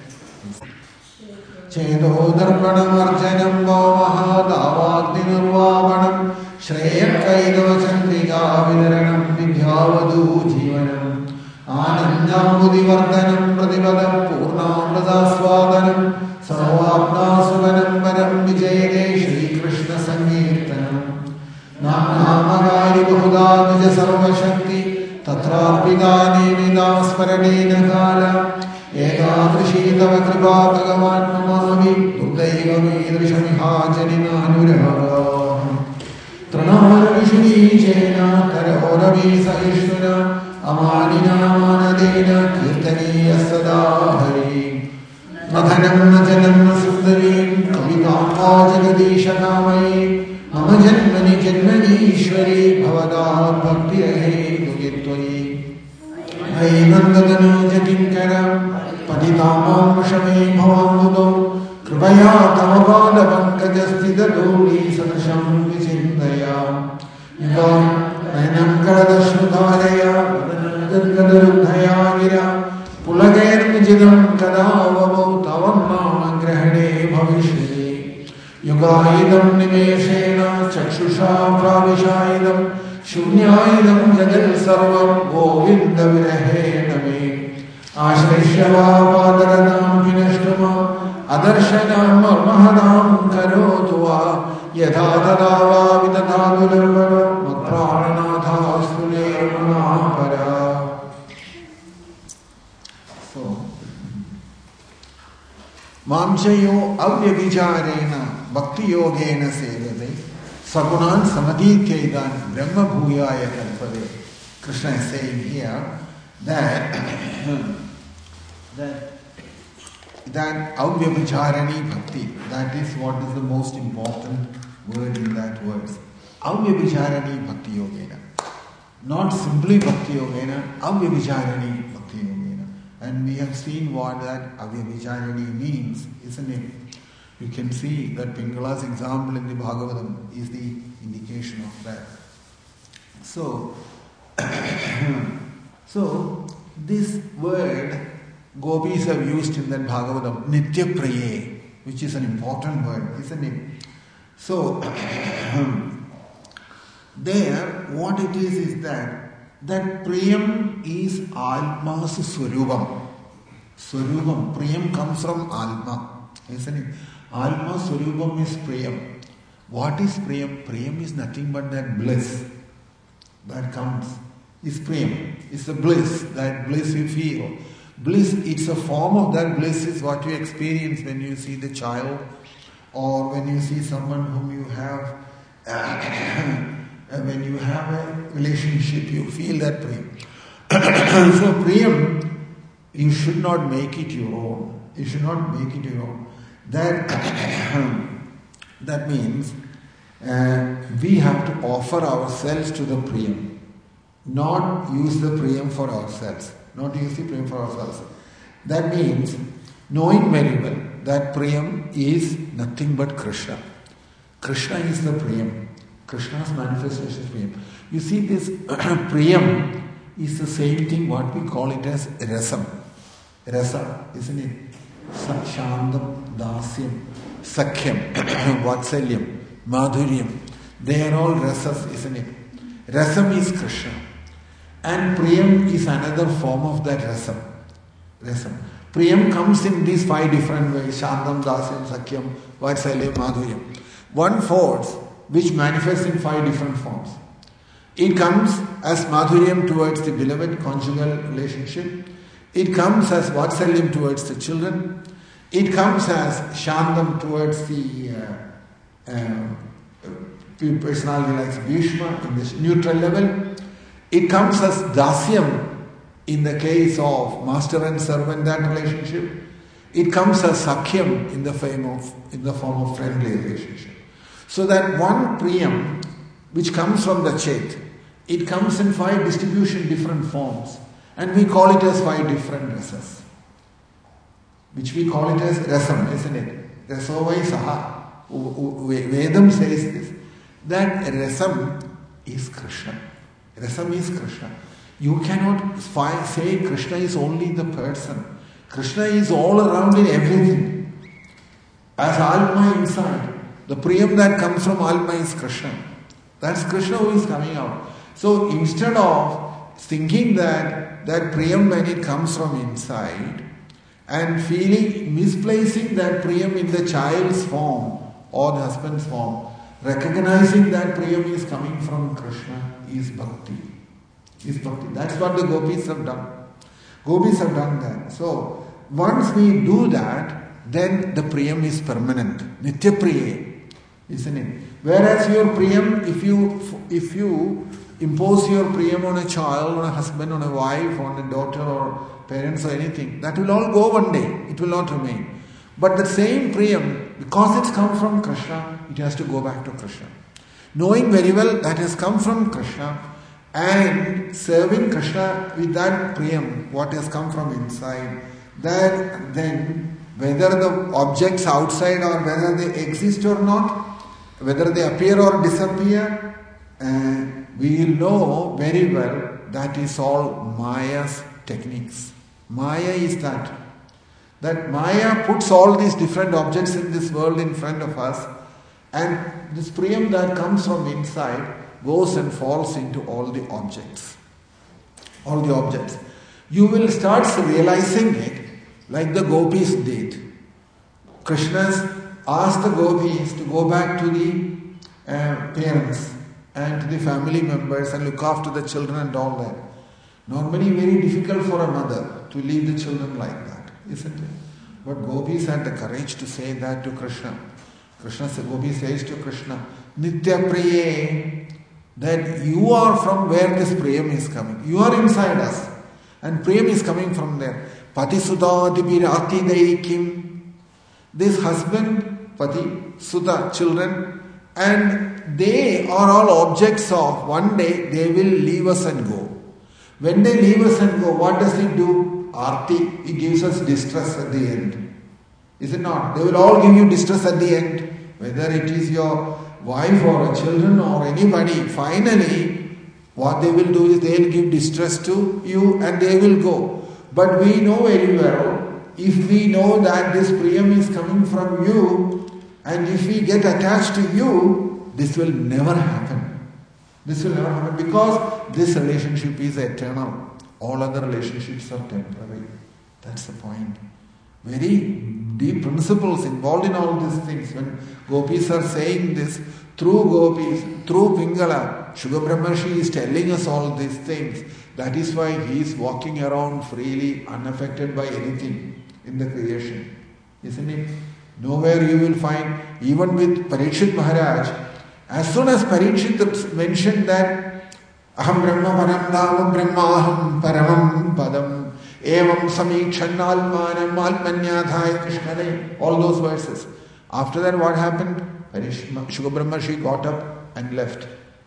Chedo darpanam arjanam bhavaha davagni nirvavanam shreyam kaidava chandrika vidaranam vidhyavadu jivanam anandam budivardhanam pratibadam purnamrata swadanam sarvapna suganam param vijayade Shri Krishna Sankirtanam namagari bahuda nija sarvashakti Tatrapidani vidasparanena kala Ekadrishi tava kripa bhagavan namami Durdaiva vidrishamihā janina anuraga Tranara vishuni jena Tarahoravi sahishvana Amanina manadena Kirtaniya sada hari Madhanam najanam sundarim Kavitampa jagadisha kamai Mama janmani janmani ishwari Bhavada bhakti rahe Dugitwai Ainandadanu jatinkaram Paditamam shame bhavangudo Kripaya tamapada pankajastida doli Sadasham vichindaya Yuva Nainam karadashmudharaya Vadanadadgadarudhaya gira Pulagair mijidam kadavavau Tavam nama grahane bhavishri Yugaidam nimeshena Chakshusha pravishaidam Shunyayidam jagal sarvam Govinda virahena me Ashrishya vavaadaranam vinashtama Adarshana marmahadam karotva yadha tadava vidadhadu lambara matprananatha stule manapara. So, Mamchayo avyabhijarena bhakti yogena sevade sagunan samadhikedan brahma bhuyaya kalpade. Krishna is saying here that that that avyabhijarani bhakti, that is what is the most important word in that verse. Avyabhijarani bhakti yogena. Not simply bhakti yogena, avyabhijarani bhakti yogena. And we have seen what that avyabhijarani means, isn't it? You can see that Pingala's example in the Bhagavatam is the indication of that. So, so this word Gopis have used in that Bhagavatam, Nitya Praye, which is an important word, isn't it? So, there, what it is is that that Priyam is Alma's Swarupam. Swarupam, Priyam comes from Alma, isn't it? Alma Swarupam is Priyam. What is Priyam? Priyam is nothing but that bliss that comes. Is Priyam. It's the bliss, that bliss you feel. Bliss, it's a form of that bliss is what you experience when you see the child or when you see someone whom you have, uh, when you have a relationship, you feel that Priyam. So Priyam, you should not make it your own. You should not make it your own. That, that means uh, we have to offer ourselves to the Priyam, not use the Priyam for ourselves. Not use the Priyam for ourselves. That means knowing very well that Priyam is nothing but Krishna. Krishna is the Priyam. Krishna's manifestation is Priyam. You see, this Priyam is the same thing what we call it as Rasam. Rasa, isn't it? Shandam, Dasyam, Sakhyam, Vatsalyam, Madhuryam. They are all rasas, isn't it? Rasam is Krishna. And Priyam is another form of that rasam. rasam. Priyam comes in these five different ways. Shandam, Dasyam, Sakhyam, Vatsalyam, Madhuryam. One force which manifests in five different forms. It comes as Madhuryam towards the beloved conjugal relationship. It comes as Vatsalyam towards the children. It comes as Shandam towards the uh, uh, personality like Bhishma in this neutral level. It comes as Dasyam in the case of master and servant, that relationship. It comes as Sakhyam in the form of, in the form of friendly relationship. So that one Priyam which comes from the Chet, it comes in five distribution different forms. And we call it as five different rasas, which we call it as rasam, isn't it? Rasovai saha. Vedam says this, that rasam is Krishna. Rasam is Krishna. You cannot fi- say Krishna is only the person. Krishna is all around in everything. As Alma inside, the Priyam that comes from Alma is Krishna. That's Krishna who is coming out. So instead of thinking that that Priyam when it comes from inside and feeling, misplacing that Priyam in the child's form or the husband's form, recognizing that Priyam is coming from Krishna is bhakti. Is bhakti. That's what the gopis have done. Gopis have done that. So once we do that, then the Priyam is permanent. Nitya Priye, isn't it? Whereas your Priyam, if you if you impose your Priyam on a child, on a husband, on a wife, on a daughter or parents or anything, that will all go one day. It will not remain. But the same Priyam, because it's come from Krishna, it has to go back to Krishna. Knowing very well that has come from Krishna and serving Krishna with that Priyam, what has come from inside, that then whether the objects outside or whether they exist or not, whether they appear or disappear, uh, we will know very well that is all Maya's techniques. Maya is that. That Maya puts all these different objects in this world in front of us, and this Priyam that comes from inside goes and falls into all the objects. All the objects. You will start realizing it like the gopis did. Krishna asked the gopis to go back to the uh, parents and to the family members and look after the children and all that. Normally very difficult for a mother to leave the children like that, isn't it? But gopis had the courage to say that to Krishna. Krishna, Gopi says to Krishna, Nitya Priye, that you are from where this Priyam is coming. You are inside us. And Priyam is coming from there. Pati Sudha Dibirati Daikim. This husband, Pati, Sudha, children, and they are all objects of one day they will leave us and go. When they leave us and go, what does it do? Arti, it gives us distress at the end. Is it not? They will all give you distress at the end. Whether it is your wife or children or anybody, finally, what they will do is they will give distress to you and they will go. But we know very well, if we know that this Priyam is coming from you, and if we get attached to you, this will never happen. This will never happen because this relationship is eternal. All other relationships are temporary. That's the point. Very deep principles involved in all these things. When gopis are saying this, through gopis, through Pingala, Shuka Brahmarshi is telling us all these things. That is why he is walking around freely, unaffected by anything in the creation. Isn't it? Nowhere you will find, even with Parikshit Maharaj, as soon as Parikshit mentioned that Aham Brahma Param Dhavam Brahma Aham Paramam Padam Evam Samikshan Almanam Almanyadhaya Krishna, all those verses. After that, what happened? Shuka Brahmarshi got up and left.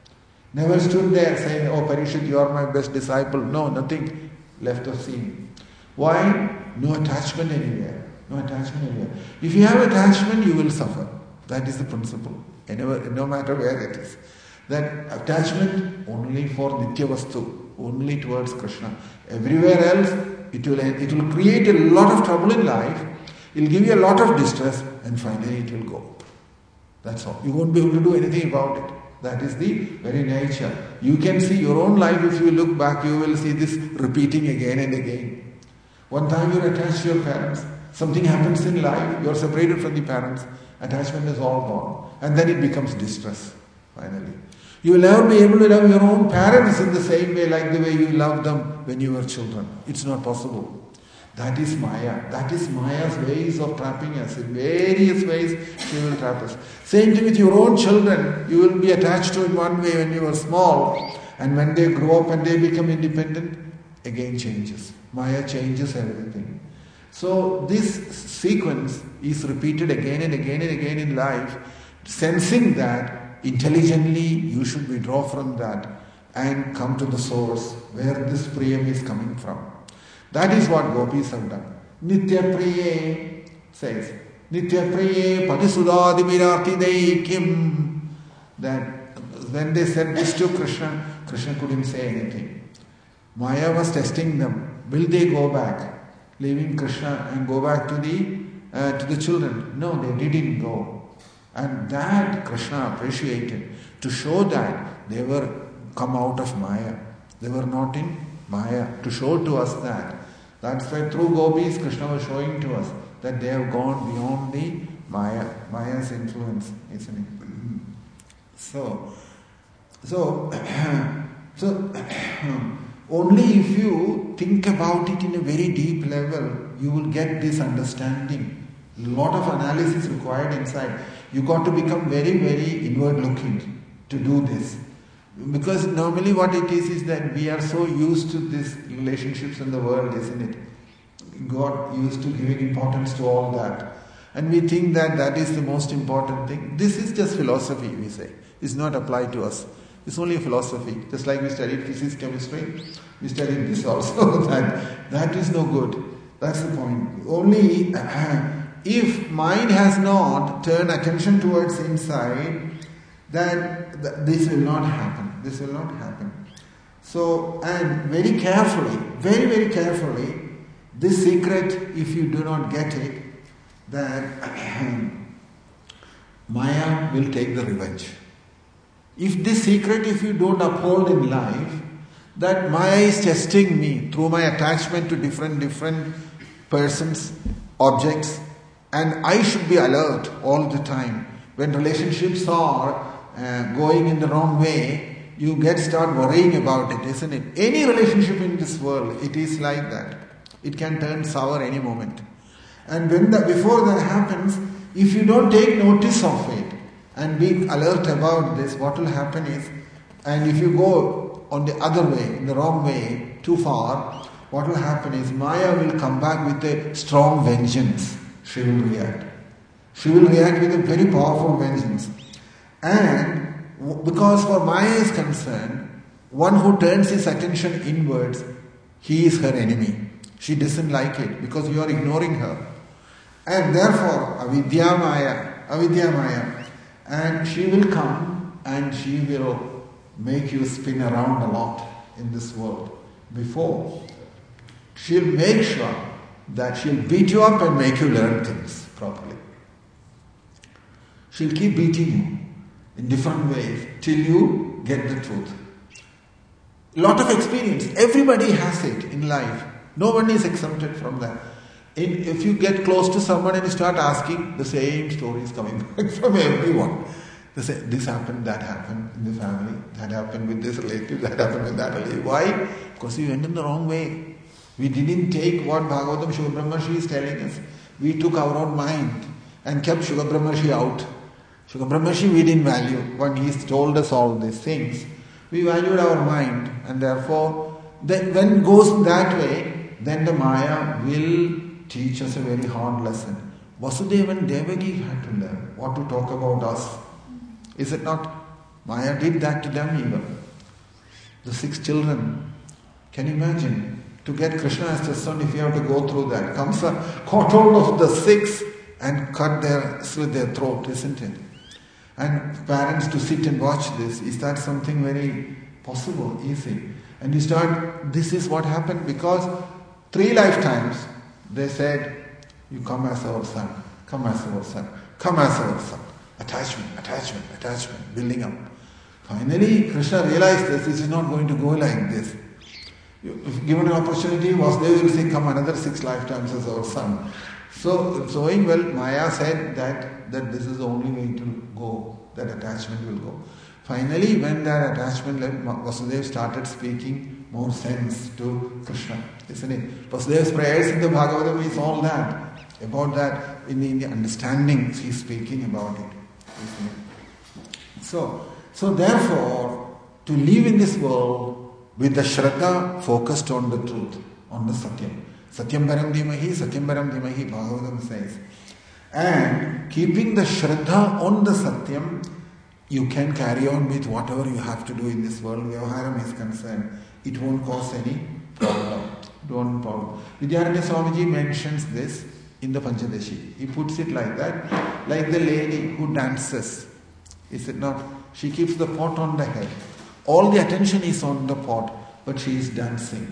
Never stood there saying, oh Parikshit, you are my best disciple. No, nothing. Left the scene. Why? No attachment anywhere. No attachment anywhere. If you have attachment, you will suffer. That is the principle. Anywhere, no matter where it is. That attachment only for Nitya Vastu, only towards Krishna. Everywhere else, it will, it will create a lot of trouble in life. It will give you a lot of distress and finally it will go. That's all. You won't be able to do anything about it. That is the very nature. You can see your own life, if you look back, you will see this repeating again and again. One time you are attached to your parents, something happens in life, you are separated from the parents, attachment is all gone. And then it becomes distress, finally. You will never be able to love your own parents in the same way like the way you loved them when you were children. It's not possible. That is Maya. That is Maya's ways of trapping us. In various ways she will trap us. Same thing with your own children. You will be attached to in one way when you were small. And when they grow up and they become independent, again changes. Maya changes everything. So this sequence is repeated again and again and again in life. Sensing that, intelligently you should withdraw from that and come to the source where this Priyam is coming from. That is what gopis have done. Nitya Priye says, Nitya Priye Padisudha Dimirati Deikim. That when they said this to Krishna, Krishna couldn't say anything. Maya was testing them. Will they go back, leaving Krishna and go back to the uh, to the children? No, they didn't go. And that Krishna appreciated to show that they were come out of Maya. They were not in Maya. To show to us that. That's why through gopis, Krishna was showing to us that they have gone beyond the Maya, Maya's influence, isn't it? So, so, so only if you think about it in a very deep level, you will get this understanding. A lot of analysis required inside. You got to become very, very inward looking to do this. Because normally what it is is that we are so used to these relationships in the world, isn't it? God used to giving importance to all that. And we think that that is the most important thing. This is just philosophy, we say. It's not applied to us. It's only a philosophy. Just like we studied physics, chemistry, we studied this also. that, that is no good. That's the point. Only if mind has not turned attention towards inside, that, that this will not happen. This will not happen. So, and very carefully, very, very carefully, this secret, if you do not get it, that Maya will take the revenge. If this secret, if you don't uphold in life, that Maya is testing me through my attachment to different, different persons, objects, And I should be alert all the time. When relationships are uh, going in the wrong way, you get start worrying about it, isn't it? Any relationship in this world, it is like that. It can turn sour any moment. And when the, before that happens, if you don't take notice of it and be alert about this, what will happen is, and if you go on the other way, in the wrong way, too far, what will happen is Maya will come back with a strong vengeance. She will react. She will react with a very powerful vengeance. And because for Maya is concerned, one who turns his attention inwards, he is her enemy. She doesn't like it because you are ignoring her. And therefore, avidya Maya, avidya Maya, and she will come and she will make you spin around a lot in this world. Before, she'll make sure that she'll beat you up and make you learn things properly. She'll keep beating you in different ways till you get the truth. Lot of experience. Everybody has it in life. No one is exempted from that. In, if you get close to someone and you start asking, the same story is coming back from everyone. They say, this happened, that happened in the family, that happened with this relative, that happened with that relative. Why? Because we went in the wrong way. We didn't take what Bhagavatam Shuka Brahmarshi is telling us. We took our own mind and kept Shuka Brahmarshi out. Shuka Brahmarshi we didn't value. When he told us all these things, we valued our mind, and therefore, then when it goes that way, then the Maya will teach us a very hard lesson. Vasudeva and Devaki had to learn what to talk about us. Is it not? Maya did that to them even. The six children. Can you imagine? To get Krishna as the son, if you have to go through that. Kamsa caught hold of the six and cut their, slit their throat, isn't it? And parents to sit and watch this, is that something very possible, easy? And you start, this is what happened because three lifetimes they said, you come as our son, come as our son, come as our son. Attachment, attachment, attachment, building up. Finally, Krishna realized this, this is not going to go like this. If given an opportunity, Vasudeva will say, come another six lifetimes as our son. So, knowing well, Maya said that, that this is the only way to go, that attachment will go. Finally, when that attachment left, Vasudeva started speaking more sense to Krishna, isn't it? Vasudeva's prayers in the Bhagavatam is all that, about that, in the, in the understanding he's speaking about it, isn't it? So, so therefore, to live in this world with the Shraddha focused on the truth, on the Satyam. Satyam Param Dhimahi, Satyam Param Dhimahi, Bhagavatam says. And keeping the Shraddha on the Satyam, you can carry on with whatever you have to do in this world. Vyavaharam is concerned. It won't cause any problem. Don't problem. Vidyaranya Swamiji mentions this in the Panchadashi. He puts it like that, like the lady who dances. Is it not? She keeps the pot on the head. All the attention is on the pot, but she is dancing.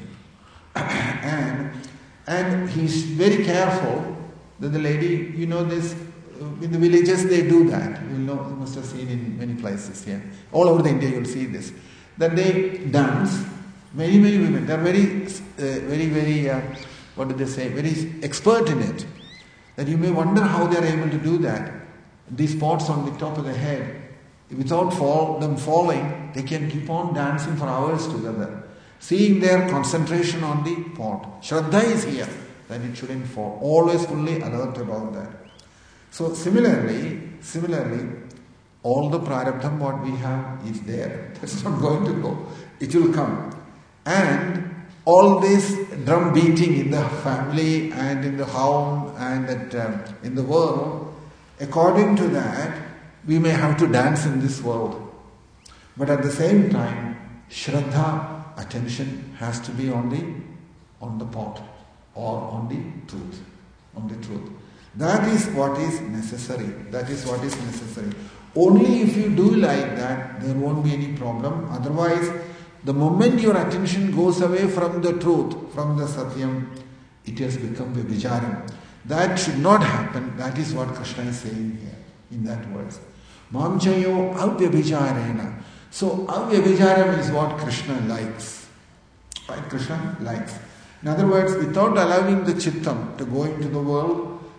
and and he's very careful that the lady, you know this, in the villages they do that. You know, you must have seen in many places here. All over the India you'll see this. That they dance, many, many women, they're very, uh, very, very, uh, what do they say, very expert in it. That you may wonder how they're able to do that. These pots on the top of the head, without fall, them falling, they can keep on dancing for hours together. Seeing their concentration on the pot. Shraddha is here, that it shouldn't fall. Always fully alert about that. So similarly, similarly, all the prarabdham what we have is there. That's not going to go. It will come. And all this drum beating in the family and in the home and that, um, in the world, according to that, we may have to dance in this world. But at the same time, Shraddha, attention has to be on the on the pot or on the truth. On the truth. That is what is necessary. That is what is necessary. Only if you do like that, there won't be any problem. Otherwise, the moment your attention goes away from the truth, from the Satyam, it has become Vyabhicharam. That should not happen. That is what Krishna is saying here in that words. Mamchayo avyabhicharena. So avyabhicharam is what Krishna likes. Right? Krishna likes. In other words, without allowing the chittam to go into the world,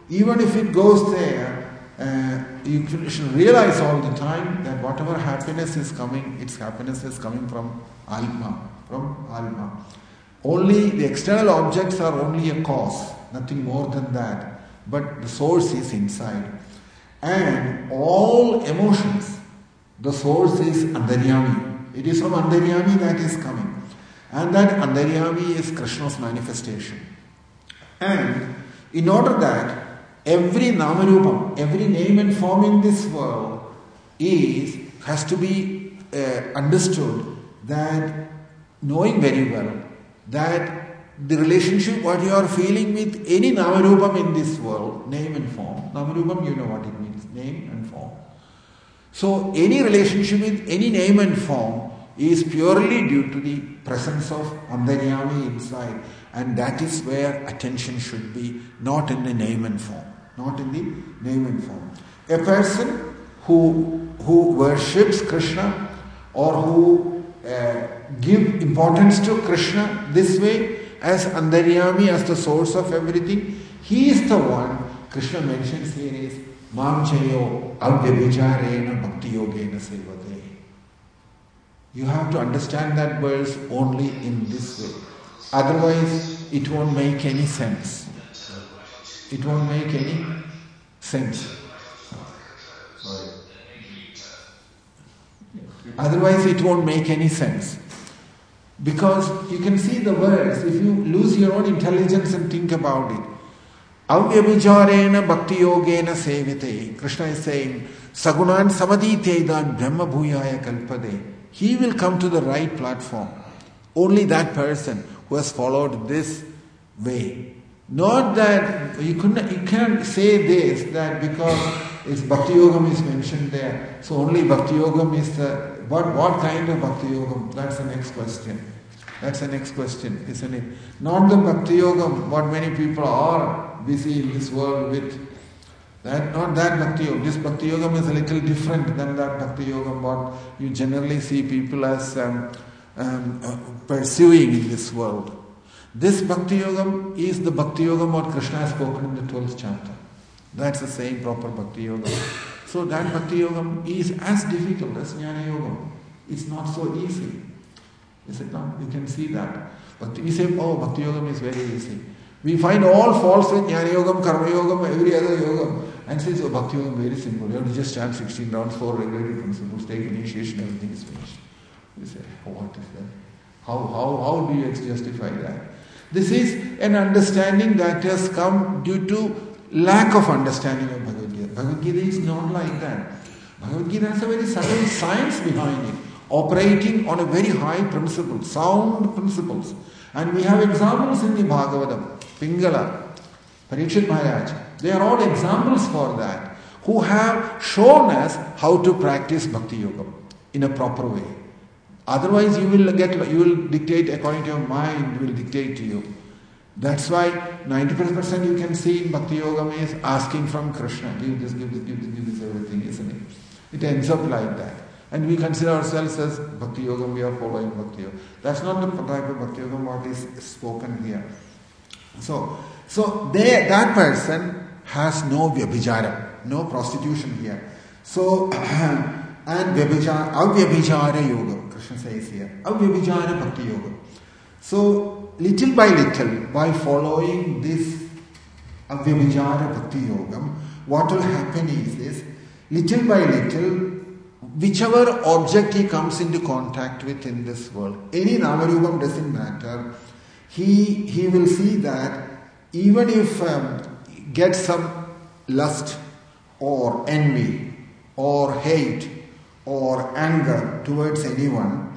even if it goes there, uh, you should realize all the time that whatever happiness is coming, its happiness is coming from Alma, from Alma. Only the external objects are only a cause, nothing more than that. But the source is inside. And all emotions, the source is Antaryami. It is from Antaryami that is coming. And that Antaryami is Krishna's manifestation. And in order that every Namarupam, every name and form in this world is, has to be uh, understood, that knowing very well that the relationship what you are feeling with any Namarupam in this world, name and form, Namarupam you know what it means, name and form. So any relationship with any name and form is purely due to the presence of Antaryami inside, and that is where attention should be, not in the name and form, not in the name and form. A person who who worships Krishna or who uh, give importance to Krishna this way as Antaryami, as the source of everything, he is the one Krishna mentions here is Mam Chayo Avyabhijarena Bhakti Yogena Sevate. You have to understand that verse only in this way. Otherwise, it won't make any sense. It won't make any sense. Sorry. Otherwise, it won't make any sense. Because you can see the verse, if you lose your own intelligence and think about it. Avyabhijarena Bhakti Yogena Sevate. Krishna is saying, Sagunan Samaditedan Brahma Bhuyaya Kalpade. He will come to the right platform. Only that person who has followed this way. Not that you couldn't, you can't say this that because it's Bhakti Yogam is mentioned there, so only Bhakti Yogam is the what what kind of Bhakti Yogam? That's the next question. That's the next question, isn't it? Not the Bhakti Yogam, what many people are busy in this world with. That not that Bhakti Yogam. This Bhakti Yogam is a little different than that Bhakti Yogam what you generally see people as um, um, uh, pursuing in this world. This Bhakti Yogam is the Bhakti Yogam what Krishna has spoken in the twelfth chapter. That's the same proper Bhakti Yogam. So that Bhakti Yogam is as difficult as Jnana Yogam. It's not so easy. Is it not? You can see that. But we say, oh, Bhakti Yogam is very easy. We find all faults with Jnana Yogam, Karma Yogam, every other Yogam. And says, oh, Bhakti Yogam very simple. You have to just chant sixteen rounds, four regulated principles, take initiation, everything is finished. You say, oh, what is that? How, how, how do you justify that? This is an understanding that has come due to lack of understanding of Bhagavad Gita. Bhagavad Gita is not like that. Bhagavad Gita has a very subtle science behind it, operating on a very high principle, sound principles. And we have examples in the Bhagavatam, Pingala, Parikshit Maharaj. They are all examples for that, who have shown us how to practice Bhakti Yoga in a proper way. Otherwise, you will get, you will dictate according to your mind, will dictate to you. That's why ninety-five percent you can see in Bhakti Yoga is asking from Krishna, give this, give this, give this, give this, everything, isn't it? It ends up like that. And we consider ourselves as Bhakti Yoga, we are following Bhakti Yoga. That's not the type of Bhakti Yoga what is spoken here. So, so they, that person has no vyabhijara, no prostitution here. So, and vyabhijara, avyabhijara yoga, Krishna says here, avyabhijara Bhakti Yoga. So, little by little, by following this avyabhijara Bhakti Yoga, what will happen is this, little by little, whichever object he comes into contact with in this world, any Namarupam doesn't matter, he, he will see that even if um, get some lust or envy or hate or anger towards anyone,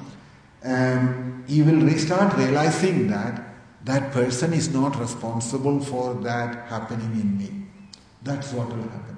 um, he will restart realizing that that person is not responsible for that happening in me. That's what will happen.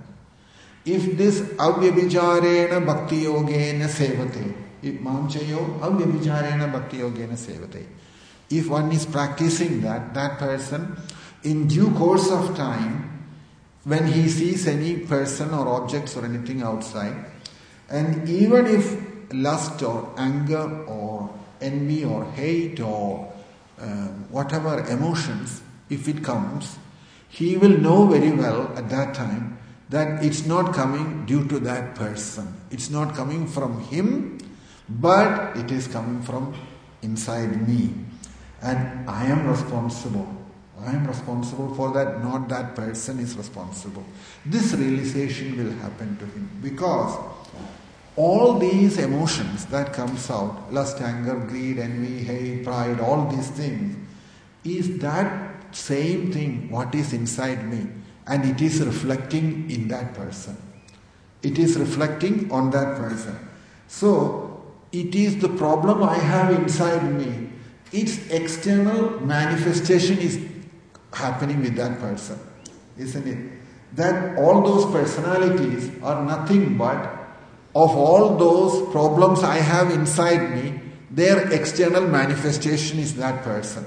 If this avyabhijarena bhakti yogena sevate, if mamchayo avyabhijarena bhakti yogena sevate, if one is practicing that, that person in due course of time, when he sees any person or objects or anything outside, and even if lust or anger or envy or hate or uh, whatever emotions, if it comes, he will know very well at that time that it's not coming due to that person. It's not coming from him, but it is coming from inside me. And I am responsible. I am responsible for that, not that person is responsible. This realization will happen to him because all these emotions that comes out, lust, anger, greed, envy, hate, pride, all these things, is that same thing what is inside me, and it is reflecting in that person. It is reflecting on that person. So, it is the problem I have inside me. Its external manifestation is happening with that person, isn't it? That all those personalities are nothing but of all those problems I have inside me, their external manifestation is that person.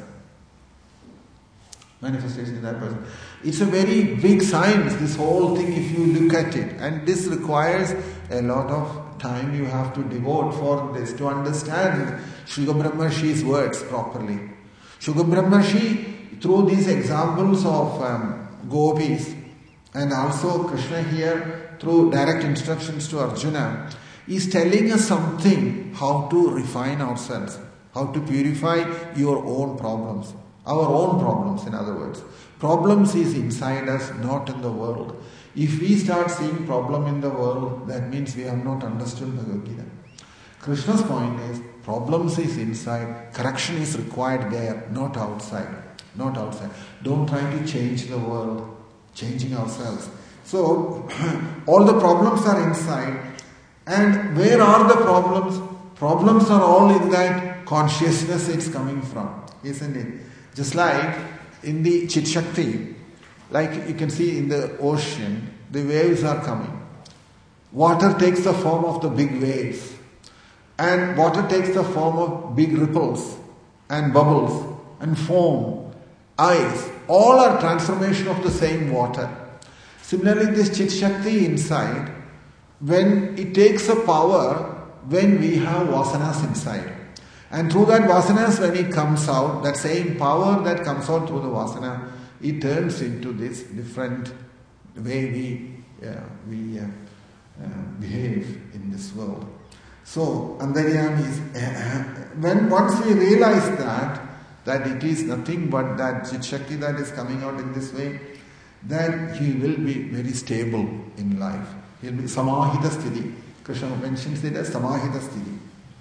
Manifestation is that person. It's a very big science, this whole thing, if you look at it. And this requires a lot of time you have to devote for this to understand Shuga Brahmarshi's words properly. Shuga Brahmarshi, through these examples of um, gopis and also Krishna here through direct instructions to Arjuna, is telling us something how to refine ourselves, how to purify your own problems, our own problems in other words. Problems is inside us, not in the world. If we start seeing problem in the world, that means we have not understood Bhagavad Gita. Krishna's point is, problems is inside, correction is required there, not outside. Not outside. Don't try to change the world, changing ourselves. So, all the problems are inside. And where are the problems? Problems are all in that consciousness it's coming from, isn't it? Just like in the Chit Shakti, like you can see in the ocean, the waves are coming. Water takes the form of the big waves. And water takes the form of big ripples and bubbles and foam. Ice, all are transformation of the same water. Similarly, this Chit Shakti inside, when it takes a power, when we have vasanas inside. And through that vasanas, when it comes out, that same power that comes out through the vasana, it turns into this different way we, uh, we uh, uh, behave in this world. So, Antaryami is, uh, when once we realize that, that it is nothing but that Chit Shakti that is coming out in this way, then he will be very stable in life. He will be samahita sthiti. Krishna mentions it as samahita sthiti.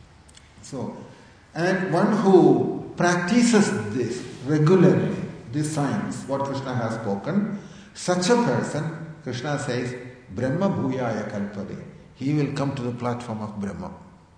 So, and one who practices this regularly, this science, what Krishna has spoken, such a person, Krishna says, Brahma bhuyaya kalpade. He will come to the platform of Brahma.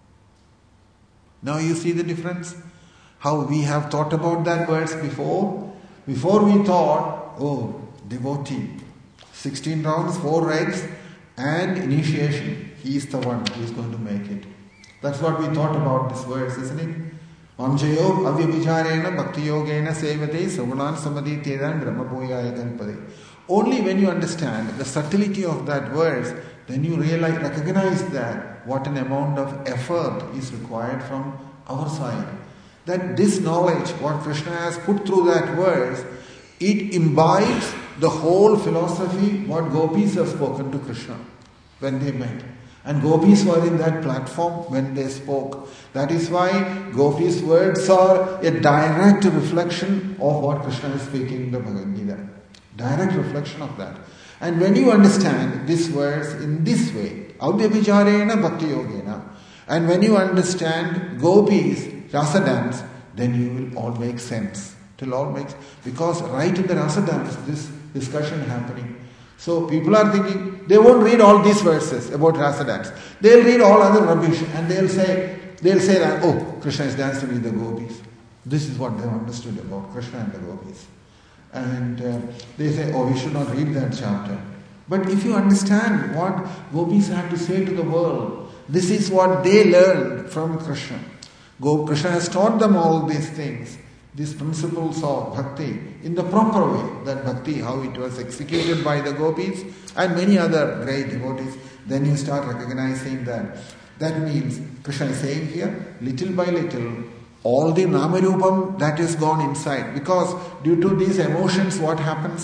Now you see the difference? How we have thought about that verse before. Before we thought, oh, devotee, sixteen rounds, four rites, and initiation. He is the one who is going to make it. That's what we thought about this verse, isn't it? Mamjayo avyabhicharena bhakti yogena sevate sagunan samadhi tedan brahmabhuyaya kalpade. Only when you understand the subtlety of that verse, then you realize, recognize that what an amount of effort is required from our side. That this knowledge, what Krishna has put through that verse, it imbibes the whole philosophy what gopis have spoken to Krishna when they met. And gopis were in that platform when they spoke. That is why gopis' words are a direct reflection of what Krishna is speaking in the Bhagavad Gita. Direct reflection of that. And when you understand this verse in this way, avyabhicharena bhakti yogena, and when you understand gopis, rasa dance, then you will all make sense. It will all make sense. Because right in the rasa dance, this discussion happening. So people are thinking, they won't read all these verses about rasa dance. They'll read all other rubbish and they'll say, they'll say that, oh, Krishna is dancing with the gopis. This is what they understood about Krishna and the gopis. And uh, they say, oh, we should not read that chapter. But if you understand what gopis had to say to the world, this is what they learned from Krishna. Go, Krishna has taught them all these things, these principles of bhakti, in the proper way. That bhakti, how it was executed by the gopis and many other great devotees. Then you start recognizing that. That means, Krishna is saying here, little by little, all the namarupam that is gone inside. Because due to these emotions, what happens?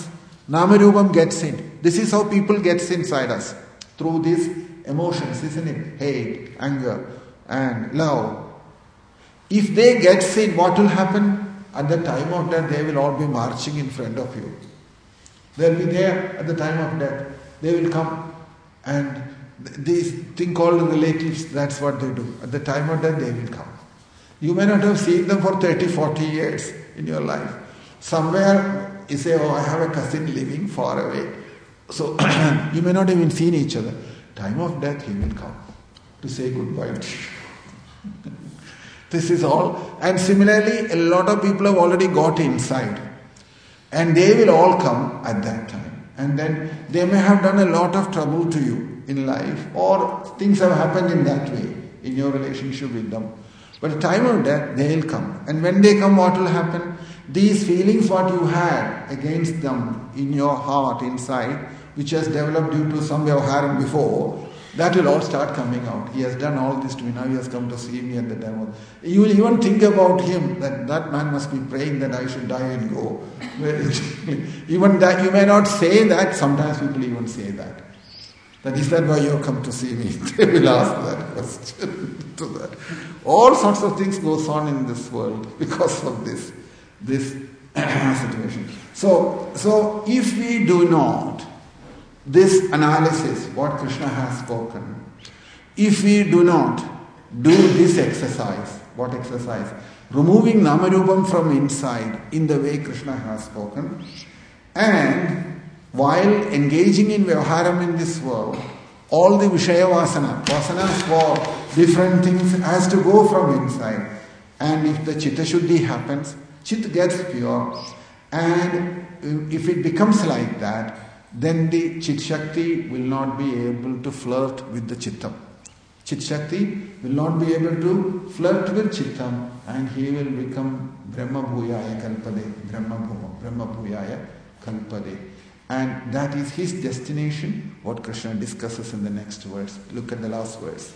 Namarupam gets in. This is how people gets inside us. Through these emotions, isn't it? Hate, anger, and love. If they get in, what will happen? At the time of death, they will all be marching in front of you. They will be there at the time of death. They will come, and this thing called relatives, that's what they do. At the time of death, they will come. You may not have seen them for thirty, forty years in your life. Somewhere you say, oh, I have a cousin living far away. So you may not have even seen each other. Time of death, he will come to say goodbye to you. This is all. And similarly, a lot of people have already got inside. And they will all come at that time. And then they may have done a lot of trouble to you in life, or things have happened in that way in your relationship with them. But at the time of death, they will come. And when they come, what will happen? These feelings what you had against them in your heart inside, which has developed due to some vyavaharam before, that will all start coming out. He has done all this to me, now he has come to see me at the time of... You will even think about him, that that man must be praying that I should die and go. Even that, you may not say that, sometimes people even say that. That is that why you have come to see me? They will ask that question to that. All sorts of things goes on in this world because of this, this situation. So, so if we do not, this analysis, what Krishna has spoken, if we do not do this exercise, what exercise? Removing Namarupam from inside in the way Krishna has spoken, and while engaging in Vyavaharam in this world, all the Vishaya Vasana, Vasanas for different things has to go from inside. And if the Chitta Shuddhi happens, Chit gets pure, and if it becomes like that, then the Chit Shakti will not be able to flirt with the Chittam. Chit Shakti will not be able to flirt with Chittam, and he will become Brahma Bhuyaya Kalpade, Brahma Bhuma, Brahma Bhuyaya Kalpade. And that is his destination, what Krishna discusses in the next verse. Look at the last verse.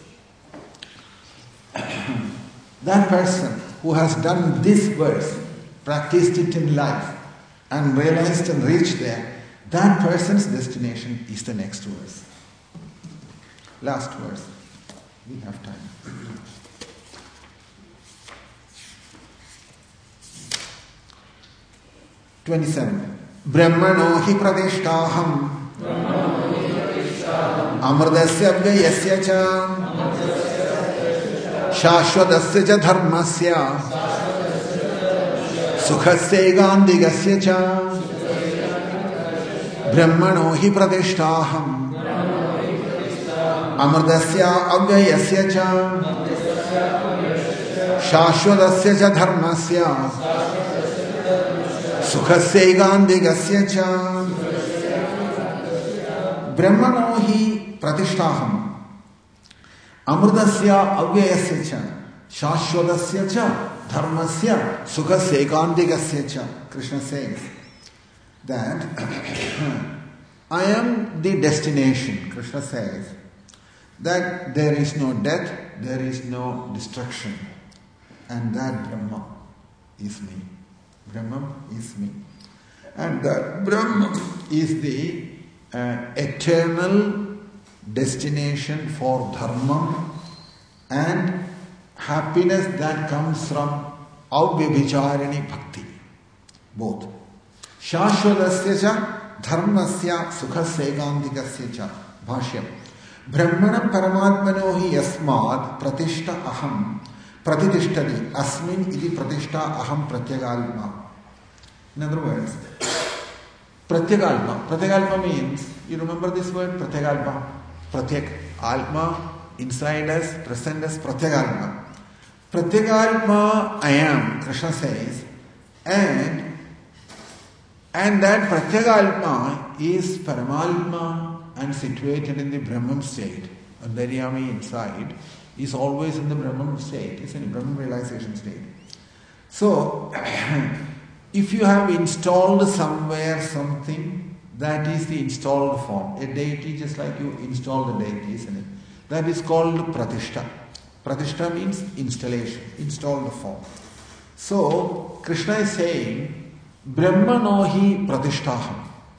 That person who has done this verse, practiced it in life, and realized and reached there, that person's destination is the next verse. Last verse. We have time. twenty-seven. Brahmano hi pradishtaham amrdasya vyayasya cha shashvatasya cha dharmasya sukhasya gandigasya cha Brahmano hi pradishtaham amrdasya avyayasya cha shashvatasya cha dharmasya Sukhasya gandigasya cha Brahmano hi pratishtaham amrdasya avyayasya cha shashvatasya cha dharmasya sukhasya gandigasya cha. Krishna says that I am the destination. Krishna says that there is no death, there is no destruction, and that Brahma is me. Brahman is me. And that Brahman is the uh, eternal destination for dharma and happiness that comes from avyabhicharani bhakti. Both. Shashvatasya cha dharmasya sukhasya gandigasya cha. Bhashyam. Brahmana paramatmano hi yasmad pratishta aham pratitishthati asmin iti pratishta aham pratyagalma. In other words, pratyagalma. Pratyagalma means, you remember this word? Pratyagalma. Pratyak. Alma inside us, present as pratyagalma. Pratyagalma I am, Krishna says, and and that pratyagalma is Paramalma and situated in the Brahman state. Antaryami inside is always in the Brahman state, is in the Brahman realization state. So, if you have installed somewhere something, that is the installed form. A deity, just like you install the deity, isn't it? That is called Pratishta. Pratishta means installation, installed form. So, Krishna is saying, Brahmano hi pratishtaham.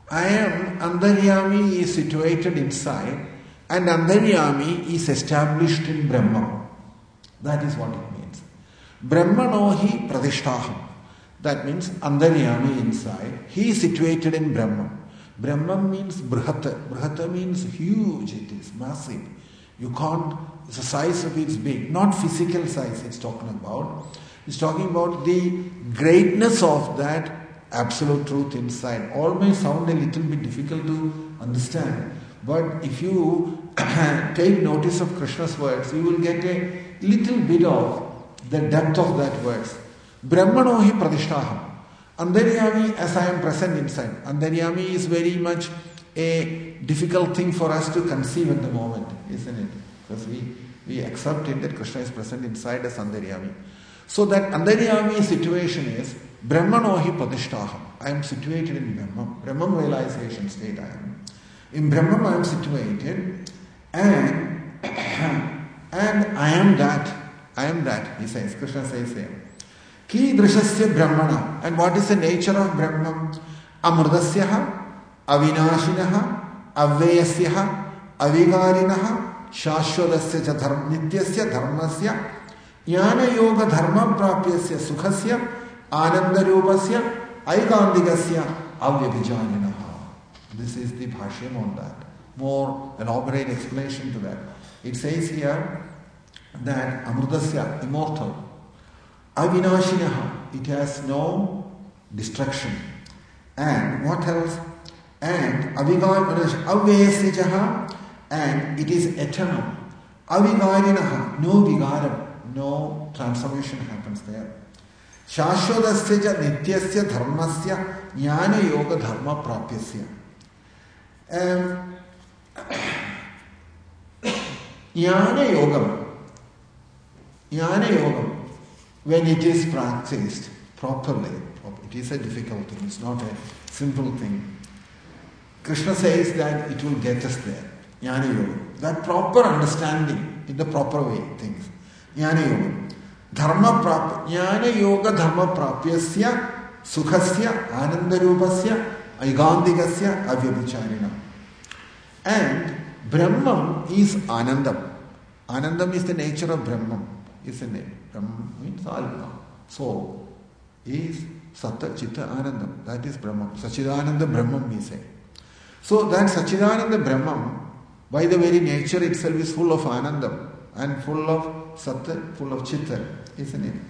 I am, Antaryami is situated inside, and Antaryami is established in Brahma. That is what it means. Brahmano hi pradishtaham. That means Antaryami inside. He is situated in Brahma. Brahma means brihata. Brihata means huge. It is massive. You can't, the size of it is big. Not physical size it's talking about. It's talking about the greatness of that absolute truth inside. All may sound a little bit difficult to understand. But if you take notice of Krishna's words, you will get a little bit of the depth of that verse. Brahmano hi pradishtaham. Antaryami, as I am present inside. Antaryami is very much a difficult thing for us to conceive at the moment, isn't it? Because we, we accept it that Krishna is present inside as Antaryami. So that Antaryami situation is Brahmano hi pradishtaham. I am situated in Brahma. Brahman realization state I am. In Brahman I am situated, and and I am that. I am that, he says. Krishna says here. Ki drishasya brahmana. And what is the nature of Brahman? Amrudasyaha, avinashinaha, avveyasyaha, avigarinaha, shashwadasya cha dharma, nityasya dharmasya, jnana yoga dharma prapyasya sukhasya, anandarupasya, aikandigasya, avyabhijaninaha. This is the bhashyam on that. More elaborate explanation to that. It says here that amrudasya, immortal, avinashinaha, it has no destruction. And what else? And avyayasyajaha, and it is eternal. Avigarinaha, no vigaram, no transformation happens there. Shashwadasya nityasya dharmasya jnana yoga dharma prapyasya. Um, jnana yogam, jnana yogam, when it is practiced properly, it is a difficult thing, it's not a simple thing. Krishna says that it will get us there. Jnana yoga, that proper understanding in the proper way, things. Jnana yoga. Dharma prap, jnana yoga dharma prapyasya sukhasya anandarupasya aigandigasya avyabhicharina. And Brahman is Anandam. Anandam is the nature of Brahman, isn't it? Brahman means Alma, soul. Is Satta Chitta Anandam. That is Brahman. Sachidananda Brahman we say. So that Sachidananda Brahman, by the very nature itself, is full of Anandam and full of Satta, full of Chitta, isn't it?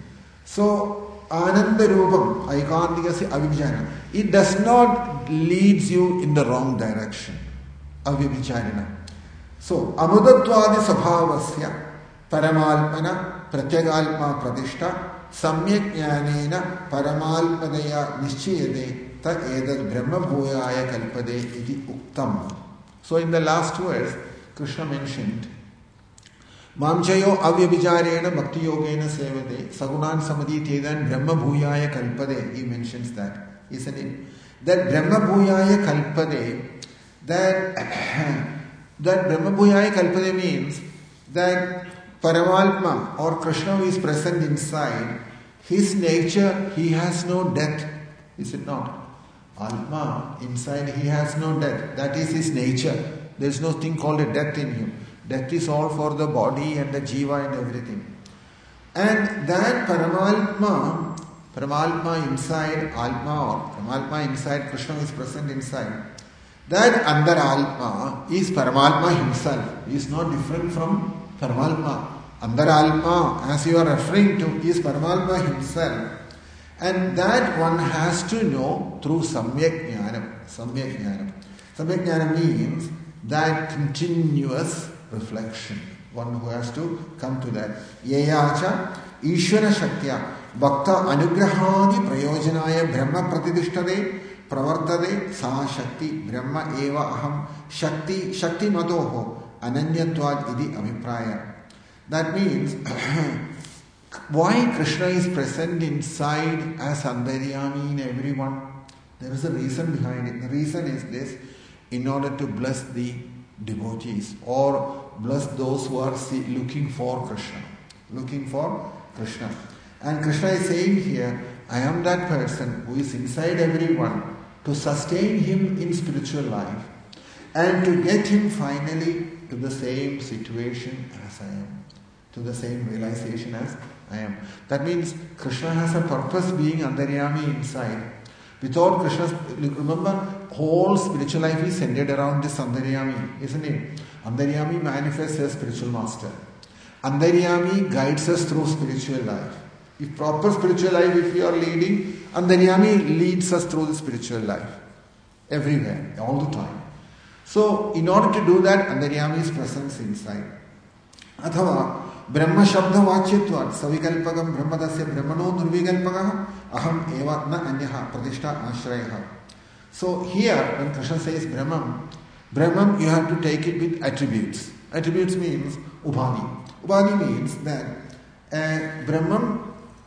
So Ananda Rupam, Aikandigasi Avijana, it does not lead you in the wrong direction. Avyabhicharina. So Amudatvadi Sabhavasya Paramalpana Pratyagalpa Pradishta Samyak Jnanena Paramalpadaya Nischiyade Ta Edad Brahma Bhuyaya Kalpade Iti Uktam. So in the last verse, Krishna mentioned Mamchayo Avyabhicharena Bhakti Yogena Sevade Sagunan Samadhi Tedan Brahma Bhuyaya Kalpade. He mentions that, isn't it? That Brahma Bhuyaya Kalpade, that that Brahma Bhuyaya Kalpade means that Paramalpma or Krishna who is present inside, his nature, he has no death, is it not? Alma, inside he has no death. That is his nature. There is no thing called a death in him. Death is all for the body and the jiva and everything. And that Paramalpma, Paramalpma inside Alma or Paramalpma inside, Krishna is present inside. That Antaralma is Paramalpma himself. He is not different from Paramalpma. Antaralma, as you are referring to, is Paramalpma himself. And that one has to know through Samyak Jnanam. Samyak Jnanam. Samyak Jnanam means that continuous reflection. One who has to come to that. Yeyacha Ishvara Shaktya Bhakta Anugrahadi Prayojanaya Brahma Pratidishtade Pravartade Sa Shakti Brahma Eva Aham Shakti Shakti Matoho Ananyatvad Idi Amipraya. That means why Krishna is present inside as Antaryami in everyone. There is a reason behind it. The reason is this: in order to bless the devotees or bless those who are see, looking for Krishna. Looking for Krishna. And Krishna is saying here, I am that person who is inside everyone to sustain him in spiritual life and to get him finally to the same situation as I am, to the same realization as I am. That means Krishna has a purpose being Antaryami inside. Without Krishna's, remember, whole spiritual life is centered around this Antaryami, isn't it? Antaryami manifests as spiritual master. Antaryami guides us through spiritual life. If proper spiritual life, if we are leading, Antaryami leads us through the spiritual life. Everywhere, all the time. So, in order to do that, Antaryami's presence inside. Athava, Brahma Shabda Vachyatvat, Savikalpagam Brahmadasya Brahmano Nurvikalpagam, Aham Eva Na Anyaha Pratishta Ashrayaha. So, here, when Krishna says Brahman, Brahman, you have to take it with attributes. Attributes means Ubhani. Ubhani means that uh, Brahman,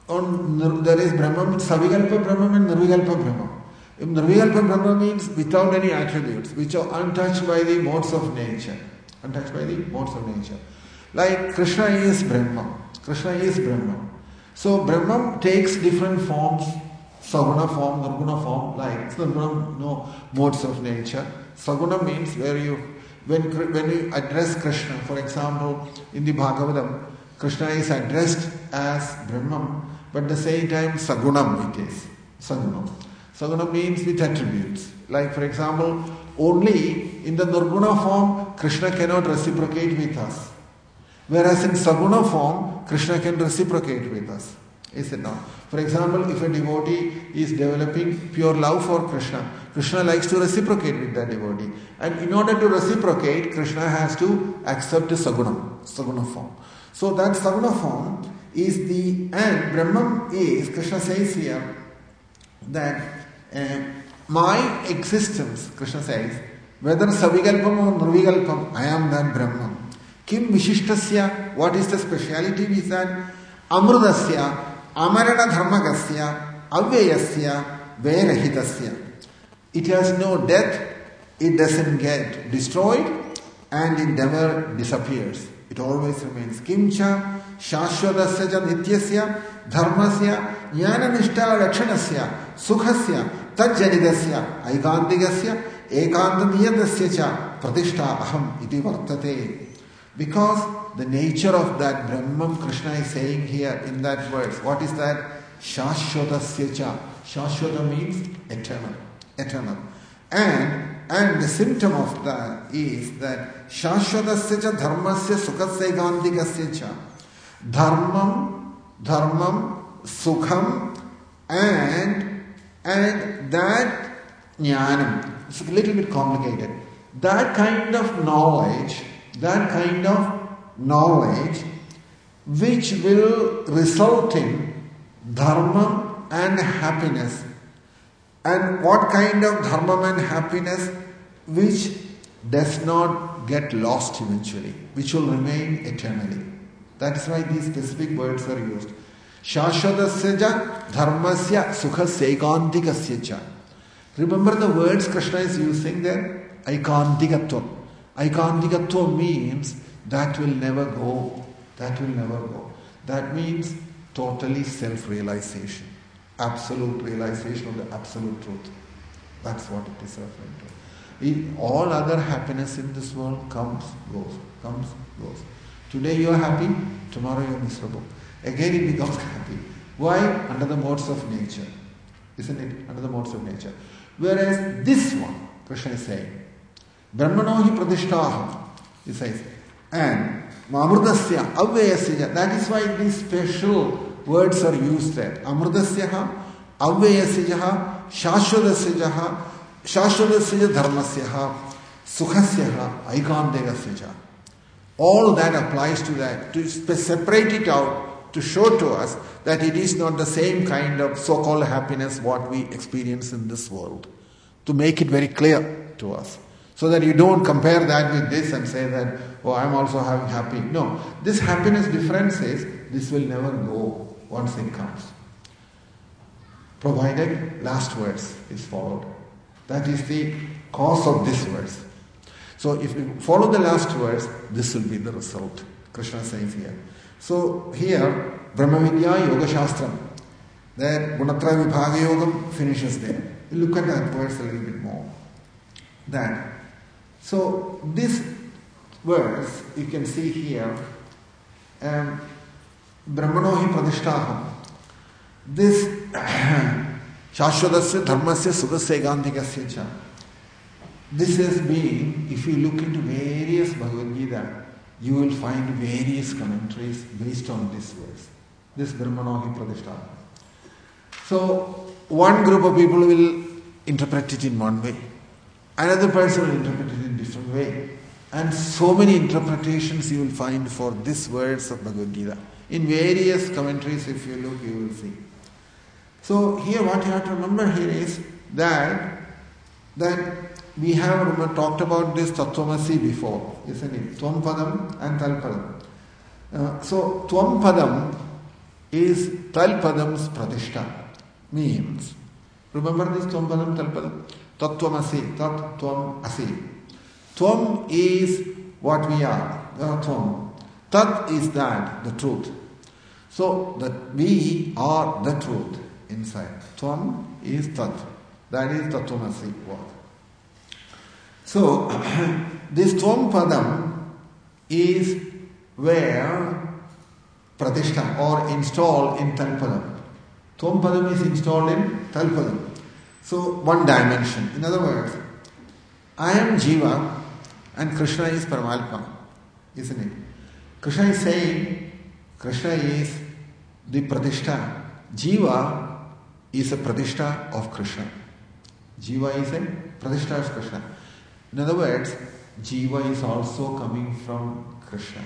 on, there is Brahman, Savikalpa Brahman and Nirvikalpa Brahman. If Nirvikalpa Brahman means without any attributes, which are untouched by the modes of nature. Untouched by the modes of nature. Like Krishna is Brahman. Krishna is Brahman. So Brahman takes different forms, Saguna form, Nirguna form, like Nirguna, no modes of nature. Saguna means where you, when, when you address Krishna, for example, in the Bhagavatam, Krishna is addressed as Brahman, but at the same time Sagunam it is. Sagunam. Sagunam means with attributes. Like for example, only in the Nirguna form, Krishna cannot reciprocate with us. Whereas in Saguna form, Krishna can reciprocate with us. Is it not? For example, if a devotee is developing pure love for Krishna, Krishna likes to reciprocate with that devotee. And in order to reciprocate, Krishna has to accept the Saguna, Saguna form. So that Saguna form is the, and Brahman is, Krishna says here, that uh, my existence, Krishna says, whether Savikalpam or Nirvikalpam, I am that Brahman. Kim Vishishtasya, what is the speciality is that? Amrudasya, Amarana Dharmagasya, Avyayasya, Vairahitasya. It has no death, it doesn't get destroyed, and it never disappears. It always remains. Kimcha, Shashwadasya ja Nityasya, Dharmasya, Jnana Nishta Lakshanasya, Sukhasya, Tajjanidasya, Aikantigasya, Ekantadiyadasya cha, Pratishta Aham iti vartate. Because the nature of that Brahman, Krishna is saying here in that verse, what is that? Shashwadasya cha. Shashwata means eternal. Eternal. And and the symptom of that is that Shashwadasya cha dharmasya sukhasya ekantikasya cha. Dharmam, dharmam, sukham, and and that jnanam. It's a little bit complicated. That kind of knowledge, that kind of knowledge which will result in dharma and happiness. And what kind of dharma and happiness which does not get lost eventually, which will remain eternally. That's why these specific words are used. Shashwadasya ja dharmasya sukhasya ekantikasya cha. Remember the words Krishna is using there? Aikantikatva. Aikantikatva means that will never go. That will never go. That means totally self-realization. Absolute realization of the absolute truth. That's what it is referring to. In all other happiness in this world comes, goes, comes, goes. Today you are happy, tomorrow you are miserable. Again it becomes happy. Why? Under the modes of nature. Isn't it? Under the modes of nature. Whereas this one, Krishna is saying, Brahmano hi pradishtaham, he says, and Amrudasya, Avyayasya, that is why these special words are used there. Amrudasya, Avyayasya, Shashwadasya, Shashwadasya dharmasya, Sukhasya, Aikantikasya. All that applies to that, to separate it out, to show to us that it is not the same kind of so-called happiness what we experience in this world. To make it very clear to us. So that you don't compare that with this and say that, oh, I'm also having happy. No, this happiness difference is, this will never go once it comes. Provided last verse is followed. That is the cause of this verse. So if we follow the last verse, this will be the result. Krishna says here. So here, Brahma Vidya Yoga Shastram. There, Gunatra Vibhaga Yogam finishes there. look at that verse a little bit more. That so this verse you can see here, um, Brahmano hi pradishtaham. This Shashwadasya dharmasya sudasya gandhikasya cha. This has been, if you look into various Bhagavad Gita, you will find various commentaries based on this verse. This Brahmano hi pradishtaham. So one group of people will interpret it in one way. Another person will interpret it in a different way. And so many interpretations you will find for this verse of Bhagavad Gita. In various commentaries, if you look, you will see. So here what you have to remember here is that, that we have remember, talked about this Tattvamasi before, isn't it? Tvam Padam and Tal Padam. Uh, so Tvam Padam is Tal Padam's Pradishta. Means, remember this Tvam Padam, Tal Padam? Tattvamasi, Tat Tvam Asi. Tvam is what we are, uh, Tvam. Tat is that, the truth. So that we are the truth inside. Tvam is Tat. That is Tattvamasi word. So this Tvam Padam is where Pradishta or installed in Tal Padam. Tvam Padam is installed in Tal Padam. So one dimension. In other words, I am Jiva and Krishna is Paramatma, isn't it? Krishna is saying, Krishna is the Pradishta. Jiva is a Pradishta of Krishna. Jiva is a Pradishta of Krishna. In other words, Jiva is also coming from Krishna.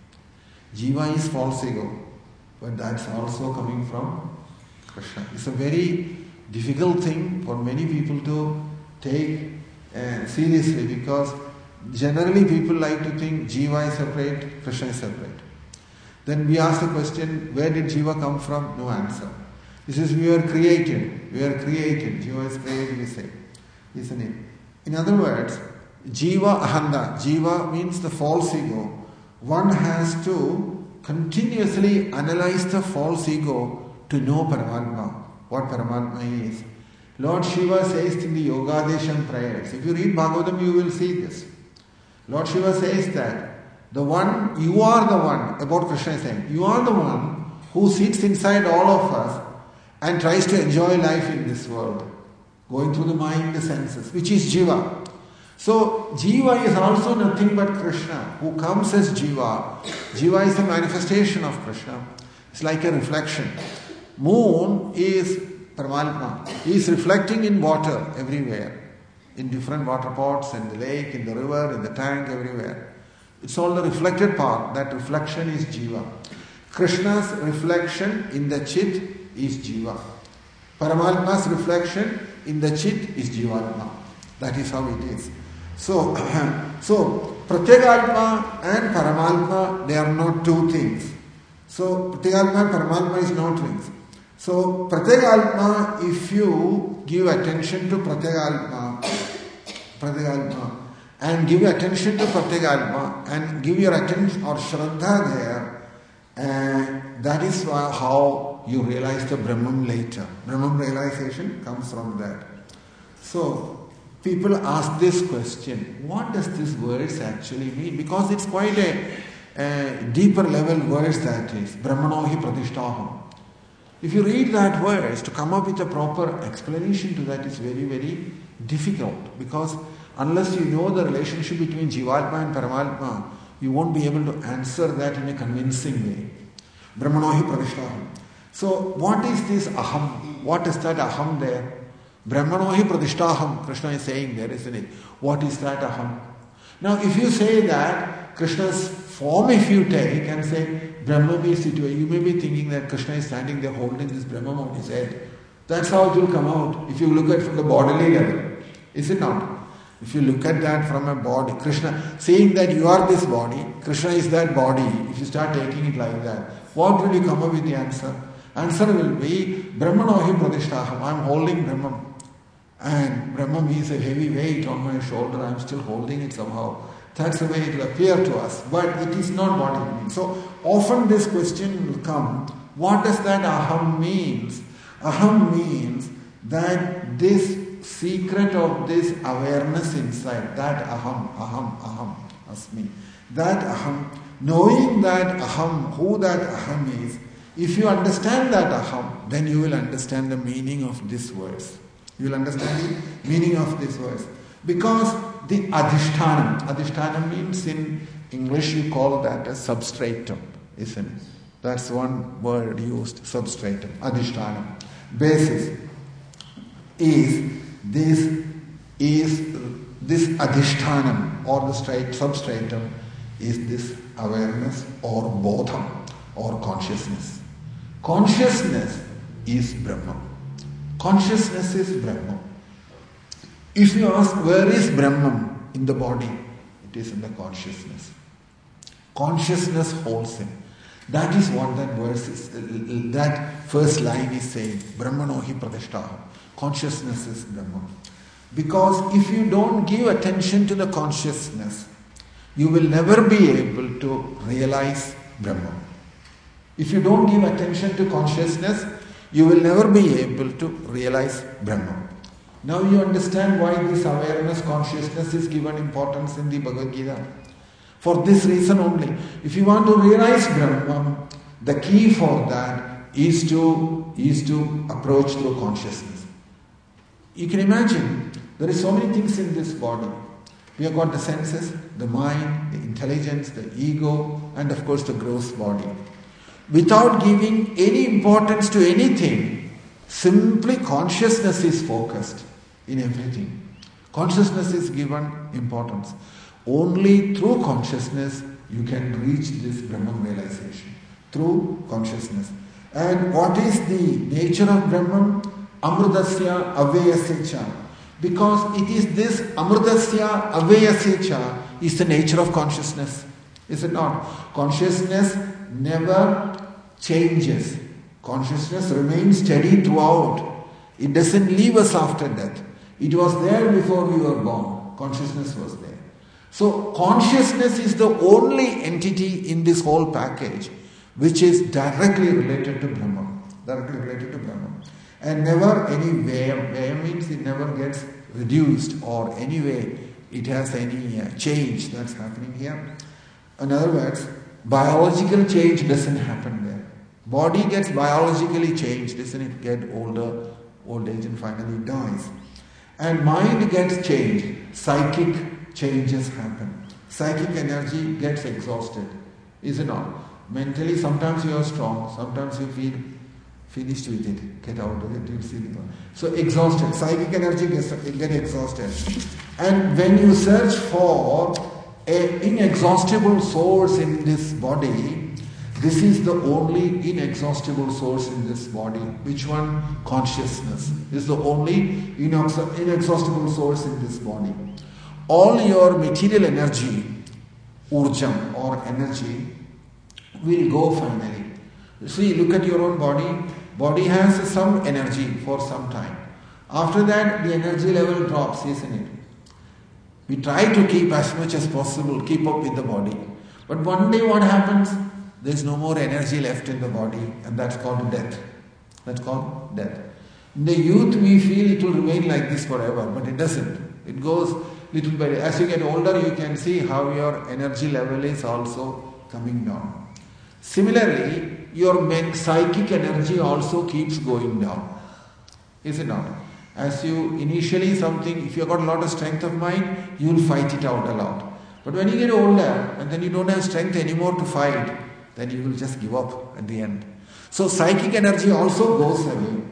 Jiva is false ego, but that's also coming from Krishna. It's a very difficult thing for many people to take uh, seriously, because generally people like to think Jiva is separate, Krishna is separate. Then we ask the question, where did Jiva come from? No answer. This is, we are created. We are created. Jiva is created, we say. Isn't it? In other words, Jiva Ahanda. Jiva means the false ego. One has to continuously analyze the false ego to know Paramatma. What Paramatma is. Lord Shiva says in the Yogadesham prayers, if you read Bhagavatam, you will see this. Lord Shiva says that the one, you are the one, about Krishna is saying, you are the one who sits inside all of us and tries to enjoy life in this world, going through the mind, the senses, which is Jiva. So Jiva is also nothing but Krishna, who comes as Jiva. Jiva is a manifestation of Krishna. It's like a reflection. Moon is Paramatma. He is reflecting in water everywhere, in different water pots, in the lake, in the river, in the tank, everywhere. It's all the reflected part. That reflection is Jiva. Krishna's reflection in the Chit is Jiva. Paramatma's reflection in the Chit is Jivatma. That is how it is. So, so Pratyagatma and Paramatma, they are not two things. So Pratyagatma and Paramatma is not twins. So Pratyagatma, if you give attention to Pratyagatma, Pratyagatma, and give attention to Pratyagatma and give your attention or Shraddha there, and that is how you realize the Brahman later. Brahman realization comes from that. So people ask this question, what does this verse actually mean? Because it's quite a, a deeper level verse that is. Brahmano hi pradishtaham. If you read that verse, to come up with a proper explanation to that is very, very difficult, because unless you know the relationship between Jivatma and Paramatma, you won't be able to answer that in a convincing way. Brahmano hi pradishtaham. So what is this aham? What is that aham there? Brahmano hi pradishtaham, Krishna is saying there, isn't it? What is that aham? Now if you say that, Krishna's form if you take and say, Brahma is situated, you may be thinking that Krishna is standing there holding this Brahma on his head. That's how it will come out if you look at it from the bodily level. Is it not? If you look at that from a body, Krishna saying that you are this body, Krishna is that body, if you start taking it like that, what will you come up with the answer? Answer will be, Brahmano hi pradishtaham, I am holding Brahman. And Brahman is a heavy weight on my shoulder, I am still holding it somehow. That's the way it will appear to us, but it is not what it means. So often this question will come, what does that aham means? Aham means that this secret of this awareness inside, that aham, aham, aham, asmi, that aham, knowing that aham, who that aham is, if you understand that aham, then you will understand the meaning of this verse. You will understand the meaning of this verse. Because the adhishtanam, adhishtanam means in English you call that a substratum, isn't it? That's one word used, substratum, adhishtanam. Basis is this, is this adhishtanam or the straight substratum is this awareness or bodham or consciousness. Consciousness is Brahma. Consciousness is Brahma. If you ask where is Brahman in the body, it is in the consciousness. Consciousness holds him. That is what that verse is, that first line is saying. Brahmano hi pratishthaham. Consciousness is Brahman. Because if you don't give attention to the consciousness, you will never be able to realize Brahman. If you don't give attention to consciousness, you will never be able to realize Brahman. Now you understand why this awareness, consciousness is given importance in the Bhagavad Gita. For this reason only. If you want to realize Brahman, the key for that is to, is to approach through consciousness. You can imagine, there is so many things in this body. We have got the senses, the mind, the intelligence, the ego, and of course the gross body. Without giving any importance to anything, simply consciousness is focused in everything. Consciousness is given importance. Only through consciousness you can reach this Brahman realization. Through consciousness. And what is the nature of Brahman? Amrudasya avayasya cha. Because it is this Amrudasya avayasya cha is the nature of consciousness. Is it not? Consciousness never changes. Consciousness remains steady throughout. It doesn't leave us after death. It was there before we were born. Consciousness was there. So consciousness is the only entity in this whole package which is directly related to Brahman. Directly related to Brahman. And never any vayam. Vayam means it never gets reduced or anyway it has any uh, change that's happening here. In other words, biological change doesn't happen there. Body gets biologically changed, doesn't it? Get older, old age and finally dies. And mind gets changed. Psychic changes happen. Psychic energy gets exhausted. Is it not? Mentally, sometimes you are strong, sometimes you feel finished with it. Get out of it, you'll see it. So exhausted. Psychic energy gets, gets exhausted. And when you search for an inexhaustible source in this body, this is the only inexhaustible source in this body. Which one? Consciousness is the only inexhaustible source in this body. All your material energy, urjam or energy, will go finally. See, look at your own body. Body has some energy for some time. After that, the energy level drops, isn't it? We try to keep as much as possible, keep up with the body. But one day what happens? There is no more energy left in the body, and that's called death. That's called death. In the youth, we feel it will remain like this forever, but it doesn't. It goes little by little. As you get older, you can see how your energy level is also coming down. Similarly, your men- psychic energy also keeps going down. Is it not? As you initially something, if you've got a lot of strength of mind, you will fight it out a lot. But when you get older and then you don't have strength anymore to fight, then you will just give up at the end. So psychic energy also goes away.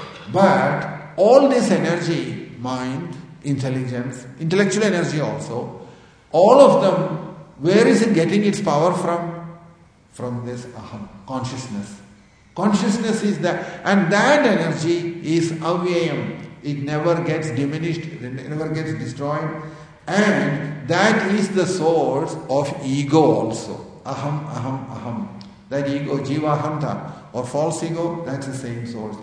But all this energy, mind, intelligence, intellectual energy also, all of them, where is it getting its power from? From this aham, consciousness. Consciousness is that, and that energy is avyayam. It never gets diminished, it never gets destroyed. And that is the source of ego also. Aham, aham, aham. That ego, jiva hanta, or false ego, that's the same source.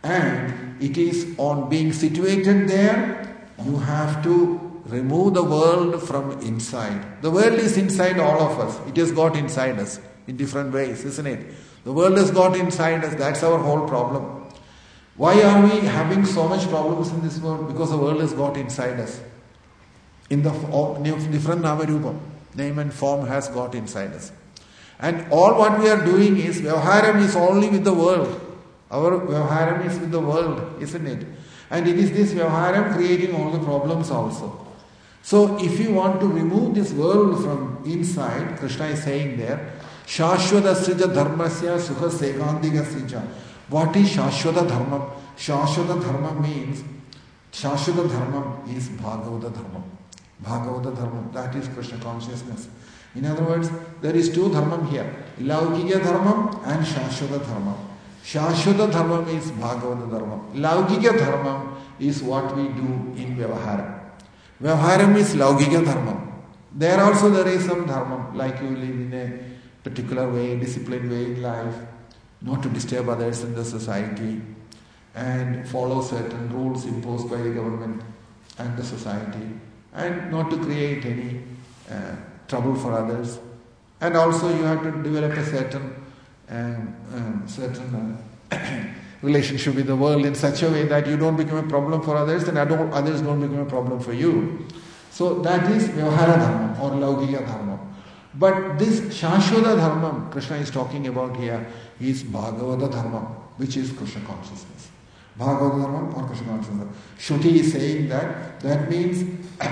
And it is on being situated there, you have to remove the world from inside. The world is inside all of us. It has got inside us in different ways, isn't it? The world has got inside us. That's our whole problem. Why are we having so much problems in this world? Because the world has got inside us. In the different Navarupa, name and form has got inside us. And all what we are doing is, Vyavaharam is only with the world. Our Vyavaharam is with the world, isn't it? And it is this Vyavaharam creating all the problems also. So if you want to remove this world from inside, Krishna is saying there, Shashwadasya dharmasya sukha segandigasya. What is Shashwata Dharma? Shashwata Dharma means, Shashwata Dharma is Bhagavata Dharma. Bhagavata Dharma, that is Krishna consciousness. In other words, there is two dharma here, Laukika Dharma and Shashwata Dharma. Shashwata Dharma is Bhagavata Dharma. Laukika Dharma is what we do in Vyavaharam. Vyavaharam is Laukika Dharma. There also there is some dharma, like you live in a particular way, disciplined way in life, not to disturb others in the society, and follow certain rules imposed by the government and the society, and not to create any uh, trouble for others. And also you have to develop a certain um, um, certain uh, relationship with the world in such a way that you don't become a problem for others and others don't become a problem for you. So that is Vyavahara Dharma or Laukika Dharma. But this Shashwata Dharma Krishna is talking about here is Bhagavata Dharma, which is Krishna consciousness. Bhagavata Dharma or Krishna consciousness. Shruti is saying that that means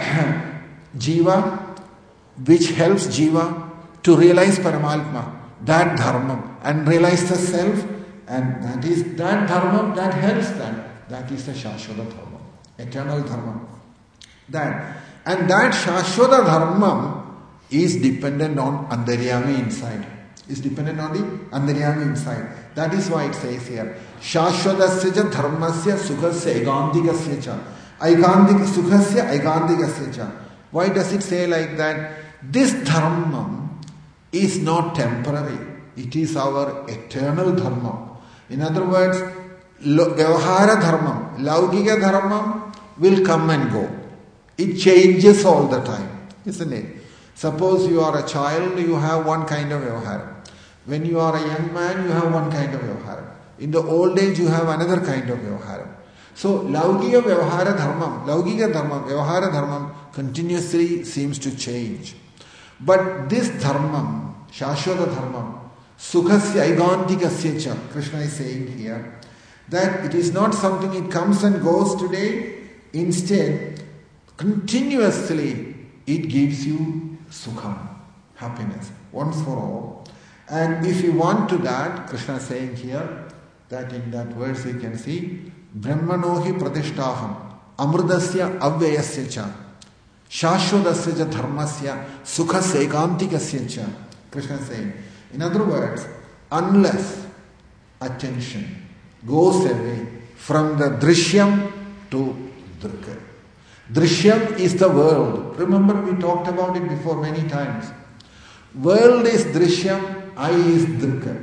Jiva, which helps Jiva to realize Paramatma, that Dharma, and realize the self, and that is that Dharma that helps that. That is the Shashwata Dharma, eternal Dharma. That and that Shashwata Dharma is dependent on Antaryami inside. Is dependent on the Antaryami inside. That is why it says here, Shashwadasya dharmasya sukhasya egandikasya cha. Aigandik sukhasya egandikasya cha. Why does it say like that? This dharma is not temporary. It is our eternal dharma. In other words, Vyavahara dharma, Laukika dharma will come and go. It changes all the time, isn't it? Suppose you are a child, you have one kind of Vyavahara. When you are a young man, you have one kind of Vyavahara. In the old age, you have another kind of Vyavahara. So, Laukika Vyavahara Dharma, Laukika Dharma, Vyavahara Dharma continuously seems to change. But this Dharma, Shashwata Dharma, Sukhasya Aigantikasya cha, Krishna is saying here, that it is not something it comes and goes today. Instead, continuously it gives you Sukha, happiness, once for all. And if you want to that, Krishna is saying here, that in that verse you can see, Brahmanohi pratishtaham, amrudasya avyayasya cha, shashwadasya cha dharmasya, sukhasya ekantikasya cha. Krishna is saying, in other words, unless attention goes away from the drishyam to drikka. Drishyam is the world. Remember, we talked about it before many times. World is drishyam, I is drikka.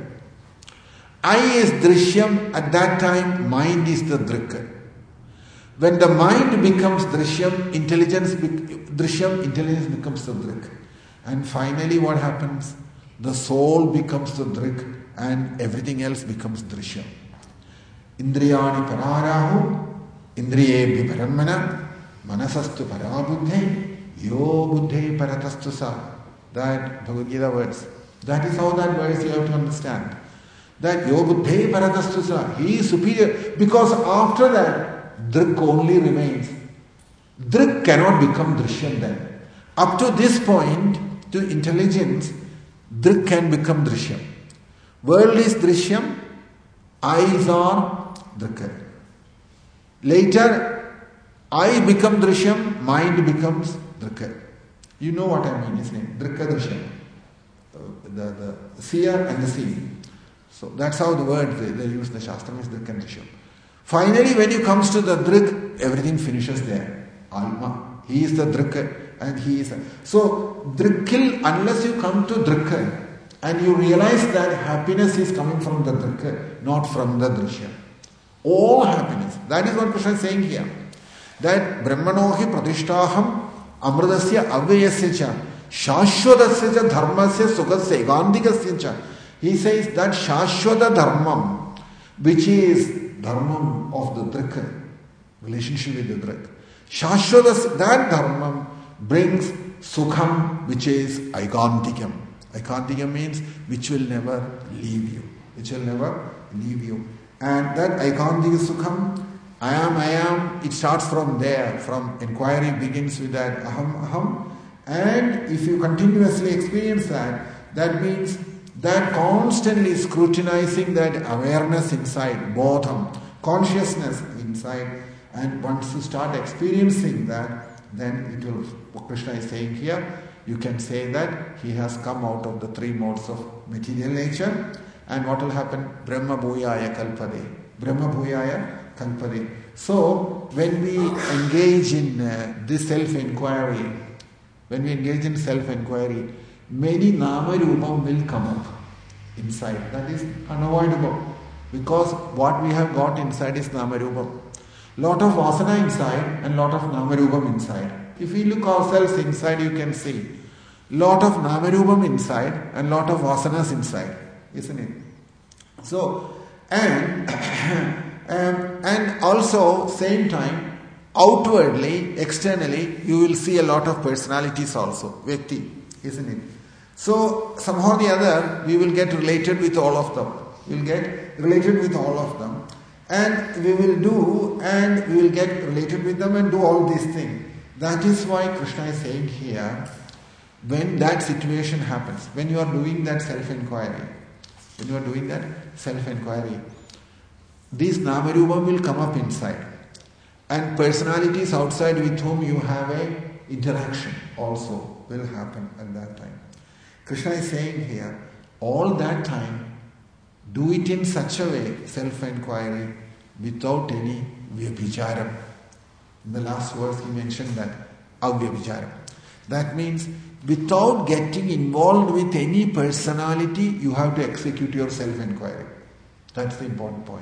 I is drishyam, at that time mind is the drikka. When the mind becomes drishyam, intelligence be- drishyam, intelligence becomes the drik. And finally what happens? The soul becomes the drik and everything else becomes drishyam. Indriyani pararahu, indriye biparamana, Manasastu parabuddhe, yo buddhe paratastu sa. That Bhagavad Gita words. That is how that verse you have to understand. That yo buddhe paratastu sa. He is superior. Because after that, drik only remains. Drik cannot become drishyam then. Up to this point, to intelligence, drik can become drishyam. World is drishyam, eyes are drikka. Later, I become drishyam, mind becomes drikka. You know what I mean, isn't it? Drikka drishyam. The, the, the seer and the seen. So that's how the word they, they use, the Shastra is drikka and drishyam. Finally, when it comes to the drik, everything finishes there. Alma. He is the drikka and he is. A, so, drikkil, unless you come to drikka and you realize that happiness is coming from the drikka, not from the drishyam. All happiness. That is what Krishna is saying here. That Brahmanohi pratishtaham amrudasya avyayasya cha shashwadasya cha dharmasya sukhasya egandikasya cha. He says that shashwata dharmam, which is dharmam of the drik, relationship with the drik. Shashvata, that dharmam brings sukham, which is aikantikam. Aikantikam means which will never leave you. Which will never leave you. And that aikantika sukham, I am, I am, it starts from there. From inquiry begins with that aham, aham. And if you continuously experience that, that means that constantly scrutinizing that awareness inside, bodham, consciousness inside. And once you start experiencing that, then it will, what Krishna is saying here, you can say that he has come out of the three modes of material nature. And what will happen? Brahma bhuyaya kalpade. Brahma bhuyaya kalpade. So, when we engage in uh, this self-inquiry, when we engage in self-inquiry, many nama rupam will come up inside. That is unavoidable. Because what we have got inside is nama rupam. Lot of vasana inside and lot of namarupam inside. If we look ourselves inside, you can see lot of namarupam inside and lot of vasanas inside, isn't it? So, and um, and also same time, outwardly, externally, you will see a lot of personalities also, Vyakti, isn't it? So somehow or the other, we will get related with all of them. We will get related with all of them. And we will do, and we will get related with them and do all these things. That is why Krishna is saying here, when that situation happens, when you are doing that self-inquiry, when you are doing that self-inquiry, these Namarupam will come up inside. And personalities outside with whom you have a interaction also will happen at that time. Krishna is saying here, all that time, do it in such a way, self-inquiry, without any vyabhicharam. In the last verse he mentioned that, avyabhicharam. That means, without getting involved with any personality, you have to execute your self-inquiry. That's the important point.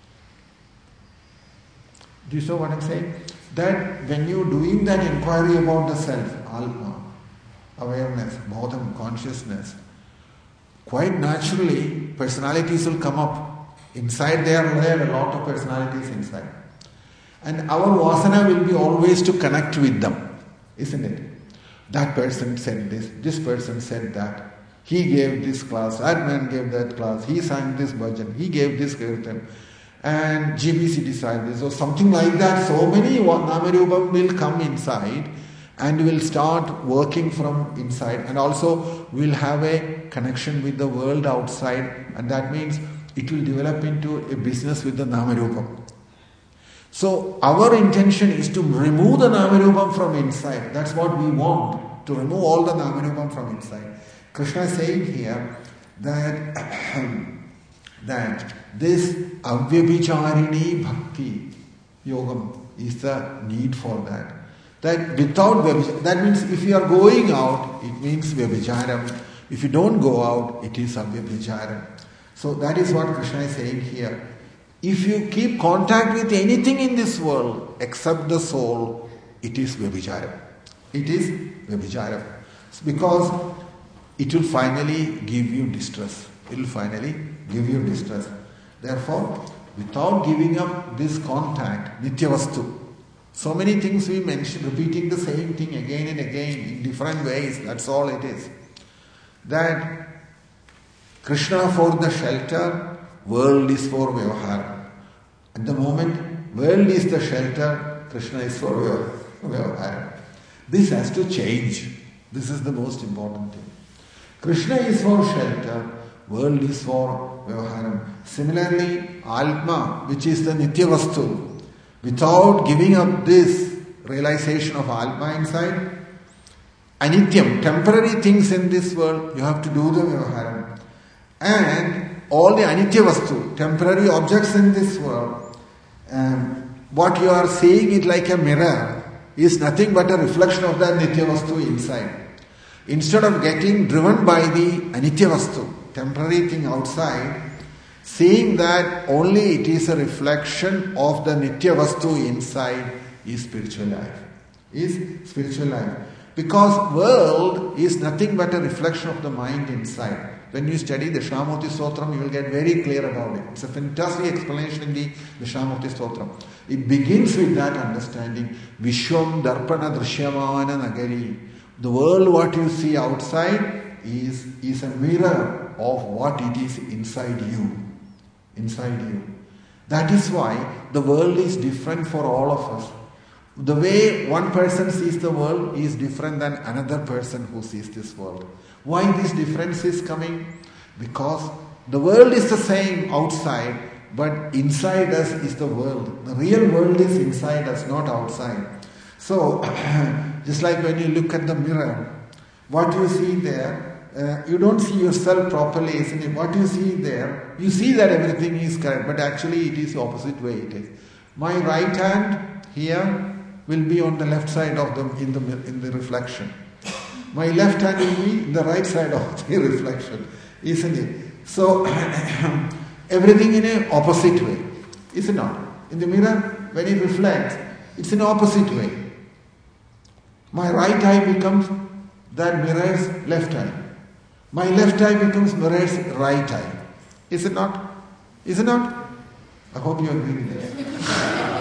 Do you know what I'm saying? That when you're doing that inquiry about the self, alma, awareness, bodham, consciousness, quite naturally, personalities will come up. Inside there are there a lot of personalities inside. And our vasana will be always to connect with them, isn't it? That person said this, this person said that. He gave this class, that man gave that class, he sang this bhajan, he gave this kirtan, and G B C decided this, or something like that. So many Namarupam will come inside and will start working from inside, and also will have a connection with the world outside, and that means it will develop into a business with the Namarupam. So our intention is to remove the Namarupam from inside. That's what we want, to remove all the Namarupam from inside. Krishna is saying here that, that this avyabhicharini bhakti yogam is the need for that. That without vyabhicharam, that means if you are going out, it means vyabhicharam. If you don't go out, it is avyabhicharam. So that is what Krishna is saying here. If you keep contact with anything in this world except the soul, it is vyabhicharam. It is vyabhicharam. Because it will finally give you distress. It will finally give you distress. Therefore, without giving up this contact, nityavastu, so many things we mention, repeating the same thing again and again in different ways, that's all it is. That Krishna for the shelter, world is for vyavahara. At the moment, world is the shelter, Krishna is for vyavahara. This has to change. This is the most important thing. Krishna is for shelter, world is for vyavaharam. Similarly, Atma, which is the nityavastu, without giving up this realization of Atma inside, anityam, temporary things in this world, you have to do the vyavaharam. And all the anityavastu, temporary objects in this world, um, what you are seeing it like a mirror is nothing but a reflection of that nityavastu inside. Instead of getting driven by the anityavastu, temporary thing outside, seeing that only it is a reflection of the nityavastu inside is spiritual life. Is spiritual life. Because world is nothing but a reflection of the mind inside. When you study the Dakshinamurti Stotram, you will get very clear about it. It's a fantastic explanation in the Dakshinamurti Stotram. It begins with that understanding. Vishwam Darpana Drishyamana Nagari. The world, what you see outside, is, is a mirror of what it is inside you. Inside you. That is why the world is different for all of us. The way one person sees the world is different than another person who sees this world. Why this difference is coming? Because the world is the same outside, but inside us is the world. The real world is inside us, not outside. So, just like when you look at the mirror, what you see there, uh, you don't see yourself properly, isn't it? What you see there, you see that everything is correct, but actually it is the opposite way it is. My right hand here will be on the left side of the in the in the reflection. My left hand will be in the right side of the reflection, isn't it? So everything in an opposite way, is it not? In the mirror, when it reflects, it's in opposite way. My right eye becomes that mirror's left eye. My left eye becomes mirror's right eye. Is it not? Is it not? I hope you agree with that.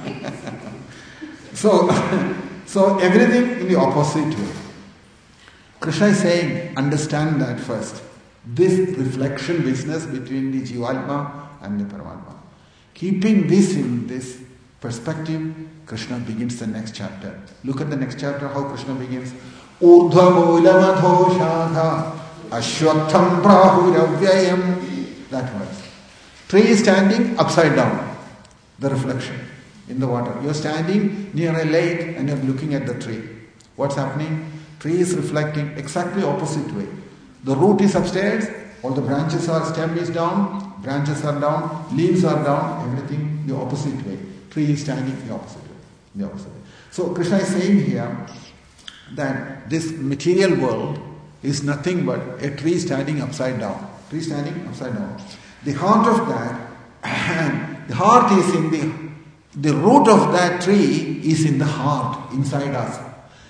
So, so everything in the opposite way. Krishna is saying, understand that first. This reflection business between the Jivatma and the Paramatma. Keeping this in this perspective, Krishna begins the next chapter. Look at the next chapter, how Krishna begins. Urdhva Mulamadho Shadha Ashwatham Prahuravyayam. That verse. Tree is standing upside down. The reflection. In the water. You're standing near a lake and you're looking at the tree. What's happening? Tree is reflecting exactly opposite way. The root is upstairs, all the branches are, stem is down, branches are down, leaves are down, everything the opposite way. Tree is standing the opposite way. The opposite way. So Krishna is saying here that this material world is nothing but a tree standing upside down. Tree standing upside down. The heart of that, the heart is in the The root of that tree is in the heart, inside us.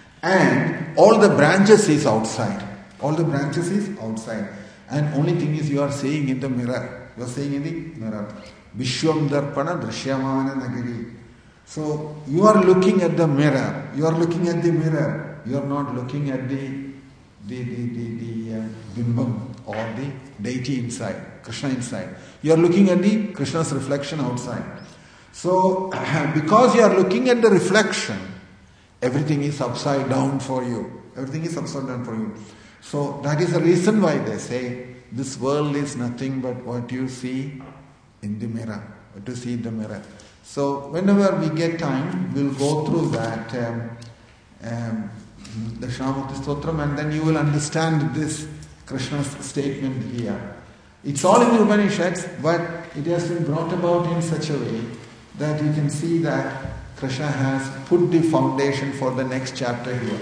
And all the branches is outside. All the branches is outside. And only thing is you are seeing in the mirror. You are seeing in the mirror. Vishwam Darpana Drishyamana Nagari. So you are looking at the mirror. You are looking at the mirror. You are not looking at the the the the, the uh, bimbam or the deity inside, Krishna inside. You are looking at the Krishna's reflection outside. So, because you are looking at the reflection, everything is upside down for you. Everything is upside down for you. So, that is the reason why they say, this world is nothing but what you see in the mirror. What you see in the mirror. So, whenever we get time, we'll go through that, um, um, the Dakshinamurti Stotram, and then you will understand this Krishna's statement here. It's all in the Upanishads, but it has been brought about in such a way that you can see that Krishna has put the foundation for the next chapter here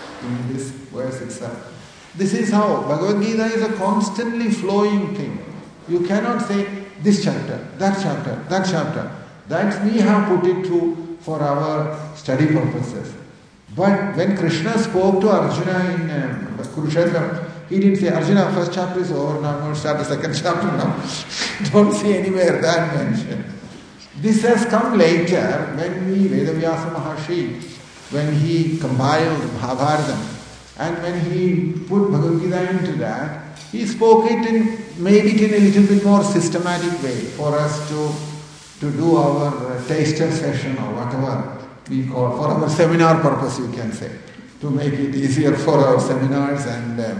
in this verse itself. This is how Bhagavad Gita is a constantly flowing thing. You cannot say this chapter, that chapter, that chapter. That we have put it through for our study purposes. But when Krishna spoke to Arjuna in um, Kurukshetra, he didn't say, Arjuna, first chapter is over, now I'm going to start the second chapter now. Don't see anywhere that mentioned. This has come later when we, Vedavyasa Maharshi, when he compiled Mahabharata, and when he put Bhagavad Gita into that, he spoke it in, made it in a little bit more systematic way for us to, to do our uh, taster session or whatever we call, for our seminar purpose you can say, to make it easier for our seminars and, uh,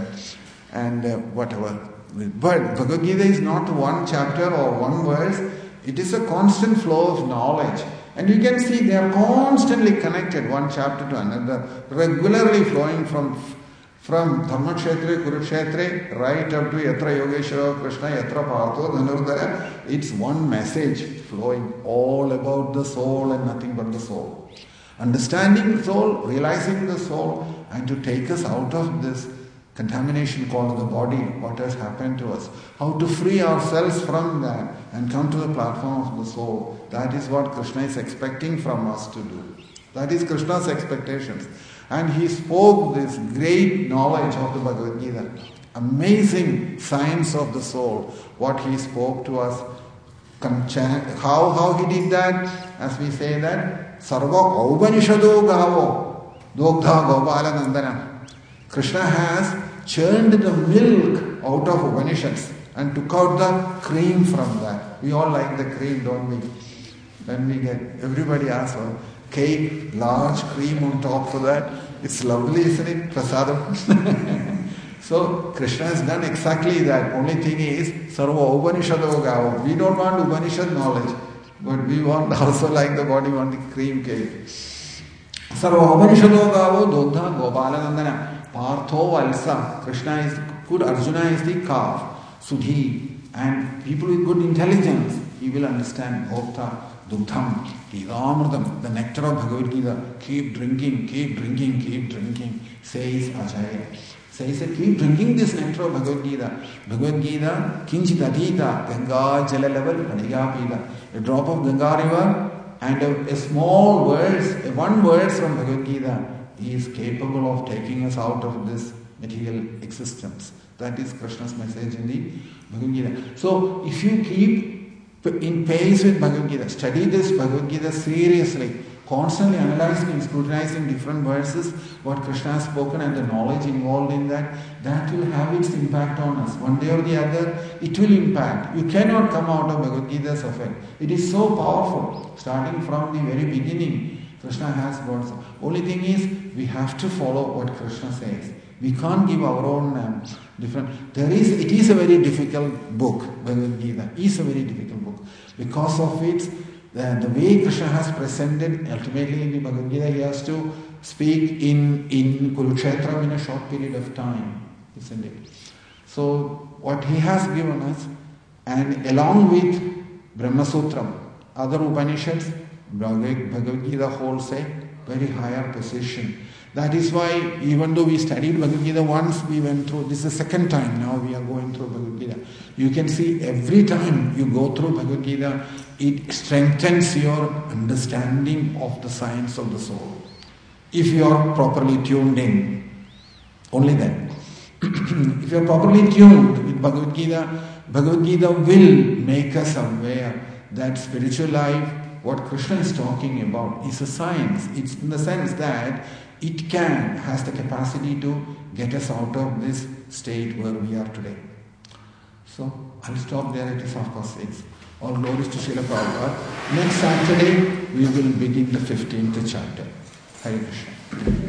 and uh, whatever. But Bhagavad Gita is not one chapter or one verse. It is a constant flow of knowledge. And you can see they are constantly connected, one chapter to another, regularly flowing from from Dhammakshetra, Kurukshetra, right up to Yatra Yogeshwara Krishna, Yatra Partho, Dhanurdhara. It's one message flowing all about the soul and nothing but the soul. Understanding the soul, realizing the soul, and to take us out of this contamination called the body, what has happened to us, how to free ourselves from that and come to the platform of the soul. That is what Krishna is expecting from us to do. That is Krishna's expectations. And he spoke this great knowledge of the Bhagavad Gita. amazing science of the soul, what he spoke to us. How, how he did that? As we say that, Sarva Upanishado Gavo, Dogdha Gopala Nandana. Krishna has churned the milk out of Upanishads and took out the cream from that. We all like the cream, don't we? When we get, everybody asks for cake, large cream on top of that. It's lovely, isn't it? Prasadam. So Krishna has done exactly that. Only thing is, Sarva Upanishado Gavo. We don't want Upanishad knowledge, but we want also like the body want the cream cake. Sarva Upanishado Gavo Dogdha Gopala Nandana. Partho Valsa. Krishna is good, Arjuna is the calf, Sudhi, and people with good intelligence, he will understand Bhokta, Dugdham, Gitamridam, the nectar of Bhagavad Gita. Keep drinking, keep drinking, keep drinking, says Acharya. Says that keep drinking this nectar of Bhagavad Gita. Bhagavad Gita, Kinchit Adhita, Ganga Jala level, Paniga Pila. A drop of Ganga river and a, a small verse, a one verse from Bhagavad Gita, he is capable of taking us out of this material existence. That is Krishna's message in the Bhagavad Gita. So, if you keep in pace with Bhagavad Gita, study this Bhagavad Gita seriously, constantly analyzing and scrutinizing different verses, what Krishna has spoken and the knowledge involved in that, that will have its impact on us. One day or the other, it will impact. You cannot come out of Bhagavad Gita's effect. It is so powerful. Starting from the very beginning, Krishna has got some. Only thing is, we have to follow what Krishna says. We can't give our own um, different. There is, it is a very difficult book, Bhagavad Gita. It is a very difficult book. Because of its, the, the way Krishna has presented, ultimately in the Bhagavad Gita, he has to speak in, in Kurukshetra in a short period of time, isn't it? So, what he has given us, and along with Brahma Sutram, other Upanishads, Bhagavad Gita holds a very higher position. That is why, even though we studied Bhagavad Gita once, we went through, this is the second time now we are going through Bhagavad Gita. You can see every time you go through Bhagavad Gita, it strengthens your understanding of the science of the soul. If you are properly tuned in, only then. If you are properly tuned with Bhagavad Gita, Bhagavad Gita will make us aware that spiritual life, what Krishna is talking about, is a science. It's in the sense that it can, has the capacity to get us out of this state where we are today. So, I'll stop there, it is half past six. All glories to Srila Prabhupada. Next Saturday, we will begin the fifteenth chapter. Hare Krishna.